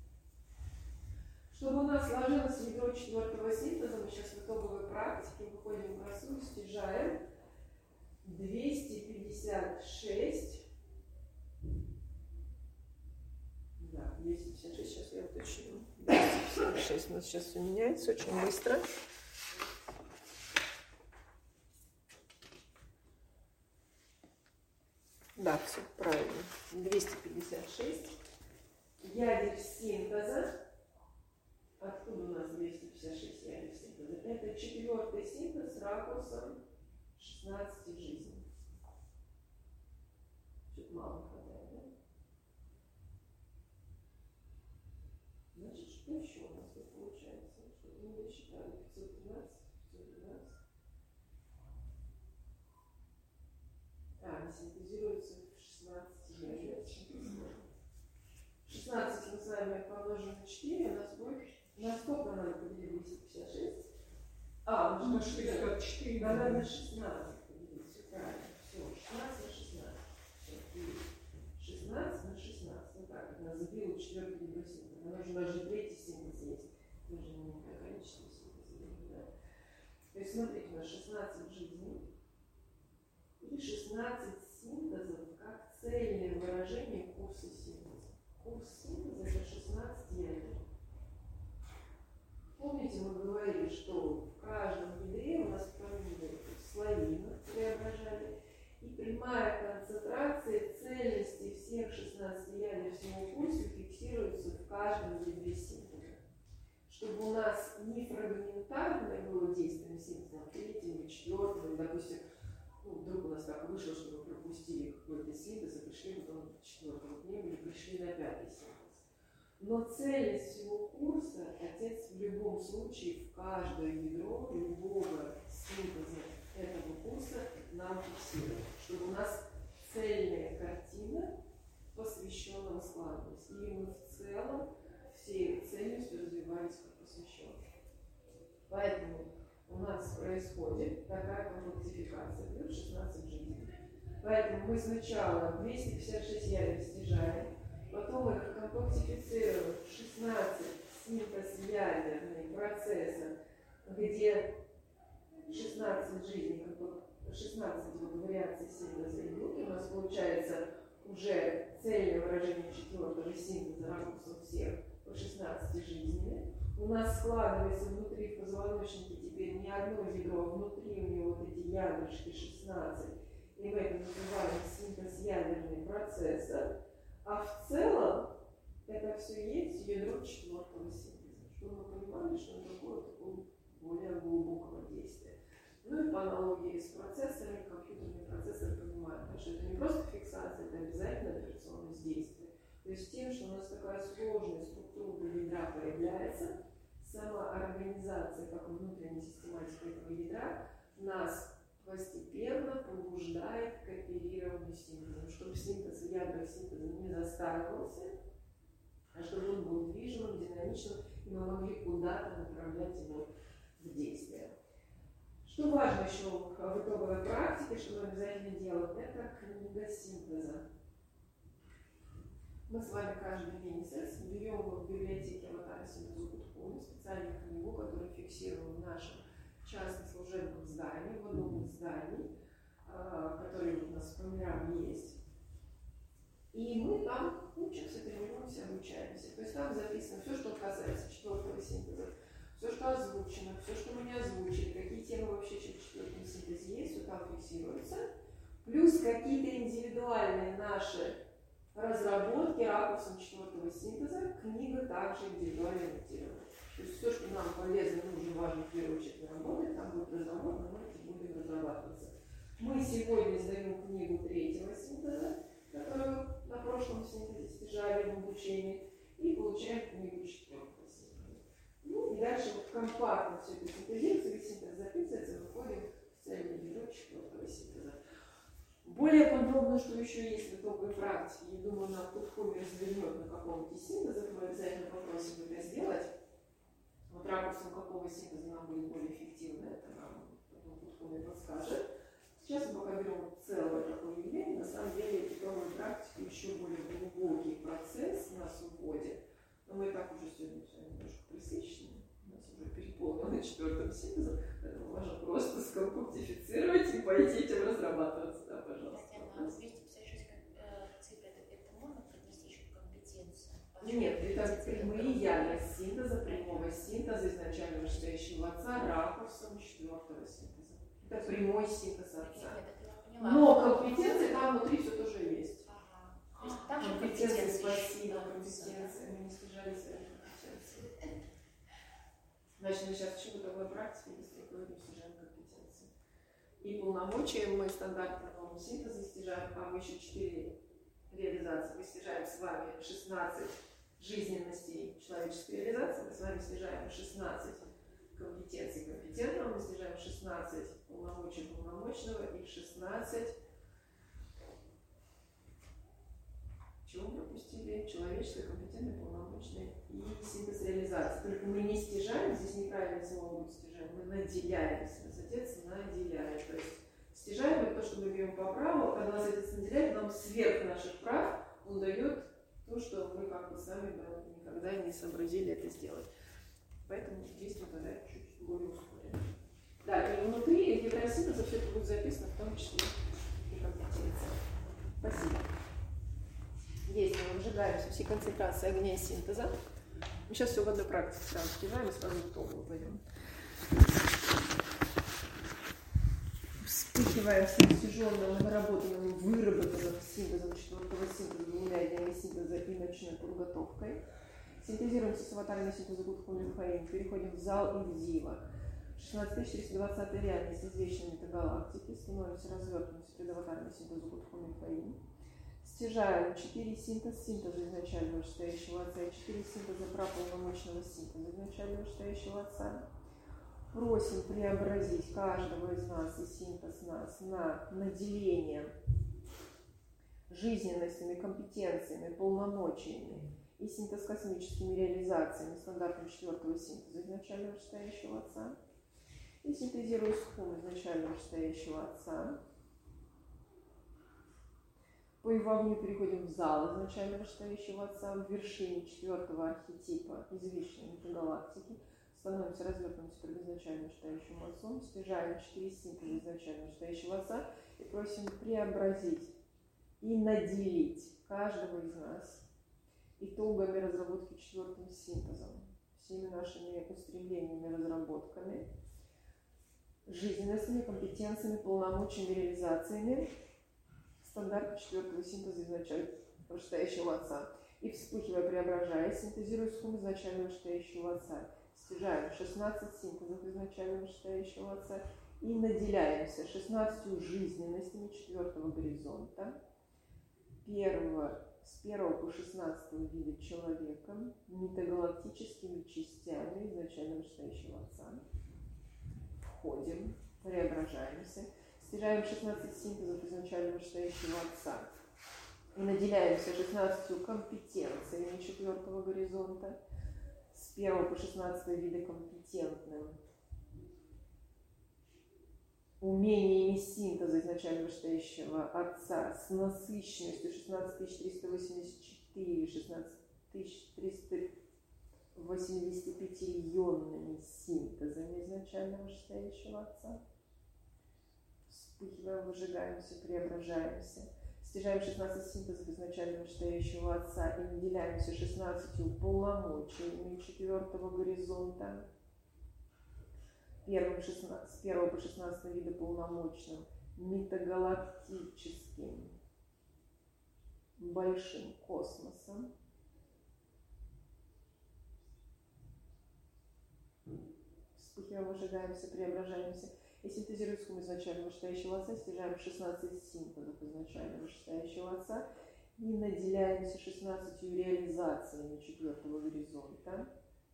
Чтобы у нас сложилось ядро 4-го синтеза, мы сейчас в итоговой практике выходим в косу, стяжаем 256. Да, 256, сейчас я уточню. 256 у нас сейчас все меняется очень быстро. Да, все правильно. 256 ядер синтеза. Откуда у нас 256 ядер синтеза? Это 4-й синтез с ракурсом 16 жизней. Чуть мало хватает, да? Значит, что еще у нас тут получается? Что-то мы досчитали. 513, 512. Они синтезируются в 16 ядер. 16 мы с вами помножим на 4, у нас будет... На сколько надо поделить 256? На 64. Надо на 16 поделить. Все правильно. Все, 16 на 16. Все, 16 на 16. Вот так. Это забило 4-й гидросинтез. У нас же даже 3-й синтез есть. Мы же не количество синтеза, да? То есть, смотрите, у нас 16 жизней и 16 синтезов как цельное выражение курса синтеза. Курс синтеза – это 16 ядер. Помните, мы говорили, что в каждом ядре у нас помимо слои преображали, и прямая концентрация цельности всех 16 ядер всего курса фиксируется в каждом ядре синтеза. Чтобы у нас не фрагментарное было действие синтеза, а 3-м, 4-м, допустим, вдруг у нас так вышло, что мы пропустили какой-то синтез, и пришли потом к 4-му дню, или пришли на 5-й синтез. Но цельность всего курса отец в любом случае в каждое ядро любого синтеза этого курса нам фиксирует, чтобы у нас цельная картина посвященного складывалась. И мы в целом всей цельностью развивались как посвященные. Поэтому у нас происходит такая комплектификация, плюс 16 жизней. Поэтому мы сначала 256 ядер стяжаем, потом их комплектифицируем в 16 синтез-ядерных процессов, где 16 жизней, 16 вариаций синтеза идут, и у нас получается уже цельное выражение 4-го синтеза ракурсом всех по 16 жизней. У нас складывается внутри в позвоночнике теперь не одно ядро, а внутри у него вот эти ядрышки 16, и мы это называем синтез-ядерный процессор. А в целом это все есть ядро 4-го синтеза, чтобы мы понимали, что это такое более глубокого действия. Ну и по аналогии с процессорами, компьютерный процессор понимает, что это не просто фиксация, это обязательно операционность действия. То есть тем, что у нас такая сложная структура ядра появляется, сама организация, как внутренняя систематика этого ядра, нас постепенно побуждает к оперированию синтезом, чтобы синтез в ядрах синтеза не застаивался, а чтобы он был движимым, динамичным, и мы могли куда-то направлять его в действие. Что важно еще в итоговой практике, что мы обязательно делаем, это книга синтеза. Мы с вами каждый месяц берем в библиотеке Аватара Синтезу.com специальную книгу, которую фиксируем в нашем частных служебных зданиях, в одном из зданий, которые у нас по мирам есть. И мы там учимся, тренируемся, обучаемся. То есть там записано все, что касается 4-го синтеза, все, что озвучено, все, что мы не озвучили, какие темы вообще в 4-м синтезе есть, все там фиксируется. Плюс какие-то индивидуальные наши разработки ракурсом 4-го синтеза, книга также индивидуально адаптирована. То есть все, что нам полезно, нужно, важно в первую очередь наработать, там будет разработано, мы эти будем разрабатываться. Мы сегодня издаем книгу 3-го синтеза, которую на прошлом синтезе стяжали в обучении, и получаем книгу 4-го синтеза. Ну и дальше вот компактно все это синтезируется, весь синтез записывается, выходим в цельное ядро 4-го синтеза. Более подробно, что еще есть в итоговой практике, я думаю, на Путхоме развернет на каком-то синтезе, мы обязательно попросим это сделать. Вот ракурсом какого синтеза нам будет более эффективно, это нам потом Путхоме подскажет. Сейчас мы пока берем целое такое явление, на самом деле итоговая практика еще более глубокий процесс нас уводит. Но мы и так уже сегодня все немножко пресечены, у нас уже уже переполнены 4-м синтезом, поэтому можно просто скомпактифицировать и пойти этим разрабатываться. Да, пожалуйста. Татьяна, 256 цифр, это можно поднести еще к компетенциям? Нет, это прямые ядра синтеза, прямого синтеза изначально вышестоящего отца ракурсом 4-го синтеза. Это прямой синтез отца. Но компетенции там внутри все тоже есть. Там же компетенции, спасибо, компетенции. Мы не снижали свои компетенции. Значит, мы сейчас учим бытовой практике, быстрее говорим, снижаем компетенции. И полномочия мы стандартного синтеза снижаем, а мы еще 4 реализации. Мы снижаем с вами 16 жизненностей человеческой реализации, мы с вами снижаем 16 компетенций компетентного, мы снижаем 16 полномочий полномочного и 16 чего мы пропустили? Человеческой, компетентной, полномочной и синтез реализации. Только мы не стяжаем, здесь неправильное слово будет стяжаем, мы наделяем, отец наделяет. То есть стяжаем это то, что мы берем по праву, когда нас отец наделяет, нам сверх наших прав он дает то, что мы как-то сами никогда не сообразили это сделать. Поэтому действие тогда чуть более ускорено. Да, и внутри евросинтеза все это будет записано, в том числе и компетенция. Спасибо. Действуем, выжигаемся все концентрации огня и синтеза. Мы сейчас все в одной практике сразу стяжаем и сразу в толку пойдем. Вспыхивая всем стяженным, наработанным, выработанным синтезом 4-го синтеза, двумя ядерными синтеза и ночной подготовкой. Синтезируем сексуатальный синтез Гудху-Мюнхгаузен, переходим в зал и в Дива. 16420 реальность извечной метагалактики, становимся развертываемся предаватарный синтез Гудху-Мюнхгаузен. Стяжаем 4 синтеза изначально вышестоящего отца и 4 синтеза праполномочного синтеза изначально вышестоящего отца. Просим преобразить каждого из нас и синтез нас на наделение жизненностями, компетенциями, полномочиями и синтез космическими реализациями стандартом 4-го синтеза изначально вышестоящего отца. И синтезируя схему изначально вышестоящего отца. По вовню переходим в зал изначально вышестоящего отца, в вершине 4-го архетипа извечной метагалактики. Становимся развертываемся перед изначально вышестоящим отцом, стяжаем 4 синтеза изначально вышестоящего отца и просим преобразить и наделить каждого из нас итогами разработки 4-м синтезом, всеми нашими устремлениями, разработками, жизненностями, компетенциями, полномочиями, реализациями стандарта 4-го синтеза изначально вышестоящего отца. И вспыхивая, преображая, синтезируя схему изначально вышестоящего отца. Стяжаем 16 синтезов изначально вышестоящего отца и наделяемся 16 жизненностями 4-го горизонта, с 1 по 16 вида человека, метагалактическими частями изначально вышестоящего отца. Входим, преображаемся, стяжаем 16 синтезов изначально вышестоящего отца и наделяемся 16 компетенциями 4-го горизонта, с 1 по 16 вида компетентным умениями синтеза изначально вышестоящего отца с насыщенностью 16384, 16385 ионными синтезами изначально вышестоящего отца. Вспыхиваем, выжигаемся, преображаемся. Стяжаем 16 синтезов изначально вышестоящего отца и наделяемся 16 полномочиями 4-го горизонта. С 1 по 16 вида полномочным, метагалактическим, большим космосом. Вспыхиваем, выжигаемся, преображаемся. И синтезируя схему изначально вышестоящего отца, стяжаем 16 синтезов изначально вышестоящего отца и наделяемся 16 реализациями 4-го горизонта.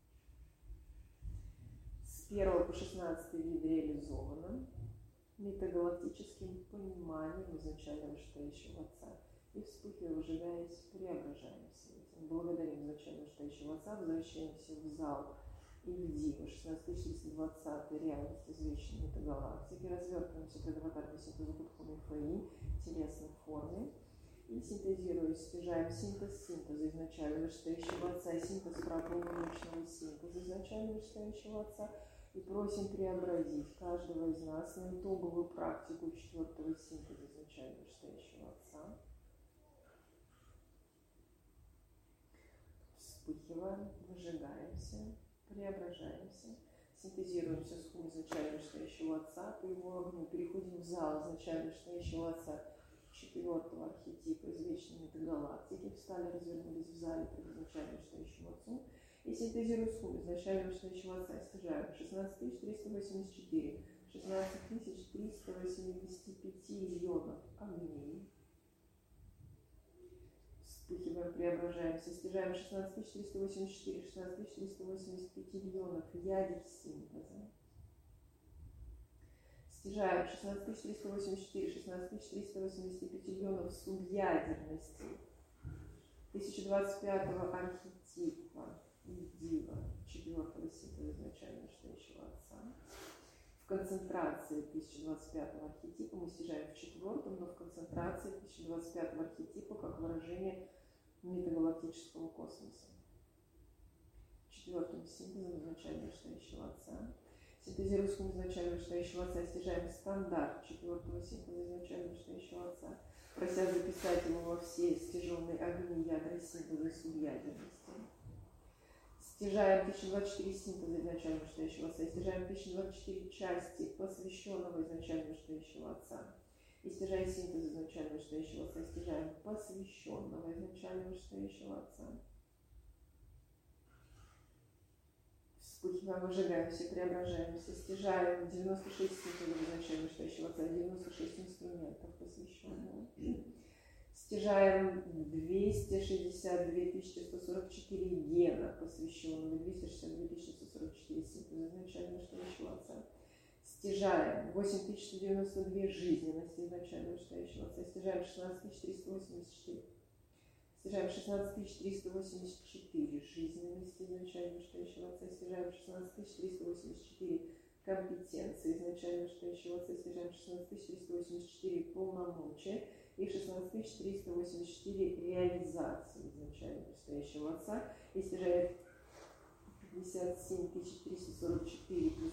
С 1 по 16 вид реализованным, метагалактическим пониманием изначально вышестоящего отца. И вспыхивая, выжигаясь, преображаемся. Благодарим изначально вышестоящего отца, возвращаемся в зал и в Дива, 16320 реальность извечной метагалактики, развертываемся пред аватарной синтезу Гудху-Мюнхгаузен в телесной форме И синтезируя, стяжаем синтез синтеза изначально вышестоящего отца и синтез праполномочного синтеза изначально вышестоящего отца. И просим преобразить каждого из нас на итоговую практику четвертого синтеза изначально вышестоящего отца. Вспыхиваем, выжигаемся, преображаемся, синтезируемся с хум изначально вышестоящего отца, по его огню переходим в зал изначально вышестоящего отца четвертого архетипа из вечной метагалактики, встали, развернулись в зале перед изначально вышестоящим отцом и синтезируем с хум изначально вышестоящего отца, стяжаем 16384, 16385 ионов огней. Вспыхиваем, преображаемся, стяжаем 16484, 16385 миллионов ядер синтеза. Стяжаем 16484, 16385 миллионов субъядерности 1025-го архетипа и дива 4-го синтеза изначально вышестоящего отца. В концентрации 1025-го архетипа мы стяжаем в 4-м, но в концентрации 1025-го архетипа как выражение метагалактического космоса. 4-м синтезом изначально вышестоящего отца. Синтезируя с изначально вышестоящего отца, стяжаем стандарт 4-го синтеза изначально вышестоящего отца, прося записать его во все стяженные огни ядра синтеза и субъядерности. Стяжаем 1024 синтеза изначально вышестоящего отца, стяжаем 1024 части посвященного изначально вышестоящего отца. И стяжаем синтез изначально вышестоящего отца, стяжаем посвященного изначально вышестоящего отца. Вспыхиваем, выжигаемся, преображаемся, стяжаем 96 синтезов изначально вышестоящего отца, 96 инструментов посвященного. Стяжаем 262 144 гена посвященного, 262 144 синтеза изначально вышестоящего отца. Стяжаем 8192 жизненности изначально вышестоящего отца, стяжаем 16384. Стяжаем 16384 жизненности изначально вышестоящего отца, стяжаем 16384 компетенции изначально вышестоящего отца, стяжаем 16384 полномочия и 16384 реализации изначально вышестоящего отца, и стяжаем 57 344 плюс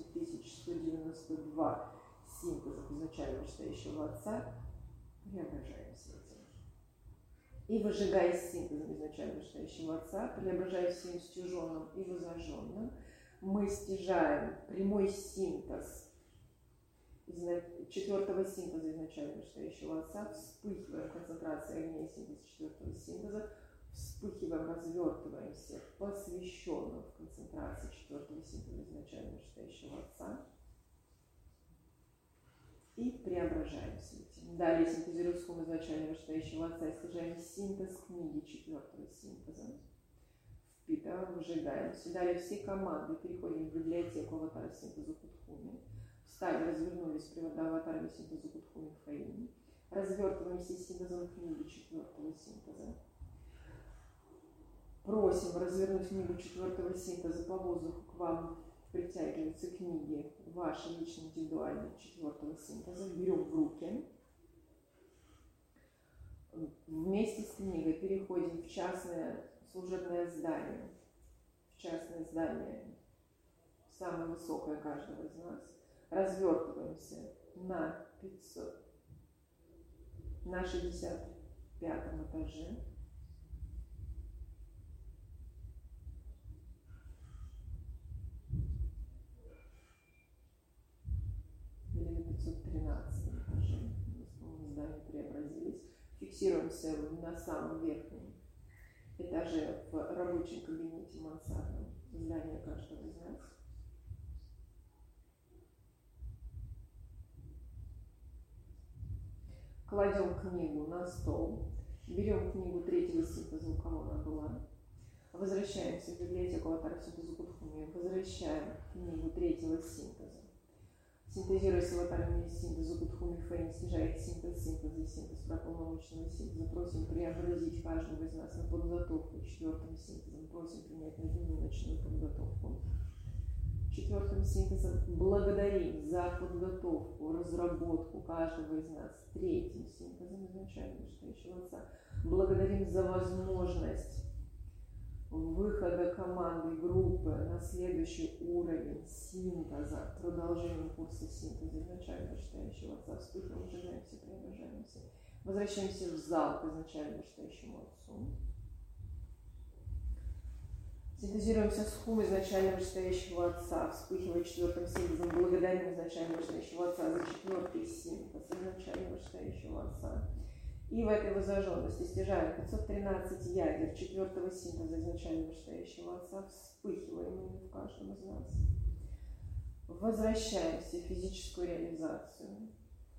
8192 синтезов изначально вышестоящего отца, преображаемся этим. И выжигая синтезом изначально вышестоящего отца, преображая всем стяженным и возожженным, мы стяжаем прямой синтез 4-го синтеза изначально вышестоящего отца, вспыхиваем концентрацией огней синтез 4-го синтеза, вспыхиваем, развертываемся посвященным в концентрации 4-го синтеза изначально вышестоящего отца и преображаемся этим. Далее синтезируем с хум изначально вышестоящего отца и стяжаем синтез книги 4-го синтеза. Впитываем, выжигаемся. Далее все команды переходим в библиотеку аватара синтеза Кутхуми. Встали, развернулись, привода аватара синтеза Кутхуми в Фаине. Развертываемся синтезом книги 4-го синтеза. Просим развернуть книгу 4-го синтеза по воздуху к вам. Притягиваются книги ваши личные, индивидуальные 4-го синтеза. Берем в руки. Вместе с книгой переходим в частное служебное здание. В частное здание, самое высокое каждого из нас. Развертываемся на 65-м этаже. Или на 513 этаже. Мы здание преобразились. Фиксируемся на самом верхнем этаже в рабочем кабинете мансардном здания каждого из нас. Кладем книгу на стол, берем книгу 3-го синтеза, у кого она была, возвращаемся в библиотеку аватара синтеза Кутхуми, возвращаем книгу 3-го синтеза. Синтезируя с аватарами синтеза Кутхуми Фейн, снижает синтез и синтез прополномочного синтеза. Просим преобразить каждого из нас на подготовку 4-м синтезом. Просим принять на дневную ночную подготовку четвертым синтезом, благодарим за подготовку, разработку каждого из нас третьим синтезом изначально вышестоящего отца, благодарим за возможность выхода команды, группы на следующий уровень синтеза, продолжение курса синтеза изначально вышестоящего отца, вспыхиваем, ужинаемся, преображаемся, возвращаемся в зал к изначально вышестоящему отцу. Синтезируемся с хум изначально вышестоящего отца, вспыхивая четвертым синтезом, благодарим изначально вышестоящего отца за четвертый синтез изначально вышестоящего отца. И в этой возраженности стяжаем 513 ядер четвертого синтеза изначально вышестоящего отца, вспыхиваем ими в каждом из нас. Возвращаемся в физическую реализацию.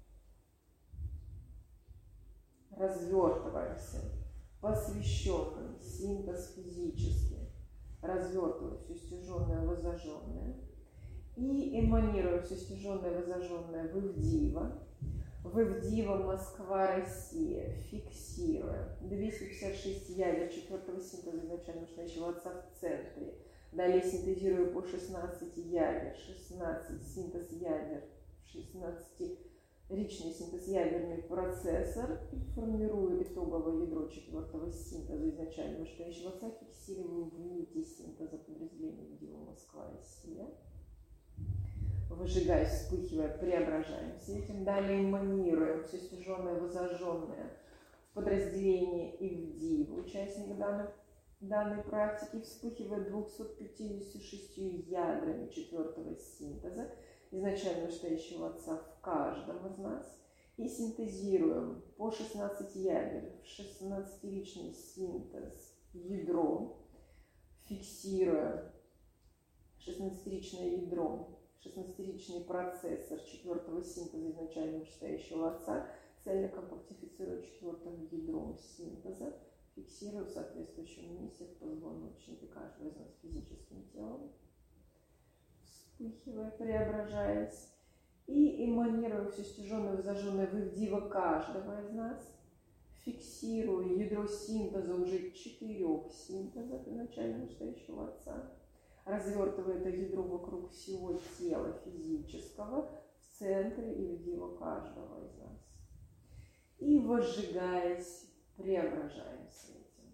Развертываемся. Посвященный синтез физический. Развертываем все стяженное, возожженное. И эманируем все стяженное, возожженное в Ивдива. В Ивдива, Москва, Россия. Фиксируем. 256 ядер четвертого синтеза изначально вышестоящего отца в центре. Далее синтезирую по 16 ядер. 16 синтез ядер. 16-ричный синтез-ядерный процессор. И формирую итоговое ядро четвертого синтеза изначально вышестоящего отца. Фиксирую в нити синтеза подразделения Ивдива, Москва, Россия. Выжигаясь, вспыхивая, преображаемся этим. Далее эманируем все стяженное, возожженное в подразделении Ивдива, участник данной практики, вспыхивая 256 ядрами четвертого синтеза, изначально вышестоящего отца в каждом из нас. И синтезируем по 16 ядер в 16-ричный синтез ядро, фиксируя 16-ричное ядро, 16-ричный процессор четвертого синтеза изначально вышестоящего отца, цельно компактифицируя четвертым ядром синтеза, фиксируя в соответствующем месте в позвоночнике каждого из нас физическим телом, вспыхивая, преображаясь, и эманируя все стяженное, зажженное в Ивдива каждого из нас, фиксируя ядро синтеза уже 4 синтезов изначально вышестоящего отца, развертывая это ядро вокруг всего тела физического в центре Ивдива каждого из нас. И возжигаясь, преображаемся этим.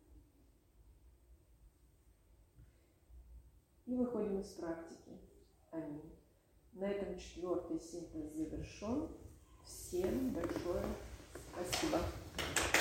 И выходим из практики. Аминь. На этом 4-й синтез завершен. Всем большое спасибо.